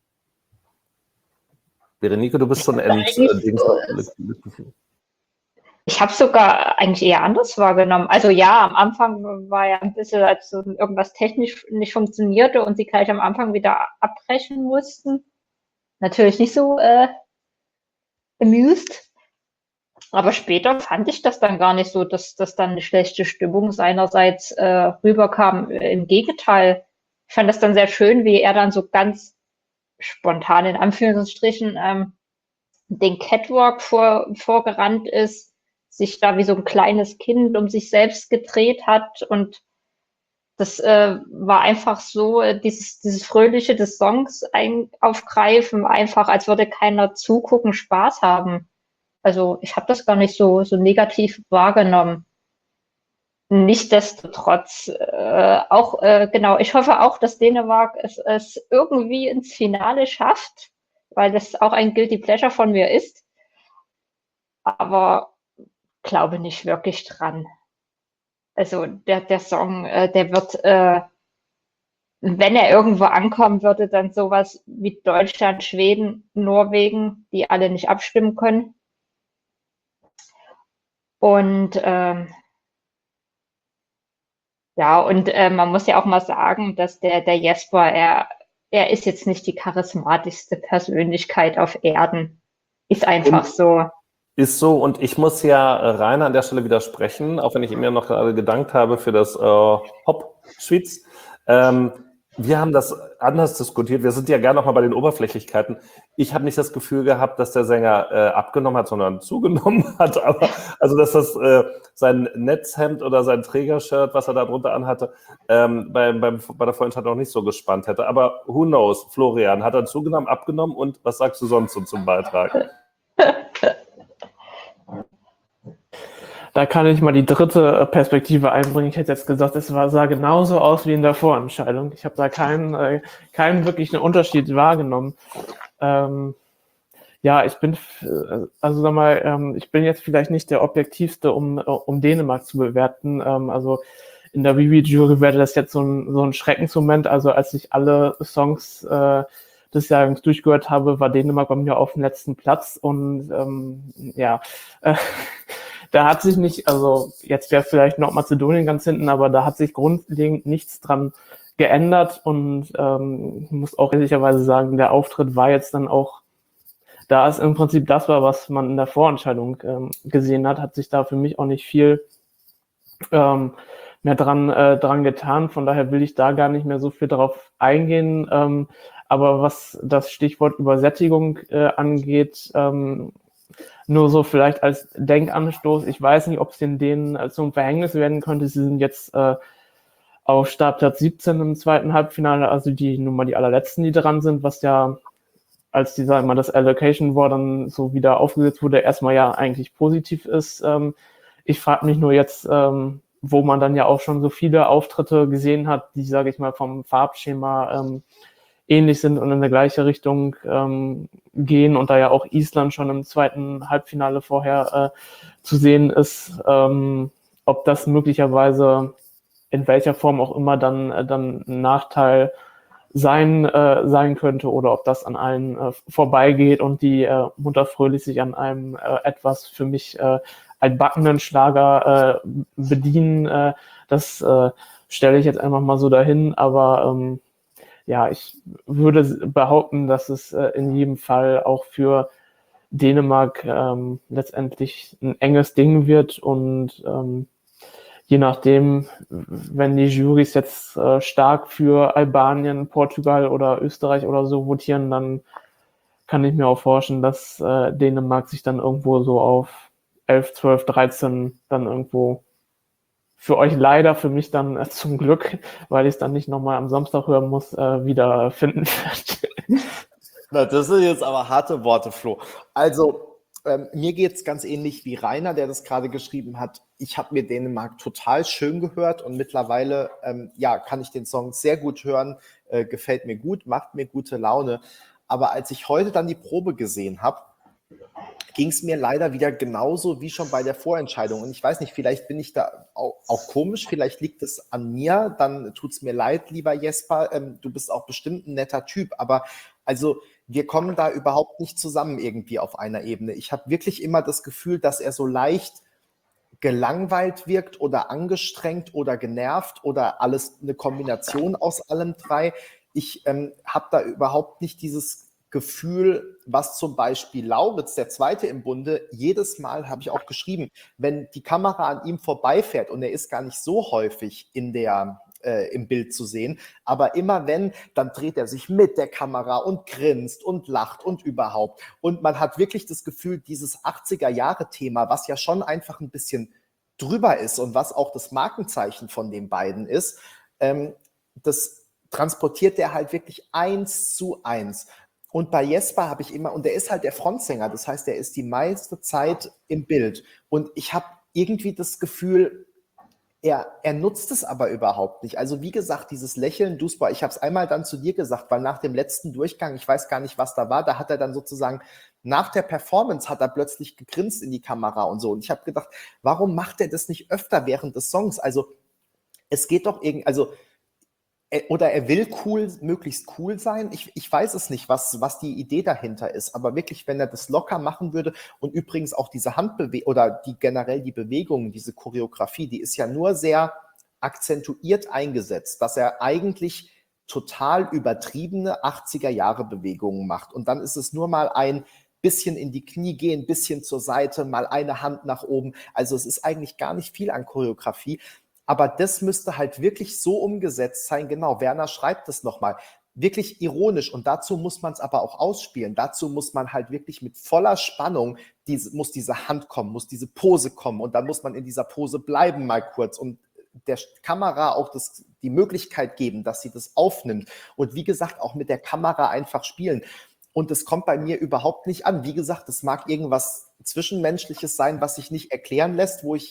Berenike, du bist schon Ich habe sogar eigentlich eher anders wahrgenommen. Also ja, am Anfang war ja ein bisschen, als irgendwas technisch nicht funktionierte und sie gleich am Anfang wieder abbrechen mussten. Natürlich nicht so amused. Aber später fand ich das dann gar nicht so, dass das dann eine schlechte Stimmung seinerseits rüberkam. Im Gegenteil, ich fand das dann sehr schön, wie er dann so ganz spontan in Anführungsstrichen den Catwalk vorgerannt ist, sich da wie so ein kleines Kind um sich selbst gedreht hat und das war einfach so, dieses Fröhliche des Songs aufgreifen, einfach als würde keiner zugucken, Spaß haben. Also ich habe das gar nicht so negativ wahrgenommen. Nichtsdestotrotz genau, ich hoffe auch, dass Dänemark es irgendwie ins Finale schafft, weil das auch ein Guilty Pleasure von mir ist. Aber glaube nicht wirklich dran. Also der Song, der wird, wenn er irgendwo ankommen würde, dann sowas wie Deutschland, Schweden, Norwegen, die alle nicht abstimmen können. Und man muss ja auch mal sagen, dass der Jesper, er ist jetzt nicht die charismatischste Persönlichkeit auf Erden. Ist einfach so. Ist so, und ich muss ja Rainer an der Stelle widersprechen, auch wenn ich ihm ja noch gerade gedankt habe für das Hop-Schwitz. Wir haben das anders diskutiert. Wir sind ja gerne noch mal bei den Oberflächlichkeiten. Ich habe nicht das Gefühl gehabt, dass der Sänger abgenommen hat, sondern zugenommen hat. Aber also, dass das sein Netzhemd oder sein Trägershirt, was er da drunter anhatte, bei der Vorentscheidung noch nicht so gespannt hätte. Aber who knows, Florian, hat er zugenommen, abgenommen? Und was sagst du sonst so zum Beitrag? Da kann ich mal die dritte Perspektive einbringen. Ich hätte jetzt gesagt, es sah genauso aus wie in der Vorentscheidung. Ich habe da keinen wirklichen Unterschied wahrgenommen. Ich bin jetzt vielleicht nicht der Objektivste, um Dänemark zu bewerten. Also in der Vivi-Jury wäre das jetzt so ein Schreckensmoment. Also als ich alle Songs des Jahres durchgehört habe, war Dänemark bei mir auf dem letzten Platz und da hat sich nicht, also jetzt wäre vielleicht Nordmazedonien ganz hinten, aber da hat sich grundlegend nichts dran geändert und ich muss auch ehrlicherweise sagen, der Auftritt war jetzt dann auch, da es im Prinzip das war, was man in der Vorentscheidung gesehen hat sich da für mich auch nicht viel mehr dran getan. Von daher will ich da gar nicht mehr so viel drauf eingehen. Aber was das Stichwort Übersättigung angeht, nur so vielleicht als Denkanstoß. Ich weiß nicht, ob es denen zum Verhängnis werden könnte. Sie sind jetzt auf Startplatz 17 im zweiten Halbfinale, also die allerletzten, die dran sind, was ja, als das Allocation War dann so wieder aufgesetzt wurde, erstmal ja eigentlich positiv ist. Ich frage mich nur jetzt, wo man dann ja auch schon so viele Auftritte gesehen hat, die, sage ich mal, vom Farbschema ähnlich sind und in der gleiche Richtung gehen und da ja auch Island schon im zweiten Halbfinale vorher zu sehen ist, ob das möglicherweise in welcher Form auch immer dann ein Nachteil sein könnte oder ob das an allen vorbeigeht und die munter fröhlich sich an einem etwas für mich altbackenen Schlager bedienen. Das stelle ich jetzt einfach mal so dahin, aber ja, ich würde behaupten, dass es in jedem Fall auch für Dänemark letztendlich ein enges Ding wird und je nachdem, wenn die Jurys jetzt stark für Albanien, Portugal oder Österreich oder so votieren, dann kann ich mir auch vorstellen, dass Dänemark sich dann irgendwo so auf 11, 12, 13 dann irgendwo für euch leider, für mich dann zum Glück, weil ich es dann nicht nochmal am Samstag hören muss, wieder finden wird. Na, das sind jetzt aber harte Worte, Flo. Also, mir geht es ganz ähnlich wie Rainer, der das gerade geschrieben hat. Ich habe mir Dänemark total schön gehört und mittlerweile ja, kann ich den Song sehr gut hören, gefällt mir gut, macht mir gute Laune. Aber als ich heute dann die Probe gesehen habe, ging es mir leider wieder genauso wie schon bei der Vorentscheidung. Und ich weiß nicht, vielleicht bin ich da auch komisch, vielleicht liegt es an mir, dann tut es mir leid, lieber Jesper, du bist auch bestimmt ein netter Typ, aber also wir kommen da überhaupt nicht zusammen irgendwie auf einer Ebene. Ich habe wirklich immer das Gefühl, dass er so leicht gelangweilt wirkt oder angestrengt oder genervt oder alles eine Kombination aus allem drei. Ich habe da überhaupt nicht dieses Gefühl, was zum Beispiel Lauritz, der Zweite im Bunde, jedes Mal, habe ich auch geschrieben, wenn die Kamera an ihm vorbeifährt und er ist gar nicht so häufig im Bild zu sehen, aber immer wenn, dann dreht er sich mit der Kamera und grinst und lacht und überhaupt. Und man hat wirklich das Gefühl, dieses 80er-Jahre-Thema, was ja schon einfach ein bisschen drüber ist und was auch das Markenzeichen von den beiden ist, das transportiert der halt wirklich 1:1. Und bei Jesper habe ich immer, und der ist halt der Frontsänger, das heißt, der ist die meiste Zeit im Bild. Und ich habe irgendwie das Gefühl, er nutzt es aber überhaupt nicht. Also wie gesagt, dieses Lächeln, Duspa, ich habe es einmal dann zu dir gesagt, weil nach dem letzten Durchgang, ich weiß gar nicht, was da war, da hat er dann sozusagen nach der Performance hat er plötzlich gegrinst in die Kamera und so. Und ich habe gedacht, warum macht er das nicht öfter während des Songs? Also es geht doch irgendwie, also oder er will möglichst cool sein. Ich weiß es nicht, was die Idee dahinter ist. Aber wirklich, wenn er das locker machen würde und übrigens auch diese Handbewegung oder generell die Bewegungen, diese Choreografie, die ist ja nur sehr akzentuiert eingesetzt, dass er eigentlich total übertriebene 80er-Jahre-Bewegungen macht. Und dann ist es nur mal ein bisschen in die Knie gehen, ein bisschen zur Seite, mal eine Hand nach oben. Also es ist eigentlich gar nicht viel an Choreografie. Aber das müsste halt wirklich so umgesetzt sein. Genau, Werner schreibt es nochmal. Wirklich ironisch. Und dazu muss man es aber auch ausspielen. Dazu muss man halt wirklich mit voller Spannung, muss diese Hand kommen, muss diese Pose kommen. Und dann muss man in dieser Pose bleiben mal kurz. Und der Kamera auch die Möglichkeit geben, dass sie das aufnimmt. Und wie gesagt, auch mit der Kamera einfach spielen. Und das kommt bei mir überhaupt nicht an. Wie gesagt, es mag irgendwas Zwischenmenschliches sein, was sich nicht erklären lässt, wo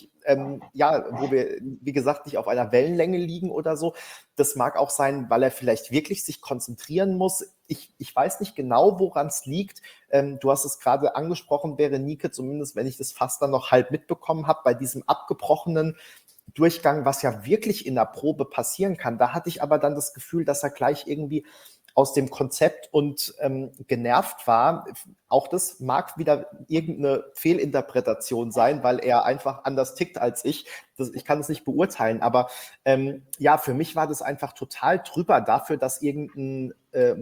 wir, wie gesagt, nicht auf einer Wellenlänge liegen oder so. Das mag auch sein, weil er vielleicht wirklich sich konzentrieren muss. Ich weiß nicht genau, woran es liegt. Du hast es gerade angesprochen, Berenike, zumindest wenn ich das fast dann noch halb mitbekommen habe, bei diesem abgebrochenen Durchgang, was ja wirklich in der Probe passieren kann. Da hatte ich aber dann das Gefühl, dass er gleich irgendwie aus dem Konzept und genervt war. Auch das mag wieder irgendeine Fehlinterpretation sein, weil er einfach anders tickt als ich. Ich kann es nicht beurteilen, aber ja, für mich war das einfach total drüber dafür, dass irgendein eine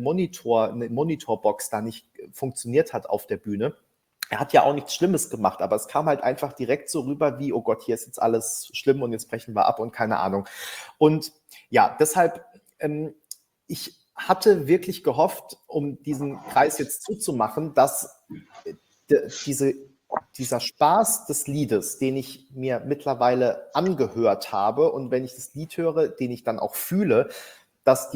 Monitorbox da nicht funktioniert hat auf der Bühne. Er hat ja auch nichts Schlimmes gemacht, aber es kam halt einfach direkt so rüber wie, oh Gott, hier ist jetzt alles schlimm und jetzt brechen wir ab und keine Ahnung. Und ja, deshalb, ich hatte wirklich gehofft, um diesen Kreis jetzt zuzumachen, dass dieser Spaß des Liedes, den ich mir mittlerweile angehört habe und wenn ich das Lied höre, den ich dann auch fühle, dass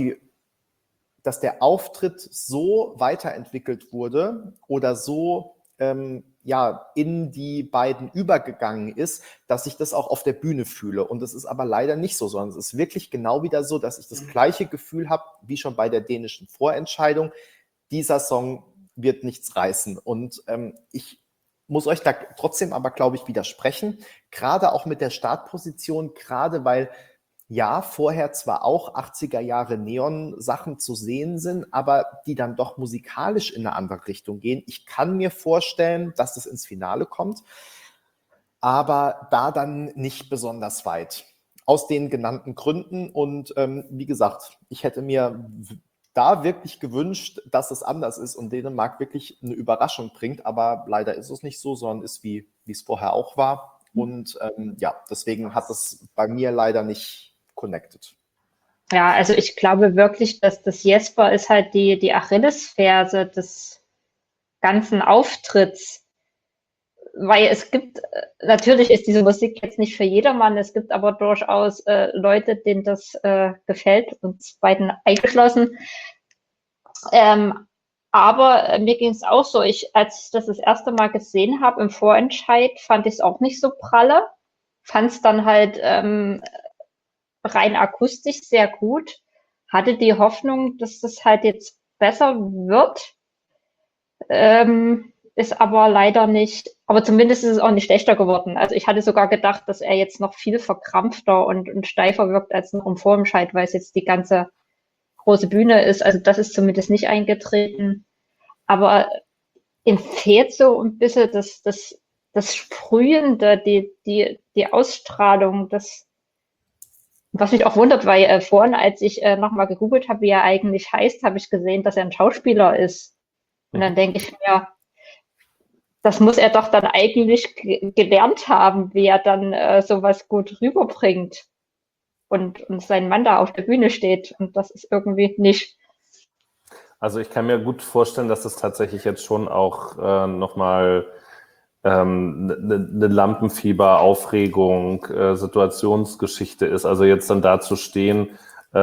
der Auftritt so weiterentwickelt wurde oder so ja, in die beiden übergegangen ist, dass ich das auch auf der Bühne fühle. Und das ist aber leider nicht so, sondern es ist wirklich genau wieder so, dass ich das gleiche Gefühl habe, wie schon bei der dänischen Vorentscheidung. Dieser Song wird nichts reißen. Und ich muss euch da trotzdem aber, glaube ich, widersprechen. Gerade auch mit der Startposition, gerade weil ja, vorher zwar auch 80er Jahre Neon-Sachen zu sehen sind, aber die dann doch musikalisch in eine andere Richtung gehen. Ich kann mir vorstellen, dass es ins Finale kommt, aber da dann nicht besonders weit. Aus den genannten Gründen. Und wie gesagt, ich hätte mir da wirklich gewünscht, dass es anders ist und Dänemark wirklich eine Überraschung bringt, aber leider ist es nicht so, sondern ist, wie es vorher auch war. Und ja, deswegen hat es bei mir leider nicht connected. Ja, also ich glaube wirklich, dass das Jesper ist halt die Achillesferse des ganzen Auftritts. Weil es gibt, natürlich ist diese Musik jetzt nicht für jedermann, es gibt aber durchaus Leute, denen das gefällt, uns beiden eingeschlossen. Aber mir ging es auch so, als ich das erste Mal gesehen habe im Vorentscheid, fand ich es auch nicht so pralle. Fand es dann halt rein akustisch sehr gut. Hatte die Hoffnung, dass das halt jetzt besser wird. Ist aber leider nicht, aber zumindest ist es auch nicht schlechter geworden. Also ich hatte sogar gedacht, dass er jetzt noch viel verkrampfter und steifer wirkt als noch im Vorentscheid, weil es jetzt die ganze große Bühne ist. Also das ist zumindest nicht eingetreten. Aber ihm fehlt so ein bisschen das Sprühende, die Ausstrahlung, was mich auch wundert, weil vorhin, als ich nochmal gegoogelt habe, wie er eigentlich heißt, habe ich gesehen, dass er ein Schauspieler ist. Und dann denke ich mir, das muss er doch dann eigentlich gelernt haben, wie er dann sowas gut rüberbringt und sein Mann da auf der Bühne steht. Und das ist irgendwie nicht. Also ich kann mir gut vorstellen, dass das tatsächlich jetzt schon auch nochmal eine Lampenfieber-Aufregung, Situationsgeschichte ist. Also jetzt dann da zu stehen,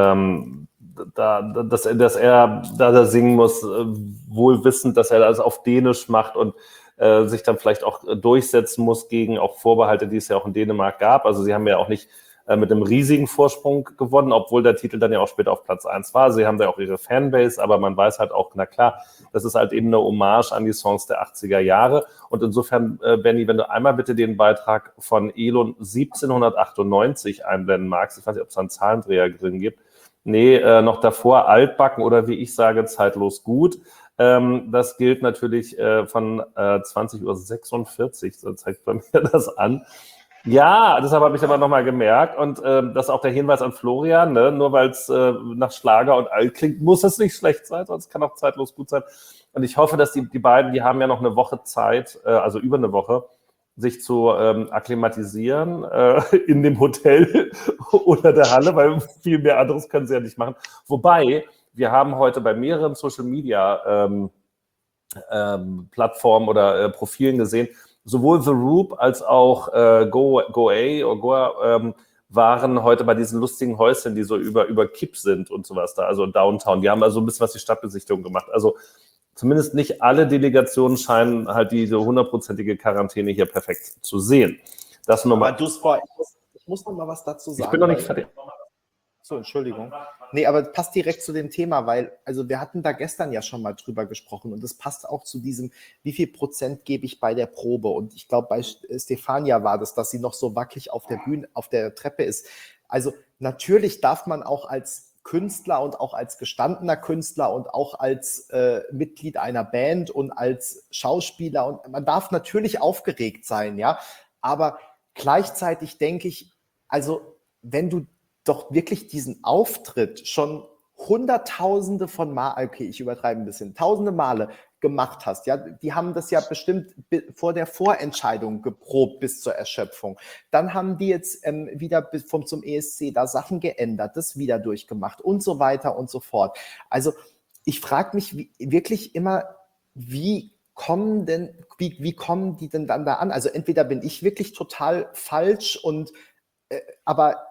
dass er da singen muss, wohl wissend, dass er das auf Dänisch macht und sich dann vielleicht auch durchsetzen muss gegen auch Vorbehalte, die es ja auch in Dänemark gab. Also sie haben ja auch nicht mit einem riesigen Vorsprung gewonnen, obwohl der Titel dann ja auch später auf Platz 1 war. Sie haben da auch ihre Fanbase, aber man weiß halt auch, na klar, das ist halt eben eine Hommage an die Songs der 80er Jahre. Und insofern, Benny, wenn du einmal bitte den Beitrag von Elon 1798 einblenden magst, ich weiß nicht, ob es da einen Zahlendreher drin gibt. Nee, noch davor altbacken oder wie ich sage, zeitlos gut. Das gilt natürlich von 20:46 Uhr, so zeigt bei mir das an. Ja, deshalb habe ich aber nochmal gemerkt und das ist auch der Hinweis an Florian, ne? Nur weil es nach Schlager und alt klingt, muss es nicht schlecht sein, sonst kann auch zeitlos gut sein. Und ich hoffe, dass die beiden, die haben ja noch eine Woche Zeit, also über eine Woche, sich zu akklimatisieren in dem Hotel oder der Halle, weil viel mehr anderes können sie ja nicht machen. Wobei, wir haben heute bei mehreren Social-Media Plattformen oder Profilen gesehen, sowohl The Roop als auch Goa waren heute bei diesen lustigen Häuschen, die so über Kipp sind und sowas da, also Downtown. Die haben also ein bisschen was die Stadtbesichtigung gemacht. Also zumindest nicht alle Delegationen scheinen halt diese 100%ige Quarantäne hier perfekt zu sehen. Das nur mal. Ich muss noch mal was dazu sagen. Ich bin noch nicht fertig. So, Entschuldigung. Nee, aber passt direkt zu dem Thema, weil, also wir hatten da gestern ja schon mal drüber gesprochen und das passt auch zu diesem, wie viel Prozent gebe ich bei der Probe? Und ich glaube, bei Stefania war das, dass sie noch so wackelig auf der Bühne, auf der Treppe ist. Also natürlich darf man auch als Künstler und auch als gestandener Künstler und auch als Mitglied einer Band und als Schauspieler und man darf natürlich aufgeregt sein, ja, aber gleichzeitig denke ich, also wenn du doch wirklich diesen Auftritt schon Hunderttausende von Mal, okay, ich übertreibe ein bisschen, tausende Male gemacht hast, ja, die haben das ja bestimmt vor der Vorentscheidung geprobt bis zur Erschöpfung. Dann haben die jetzt wieder zum ESC da Sachen geändert, das wieder durchgemacht und so weiter und so fort. Also ich frage mich wirklich immer, wie kommen die denn dann da an? Also entweder bin ich wirklich total falsch und aber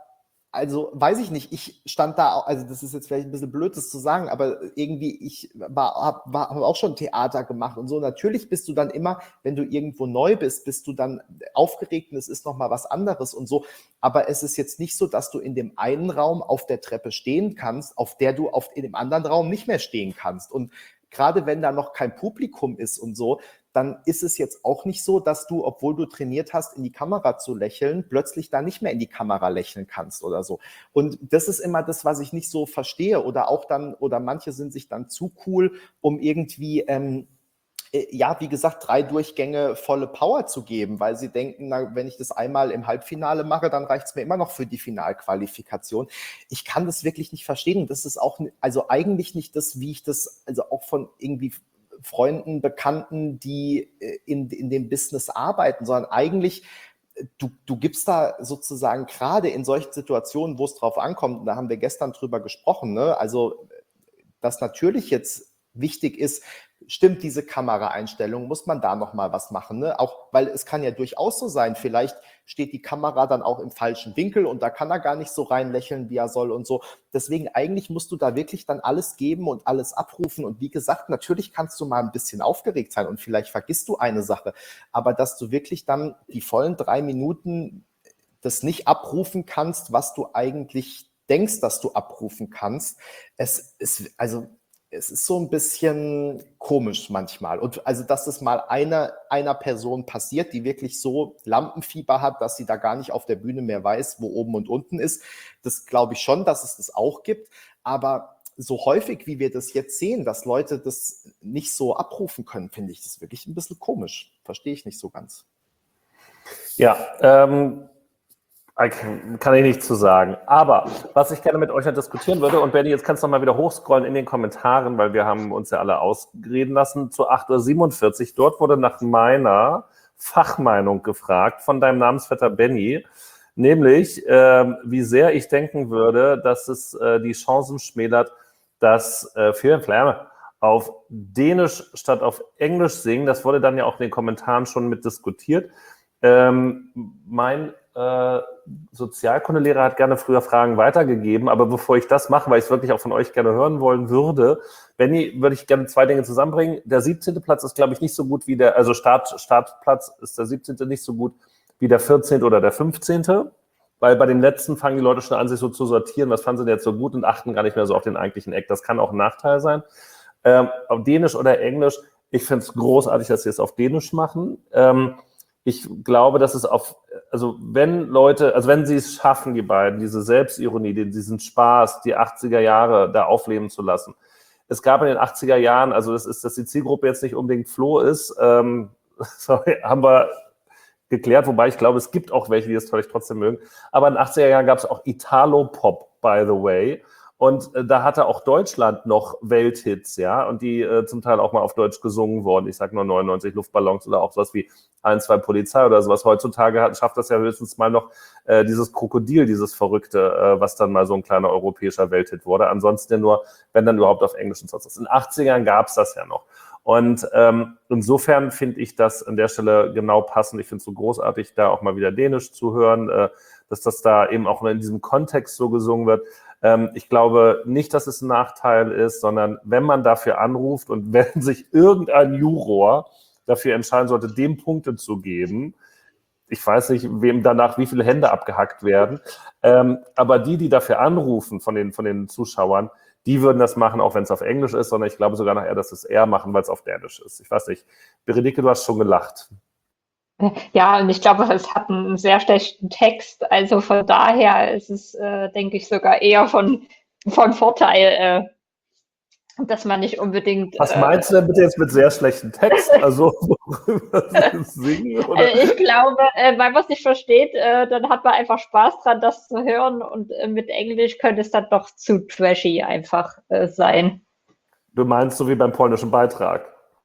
Also weiß ich nicht, ich stand da, also das ist jetzt vielleicht ein bisschen blöd, das zu sagen, aber irgendwie, ich habe auch schon Theater gemacht und so. Natürlich bist du dann immer, wenn du irgendwo neu bist du dann aufgeregt und es ist nochmal was anderes und so. Aber es ist jetzt nicht so, dass du in dem einen Raum auf der Treppe stehen kannst, auf der du in dem anderen Raum nicht mehr stehen kannst. Und gerade wenn da noch kein Publikum ist und so, dann ist es jetzt auch nicht so, dass du, obwohl du trainiert hast, in die Kamera zu lächeln, plötzlich da nicht mehr in die Kamera lächeln kannst oder so. Und das ist immer das, was ich nicht so verstehe. Oder auch dann, oder manche sind sich dann zu cool, um irgendwie, ja, wie gesagt, 3 Durchgänge volle Power zu geben, weil sie denken, na, wenn ich das einmal im Halbfinale mache, dann reicht es mir immer noch für die Finalqualifikation. Ich kann das wirklich nicht verstehen. Das ist auch, also eigentlich nicht das, wie ich das, also auch von irgendwie Freunden, Bekannten, die in dem Business arbeiten, sondern eigentlich, du gibst da sozusagen gerade in solchen Situationen, wo es drauf ankommt, und da haben wir gestern drüber gesprochen, ne? Also, dass natürlich jetzt wichtig ist, stimmt diese Kameraeinstellung, muss man da nochmal was machen, ne? Auch, weil es kann ja durchaus so sein, vielleicht steht die Kamera dann auch im falschen Winkel und da kann er gar nicht so rein lächeln, wie er soll und so. Deswegen eigentlich musst du da wirklich dann alles geben und alles abrufen. Und wie gesagt, natürlich kannst du mal ein bisschen aufgeregt sein und vielleicht vergisst du eine Sache, aber dass du wirklich dann die vollen 3 Minuten das nicht abrufen kannst, was du eigentlich denkst, dass du abrufen kannst, es ist so ein bisschen komisch manchmal. Und also, dass es mal einer Person passiert, die wirklich so Lampenfieber hat, dass sie da gar nicht auf der Bühne mehr weiß, wo oben und unten ist, das glaube ich schon, dass es das auch gibt. Aber so häufig, wie wir das jetzt sehen, dass Leute das nicht so abrufen können, finde ich das wirklich ein bisschen komisch. Verstehe ich nicht so ganz. Ja, kann ich nichts zu sagen. Aber was ich gerne mit euch noch diskutieren würde, und Benni, jetzt kannst du noch mal wieder hochscrollen in den Kommentaren, weil wir haben uns ja alle ausreden lassen, zu 8:47 Uhr. Dort wurde nach meiner Fachmeinung gefragt von deinem Namensvetter Benni, nämlich, wie sehr ich denken würde, dass es die Chancen schmälert, dass Fionn Flamme auf Dänisch statt auf Englisch singen. Das wurde dann ja auch in den Kommentaren schon mit diskutiert. Mein Sozialkundelehrer hat gerne früher Fragen weitergegeben, aber bevor ich das mache, weil ich es wirklich auch von euch gerne hören wollen würde, Benni, würde ich gerne 2 Dinge zusammenbringen. Der 17. Platz ist, glaube ich, nicht so gut wie der, also Startplatz ist der 17. nicht so gut wie der 14. oder der 15., weil bei dem letzten fangen die Leute schon an, sich so zu sortieren, was fanden sie denn jetzt so gut und achten gar nicht mehr so auf den eigentlichen Act. Das kann auch ein Nachteil sein. Auf Dänisch oder Englisch, ich finde es großartig, dass sie es auf Dänisch machen. Ich glaube, dass es wenn sie es schaffen, die beiden, diese Selbstironie, diesen Spaß, die 80er Jahre da aufleben zu lassen. Es gab in den 80er Jahren, also dass die Zielgruppe jetzt nicht unbedingt Flo ist, sorry, haben wir geklärt, wobei ich glaube, es gibt auch welche, die das vielleicht trotzdem mögen. Aber in den 80er Jahren gab es auch Italo-Pop, by the way. Und da hatte auch Deutschland noch Welthits, ja, und die zum Teil auch mal auf Deutsch gesungen wurden. Ich sag nur 99 Luftballons oder auch sowas wie 1, 2 Polizei oder sowas. Heutzutage schafft das ja höchstens mal noch dieses Krokodil, dieses Verrückte, was dann mal so ein kleiner europäischer Welthit wurde. Ansonsten ja nur, wenn dann überhaupt auf Englisch und sonst was. In den 80ern gab es das ja noch. Und insofern finde ich das an der Stelle genau passend. Ich finde es so großartig, da auch mal wieder Dänisch zu hören, dass das da eben auch in diesem Kontext so gesungen wird. Ich glaube nicht, dass es ein Nachteil ist, sondern wenn man dafür anruft und wenn sich irgendein Juror dafür entscheiden sollte, dem Punkte zu geben, ich weiß nicht, wem danach wie viele Hände abgehackt werden, aber die dafür anrufen von den Zuschauern, die würden das machen, auch wenn es auf Englisch ist, sondern ich glaube sogar nachher, dass es eher machen, weil es auf Dänisch ist. Ich weiß nicht. Berenike, du hast schon gelacht. Ja, und ich glaube, es hat einen sehr schlechten Text. Also von daher ist es, denke ich, sogar eher von Vorteil, dass man nicht unbedingt. Was meinst du denn bitte jetzt mit sehr schlechtem Text? Also worüber sie singen? Oder? Ich glaube, wenn man es nicht versteht, dann hat man einfach Spaß dran, das zu hören. Und mit Englisch könnte es dann doch zu trashy einfach sein. Du meinst so wie beim polnischen Beitrag?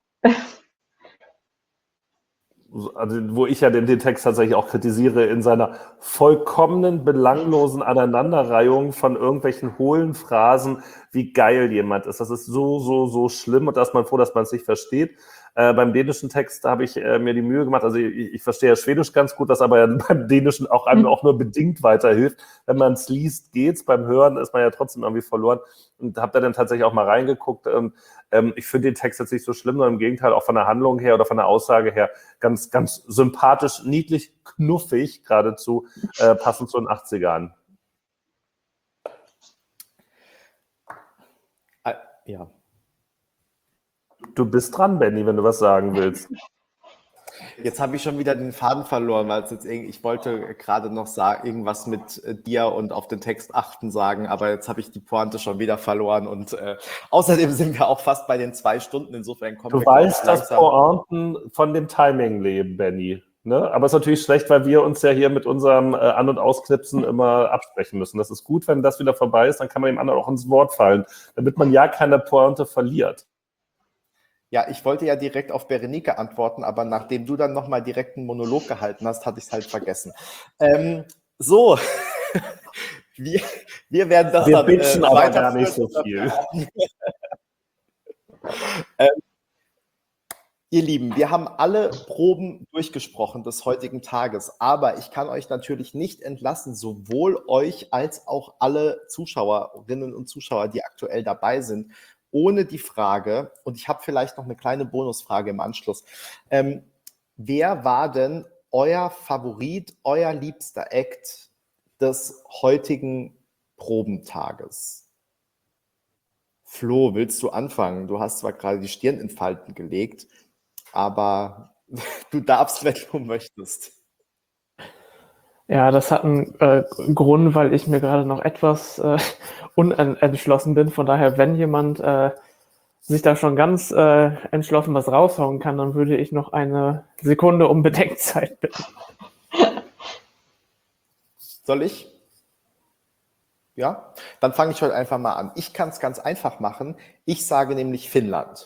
Also, wo ich ja den Text tatsächlich auch kritisiere, in seiner vollkommenen, belanglosen Aneinanderreihung von irgendwelchen hohlen Phrasen, wie geil jemand ist. Das ist so schlimm und da ist man froh, dass man es nicht versteht. Beim dänischen Text habe ich mir die Mühe gemacht, also ich verstehe ja Schwedisch ganz gut, das aber ja beim Dänischen auch einem auch nur bedingt weiterhilft. Wenn man es liest, geht's, beim Hören ist man ja trotzdem irgendwie verloren. Und habe da dann tatsächlich auch mal reingeguckt. Ich finde den Text jetzt nicht so schlimm, sondern im Gegenteil auch von der Handlung her oder von der Aussage her ganz, ganz sympathisch, niedlich, knuffig geradezu, passend zu den 80ern. Ja. Du bist dran, Benny, wenn du was sagen willst. Jetzt habe ich schon wieder den Faden verloren, weil es jetzt ich wollte gerade noch sagen, irgendwas mit dir und auf den Text achten sagen, aber jetzt habe ich die Pointe schon wieder verloren und außerdem sind wir auch fast bei den 2 Stunden, insofern kommen wir Du weißt, dass Pointen von dem Timing leben, Benny. Ne? Aber es ist natürlich schlecht, weil wir uns ja hier mit unserem An- und Ausknipsen immer absprechen müssen. Das ist gut, wenn das wieder vorbei ist, dann kann man dem anderen auch ins Wort fallen, damit man ja keine Pointe verliert. Ja, ich wollte ja direkt auf Berenike antworten, aber nachdem du dann nochmal direkt einen Monolog gehalten hast, hatte ich es halt vergessen. So, wir werden das wir dann bitchen aber weiterführen. gar nicht so viel. Ihr Lieben, wir haben alle Proben durchgesprochen des heutigen Tages, aber ich kann euch natürlich nicht entlassen, sowohl euch als auch alle Zuschauerinnen und Zuschauer, die aktuell dabei sind, ohne die Frage, und ich habe vielleicht noch eine kleine Bonusfrage im Anschluss, wer war denn euer Favorit, euer liebster Act des heutigen Probentages? Flo, willst du anfangen? Du hast zwar gerade die Stirn in Falten gelegt, aber du darfst, wenn du möchtest. Ja, das hat einen Grund, weil ich mir gerade noch etwas unentschlossen bin. Von daher, wenn jemand sich da schon ganz entschlossen was raushauen kann, dann würde ich noch eine Sekunde um Bedenkzeit bitten. Soll ich? Ja? Dann fange ich heute einfach mal an. Ich kann es ganz einfach machen. Ich sage nämlich Finnland.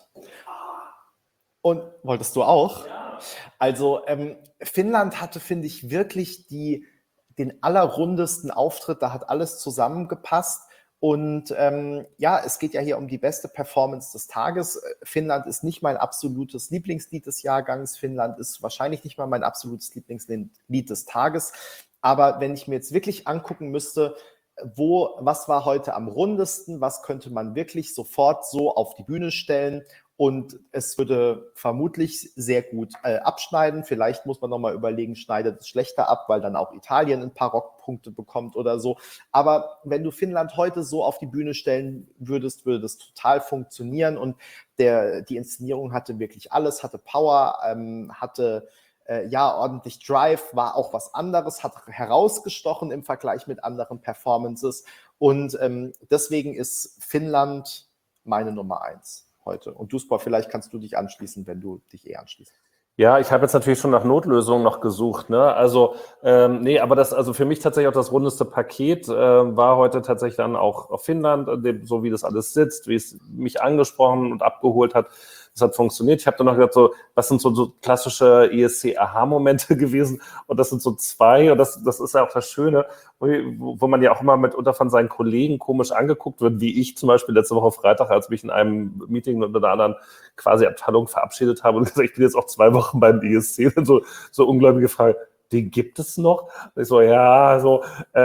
Und wolltest du auch? Ja. Also Finnland hatte, finde ich, wirklich den allerrundesten Auftritt. Da hat alles zusammengepasst. Und ja, es geht ja hier um die beste Performance des Tages. Finnland ist nicht mein absolutes Lieblingslied des Jahrgangs. Finnland ist wahrscheinlich nicht mal mein absolutes Lieblingslied des Tages. Aber wenn ich mir jetzt wirklich angucken müsste, was war heute am rundesten, was könnte man wirklich sofort so auf die Bühne stellen und es würde vermutlich sehr gut abschneiden. Vielleicht muss man nochmal überlegen, schneidet es schlechter ab, weil dann auch Italien ein paar Rockpunkte bekommt oder so. Aber wenn du Finnland heute so auf die Bühne stellen würdest, würde das total funktionieren und die Inszenierung hatte wirklich alles, hatte Power, hatte ja, ordentlich Drive, war auch was anderes, hat herausgestochen im Vergleich mit anderen Performances und deswegen ist Finnland meine Nummer 1 heute. Und Duspor, vielleicht kannst du dich anschließen, wenn du dich anschließt. Ja, ich habe jetzt natürlich schon nach Notlösungen noch gesucht, ne? Also, nee, aber also für mich tatsächlich auch das rundeste Paket war heute tatsächlich dann auch auf Finnland, so wie das alles sitzt, wie es mich angesprochen und abgeholt hat. Das hat funktioniert. Ich habe dann noch gedacht, so, was sind so klassische ESC-Aha-Momente gewesen? Und das sind so 2, und das ist ja auch das Schöne, wo man ja auch immer mitunter von seinen Kollegen komisch angeguckt wird, wie ich zum Beispiel letzte Woche Freitag, als mich in einem Meeting mit einer anderen quasi Abteilung verabschiedet habe und gesagt, ich bin jetzt auch 2 Wochen beim ESC, so ungläubige Frage, den gibt es noch? Und ich so, ja, so,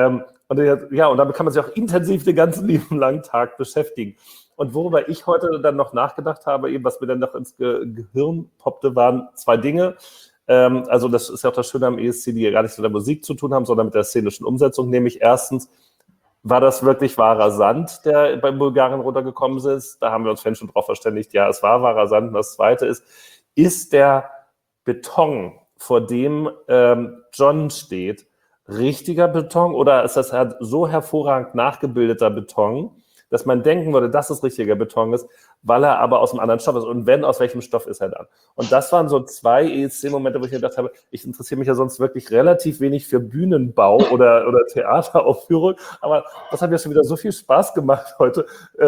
und damit kann man sich auch intensiv den ganzen lieben langen Tag beschäftigen. Und worüber ich heute dann noch nachgedacht habe, eben was mir dann noch ins Gehirn poppte, waren 2 Dinge. Also das ist ja auch das Schöne am ESC, die ja gar nichts mit der Musik zu tun haben, sondern mit der szenischen Umsetzung. Nämlich erstens, war das wirklich wahrer Sand, der beim Bulgarien runtergekommen ist? Da haben wir uns vorhin schon drauf verständigt, ja, es war wahrer Sand. Und das Zweite ist der Beton, vor dem John steht, richtiger Beton oder ist das halt so hervorragend nachgebildeter Beton, dass man denken würde, dass es richtiger Beton ist, weil er aber aus einem anderen Stoff ist. Und wenn, aus welchem Stoff ist er dann? Und das waren so 2 ESC-Momente, wo ich mir gedacht habe, ich interessiere mich ja sonst wirklich relativ wenig für Bühnenbau oder Theateraufführung, aber das hat mir schon wieder so viel Spaß gemacht heute.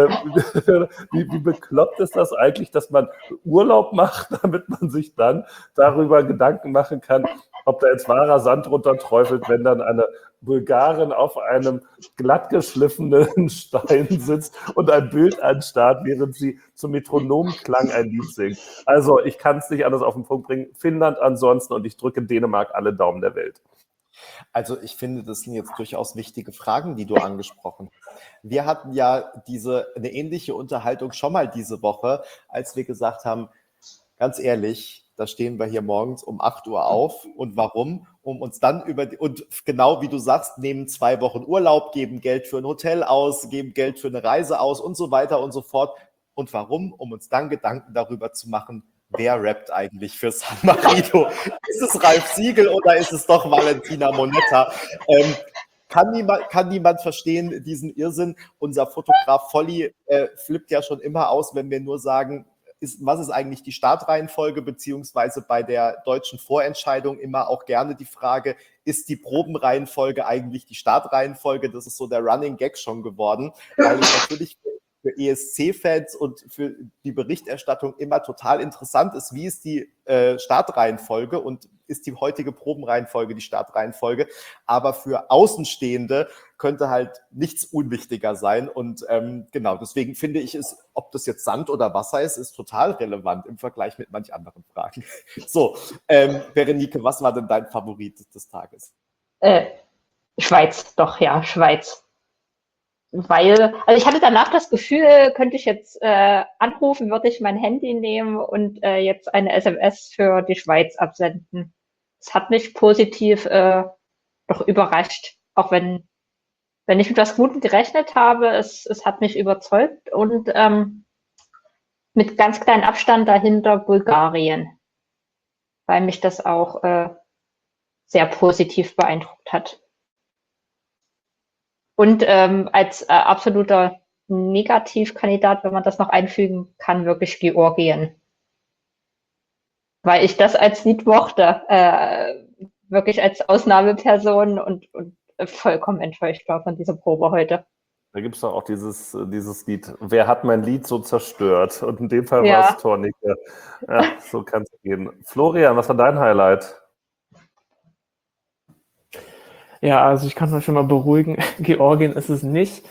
Wie bekloppt ist das eigentlich, dass man Urlaub macht, damit man sich dann darüber Gedanken machen kann, ob da jetzt wahrer Sand drunter träufelt, wenn dann eine Bulgarin auf einem glatt geschliffenen Stein sitzt und ein Bild anstarrt, während sie zum Metronomklang ein Lied singt. Also ich kann es nicht anders auf den Punkt bringen. Finnland ansonsten und ich drücke Dänemark alle Daumen der Welt. Also ich finde, das sind jetzt durchaus wichtige Fragen, die du angesprochen hast. Wir hatten ja eine ähnliche Unterhaltung schon mal diese Woche, als wir gesagt haben, ganz ehrlich, da stehen wir hier morgens um 8 Uhr auf. Und warum? Um uns dann und genau wie du sagst, nehmen 2 Wochen Urlaub, geben Geld für ein Hotel aus, geben Geld für eine Reise aus und so weiter und so fort. Und warum? Um uns dann Gedanken darüber zu machen, wer rappt eigentlich für San Marino? Ist es Ralf Siegel oder ist es doch Valentina Monetta? Kann niemand verstehen, diesen Irrsinn? Unser Fotograf Volli flippt ja schon immer aus, wenn wir nur sagen, was ist eigentlich die Startreihenfolge, beziehungsweise bei der deutschen Vorentscheidung immer auch gerne die Frage, ist die Probenreihenfolge eigentlich die Startreihenfolge? Das ist so der Running Gag schon geworden, weil es natürlich für ESC-Fans und für die Berichterstattung immer total interessant ist, wie ist die Startreihenfolge und ist die heutige Probenreihenfolge die Startreihenfolge, aber für Außenstehende könnte halt nichts unwichtiger sein und genau, deswegen finde ich es, ob das jetzt Sand oder Wasser ist total relevant im Vergleich mit manch anderen Fragen. So, Berenike, was war denn dein Favorit des Tages? Schweiz, doch, ja, Schweiz. Also ich hatte danach das Gefühl, könnte ich jetzt anrufen, würde ich mein Handy nehmen und jetzt eine SMS für die Schweiz absenden. Es hat mich positiv doch überrascht, auch wenn ich mit was Gutem gerechnet habe, es hat mich überzeugt und mit ganz kleinem Abstand dahinter Bulgarien, weil mich das auch sehr positiv beeindruckt hat. Und als absoluter Negativkandidat, wenn man das noch einfügen kann, wirklich Georgien. Weil ich das als Lied mochte, wirklich als Ausnahmeperson und vollkommen enttäuscht war von dieser Probe heute. Da gibt es doch auch dieses Lied, wer hat mein Lied so zerstört? Und in dem Fall war es Tornike. Ja, so kann es gehen. Florian, was war dein Highlight? Ja, also ich kann euch schon mal beruhigen, Georgien ist es nicht.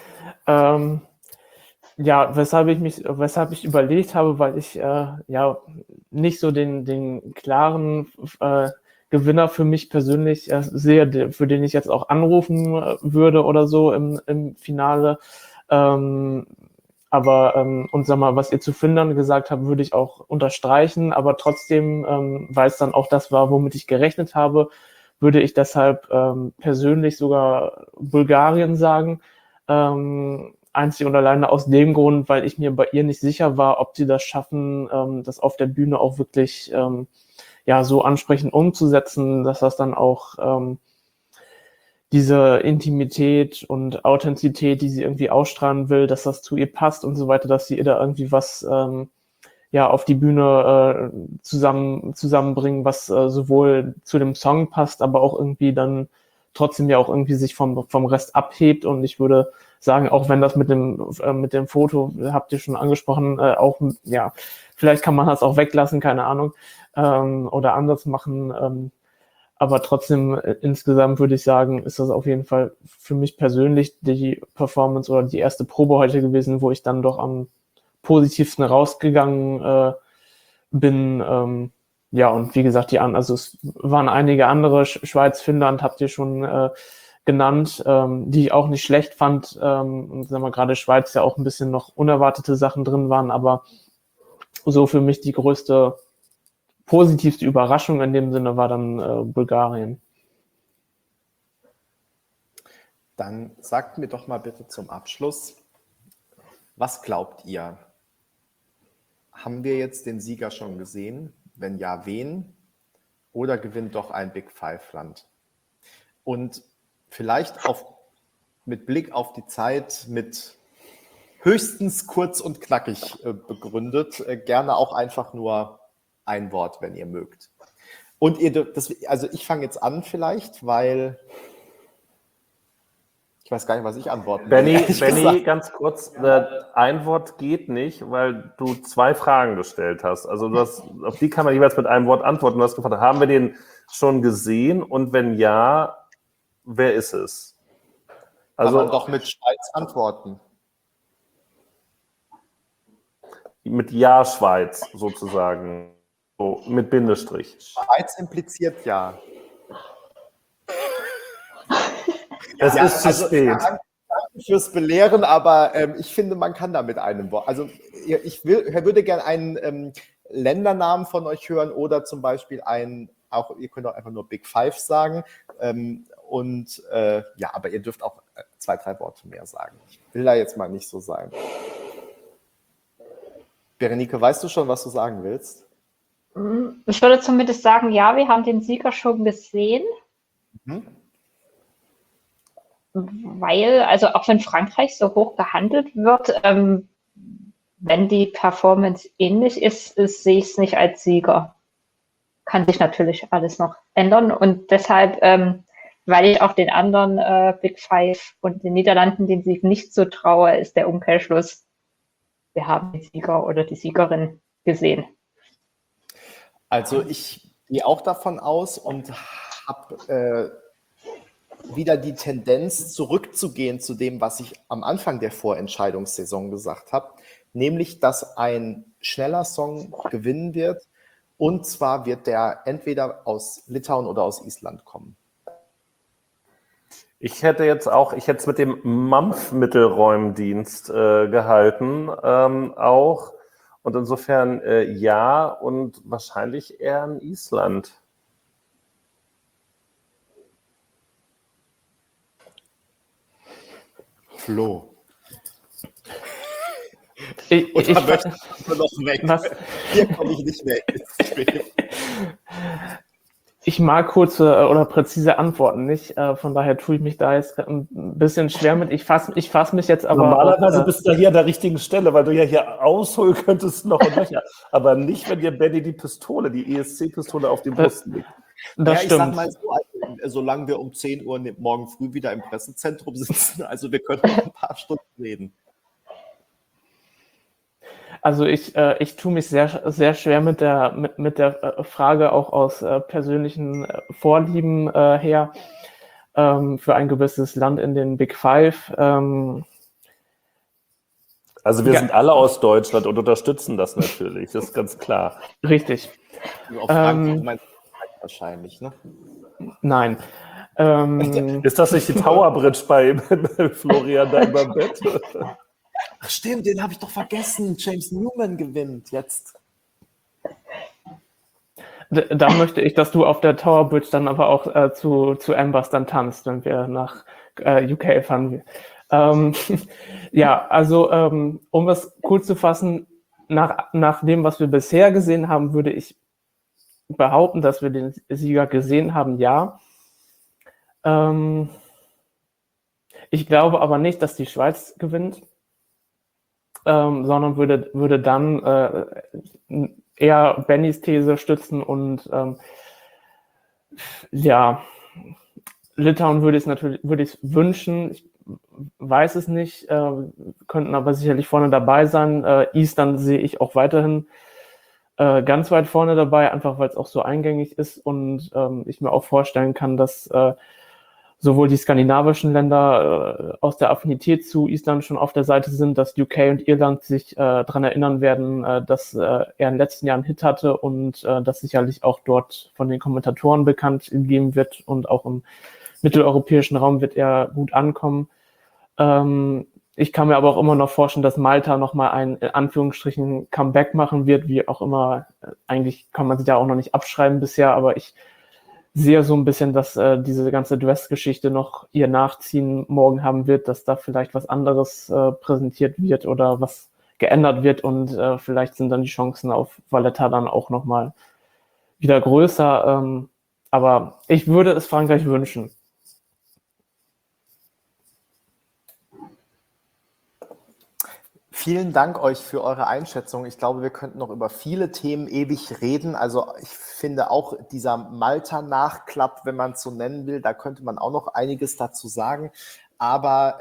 Ja, weshalb ich überlegt habe, weil ich ja nicht so den klaren Gewinner für mich persönlich sehe, für den ich jetzt auch anrufen würde oder so im Finale. Und sag mal, was ihr zu Finnland gesagt habt, würde ich auch unterstreichen, aber trotzdem, weil es dann auch das war, womit ich gerechnet habe, würde ich deshalb persönlich sogar Bulgarien sagen. Einzig und alleine aus dem Grund, weil ich mir bei ihr nicht sicher war, ob sie das schaffen, das auf der Bühne auch wirklich so ansprechend umzusetzen, dass das dann auch diese Intimität und Authentizität, die sie irgendwie ausstrahlen will, dass das zu ihr passt und so weiter, dass sie ihr da irgendwie was auf die Bühne zusammenbringen, was sowohl zu dem Song passt, aber auch irgendwie dann trotzdem ja auch irgendwie sich vom Rest abhebt. Und ich würde sagen, auch wenn das mit dem Foto, habt ihr schon angesprochen, vielleicht kann man das auch weglassen, keine Ahnung, oder anders machen. Aber trotzdem, insgesamt würde ich sagen, ist das auf jeden Fall für mich persönlich die Performance oder die erste Probe heute gewesen, wo ich dann doch am positivsten rausgegangen bin. Und wie gesagt, also es waren einige andere, Schweiz, Finnland habt ihr schon genannt, die ich auch nicht schlecht fand. Und sagen wir gerade Schweiz ja auch ein bisschen noch unerwartete Sachen drin waren, aber so für mich die größte, positivste Überraschung in dem Sinne war dann Bulgarien. Dann sagt mir doch mal bitte zum Abschluss, was glaubt ihr? Haben wir jetzt den Sieger schon gesehen? Wenn ja, wen? Oder gewinnt doch ein Big Five-Land? Und vielleicht mit Blick auf die Zeit, mit höchstens kurz und knackig begründet, gerne auch einfach nur ein Wort, wenn ihr mögt. Und ich fange jetzt an vielleicht, weil weiß gar nicht, was ich antworten will. Benny, ehrlich gesagt. ganz kurz, ein Wort geht nicht, weil du 2 Fragen gestellt hast. Also auf die kann man jeweils mit einem Wort antworten. Du hast gefragt, haben wir den schon gesehen? Und wenn ja, wer ist es? Kann man Also doch mit Schweiz antworten. mit Ja Schweiz sozusagen, so mit Bindestrich. Schweiz impliziert ja. Es Ja, ist zu also, spät. Danke fürs Belehren, aber ich finde, man kann da mit einem Wort. Also ich würde gerne einen Ländernamen von euch hören oder zum Beispiel auch ihr könnt auch einfach nur Big Five sagen. Ja, aber ihr dürft auch 2, 3 Worte mehr sagen. Ich will da jetzt mal nicht so sein. Berenike, weißt du schon, was du sagen willst? Ich würde zumindest sagen, ja, wir haben den Sieger schon gesehen. Mhm. Weil, also auch wenn Frankreich so hoch gehandelt wird, wenn die Performance ähnlich ist, sehe ich es nicht als Sieger. Kann sich natürlich alles noch ändern und deshalb, weil ich auch den anderen Big Five und den Niederlanden den Sieg nicht so traue, ist der Umkehrschluss, wir haben den Sieger oder die Siegerin gesehen. Also ich gehe auch davon aus und habe wieder die Tendenz zurückzugehen zu dem, was ich am Anfang der Vorentscheidungssaison gesagt habe, nämlich, dass ein schneller Song gewinnen wird und zwar wird der entweder aus Litauen oder aus Island kommen. Ich hätte es mit dem Mampf-Mittelräumdienst gehalten, auch. Und insofern ja und wahrscheinlich eher in Island. Flo. Ich möchte noch weg. Was? Hier komme ich nicht weg. Ich mag kurze oder präzise Antworten nicht, von daher tue ich mich da jetzt ein bisschen schwer mit. Ich fass mich jetzt aber Normalerweise auch, bist du hier an der richtigen Stelle, weil du ja hier ausholen könntest noch und nöcher. Aber nicht, wenn dir Benny die ESC-Pistole auf die Brust liegt. das Ich stimmt. sag mal so, solange wir um 10 Uhr morgen früh wieder im Pressezentrum sitzen, also wir können noch ein paar Stunden reden. Also ich tue mich sehr, sehr schwer mit der Frage auch aus persönlichen Vorlieben her für ein gewisses Land in den Big Five. Also wir sind alle aus Deutschland und unterstützen das natürlich, das ist ganz klar. Richtig. Also auf Frankreich meinst du wahrscheinlich, ne? Nein. Ist das nicht die Tower Bridge bei Florian da über dem Bett? Ach stimmt, den habe ich doch vergessen. James Newman gewinnt jetzt. Da möchte ich, dass du auf der Tower Bridge dann aber auch zu Ambers dann tanzt, wenn wir nach UK fahren. Ja, also um es kurz zu fassen, nach dem, was wir bisher gesehen haben, würde ich behaupten, dass wir den Sieger gesehen haben, ja. Ich glaube aber nicht, dass die Schweiz gewinnt, sondern würde dann eher Bennys These stützen und ja, Litauen würde ich es wünschen. Ich weiß es nicht, könnten aber sicherlich vorne dabei sein. Island sehe ich auch weiterhin ganz weit vorne dabei, einfach weil es auch so eingängig ist und ich mir auch vorstellen kann, dass sowohl die skandinavischen Länder aus der Affinität zu Island schon auf der Seite sind, dass UK und Irland sich daran erinnern werden, dass er im letzten Jahr einen Hit hatte und das sicherlich auch dort von den Kommentatoren bekannt gegeben wird und auch im mitteleuropäischen Raum wird er gut ankommen. Ich kann mir aber auch immer noch vorstellen, dass Malta nochmal ein, in Anführungsstrichen, Comeback machen wird, wie auch immer. Eigentlich kann man sich ja auch noch nicht abschreiben bisher, aber ich sehe so ein bisschen, dass diese ganze Dress-Geschichte noch ihr Nachziehen morgen haben wird, dass da vielleicht was anderes präsentiert wird oder was geändert wird und vielleicht sind dann die Chancen auf Valletta dann auch nochmal wieder größer. Aber ich würde es Frankreich wünschen. Vielen Dank euch für eure Einschätzung. Ich glaube, wir könnten noch über viele Themen ewig reden. Also ich finde auch dieser Malta-Nachklapp, wenn man es so nennen will, da könnte man auch noch einiges dazu sagen. Aber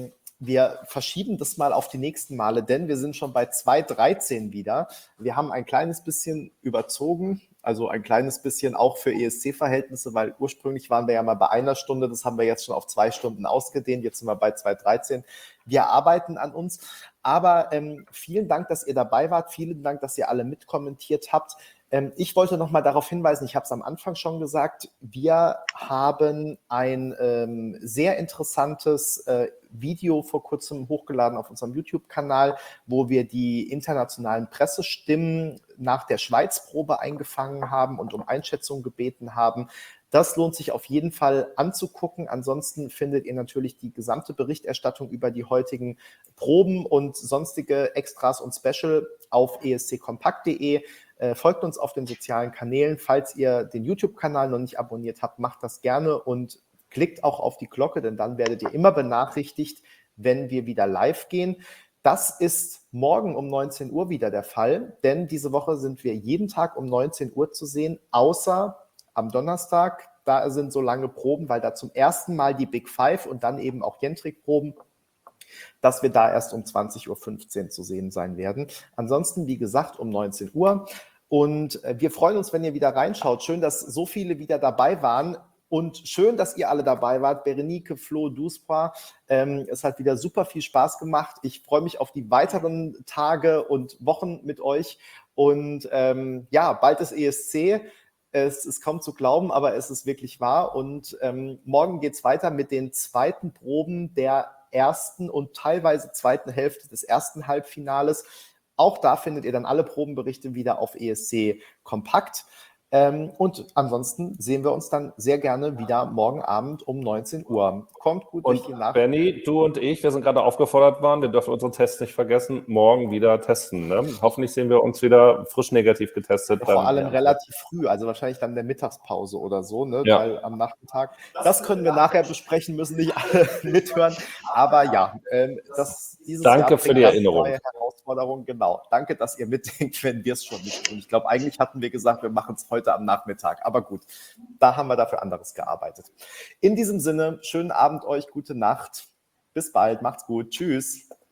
wir verschieben das mal auf die nächsten Male, denn wir sind schon bei 2:13 wieder. Wir haben ein kleines bisschen überzogen, also ein kleines bisschen auch für ESC-Verhältnisse, weil ursprünglich waren wir ja mal bei 1 Stunde, das haben wir jetzt schon auf 2 Stunden ausgedehnt, jetzt sind wir bei 2:13. Wir arbeiten an uns, aber vielen Dank, dass ihr dabei wart, vielen Dank, dass ihr alle mitkommentiert habt. Ich wollte noch mal darauf hinweisen, ich habe es am Anfang schon gesagt, wir haben ein sehr interessantes Video vor kurzem hochgeladen auf unserem YouTube-Kanal, wo wir die internationalen Pressestimmen nach der Schweiz-Probe eingefangen haben und um Einschätzung gebeten haben. Das lohnt sich auf jeden Fall anzugucken. Ansonsten findet ihr natürlich die gesamte Berichterstattung über die heutigen Proben und sonstige Extras und Special auf esckompakt.de. Folgt uns auf den sozialen Kanälen. Falls ihr den YouTube-Kanal noch nicht abonniert habt, macht das gerne und klickt auch auf die Glocke, denn dann werdet ihr immer benachrichtigt, wenn wir wieder live gehen. Das ist morgen um 19 Uhr wieder der Fall, denn diese Woche sind wir jeden Tag um 19 Uhr zu sehen, außer am Donnerstag. Da sind so lange Proben, weil da zum ersten Mal die Big Five und dann eben auch Jentrik-Proben, dass wir da erst um 20:15 Uhr zu sehen sein werden. Ansonsten, wie gesagt, um 19 Uhr. Und wir freuen uns, wenn ihr wieder reinschaut. Schön, dass so viele wieder dabei waren. Und schön, dass ihr alle dabei wart. Berenike, Flo, Duspra. Es hat wieder super viel Spaß gemacht. Ich freue mich auf die weiteren Tage und Wochen mit euch. Und ja, bald ist ESC. Es ist kaum zu glauben, aber es ist wirklich wahr. Und morgen geht es weiter mit den zweiten Proben der ersten und teilweise zweiten Hälfte des ersten Halbfinales. Auch da findet ihr dann alle Probenberichte wieder auf ESC Kompakt. Und ansonsten sehen wir uns dann sehr gerne wieder morgen Abend um 19 Uhr. Kommt gut durch die Nacht. Benni, du und ich, wir sind gerade aufgefordert worden, wir dürfen unseren Test nicht vergessen, morgen wieder testen. Ne? Hoffentlich sehen wir uns wieder frisch negativ getestet. Ja, vor allem relativ früh, also wahrscheinlich dann in der Mittagspause oder so, ne? Ja. Weil am Nachmittag, das können wir nachher besprechen, müssen nicht alle mithören. Aber ja, dieses Danke Jahr für die Erinnerung. neue Herausforderung, genau. Danke, dass ihr mitdenkt, wenn wir es schon nicht tun. Ich glaube, eigentlich hatten wir gesagt, wir machen es heute am Nachmittag. Aber gut, da haben wir dafür anderes gearbeitet. In diesem Sinne, schönen Abend euch, gute Nacht. Bis bald, macht's gut. Tschüss.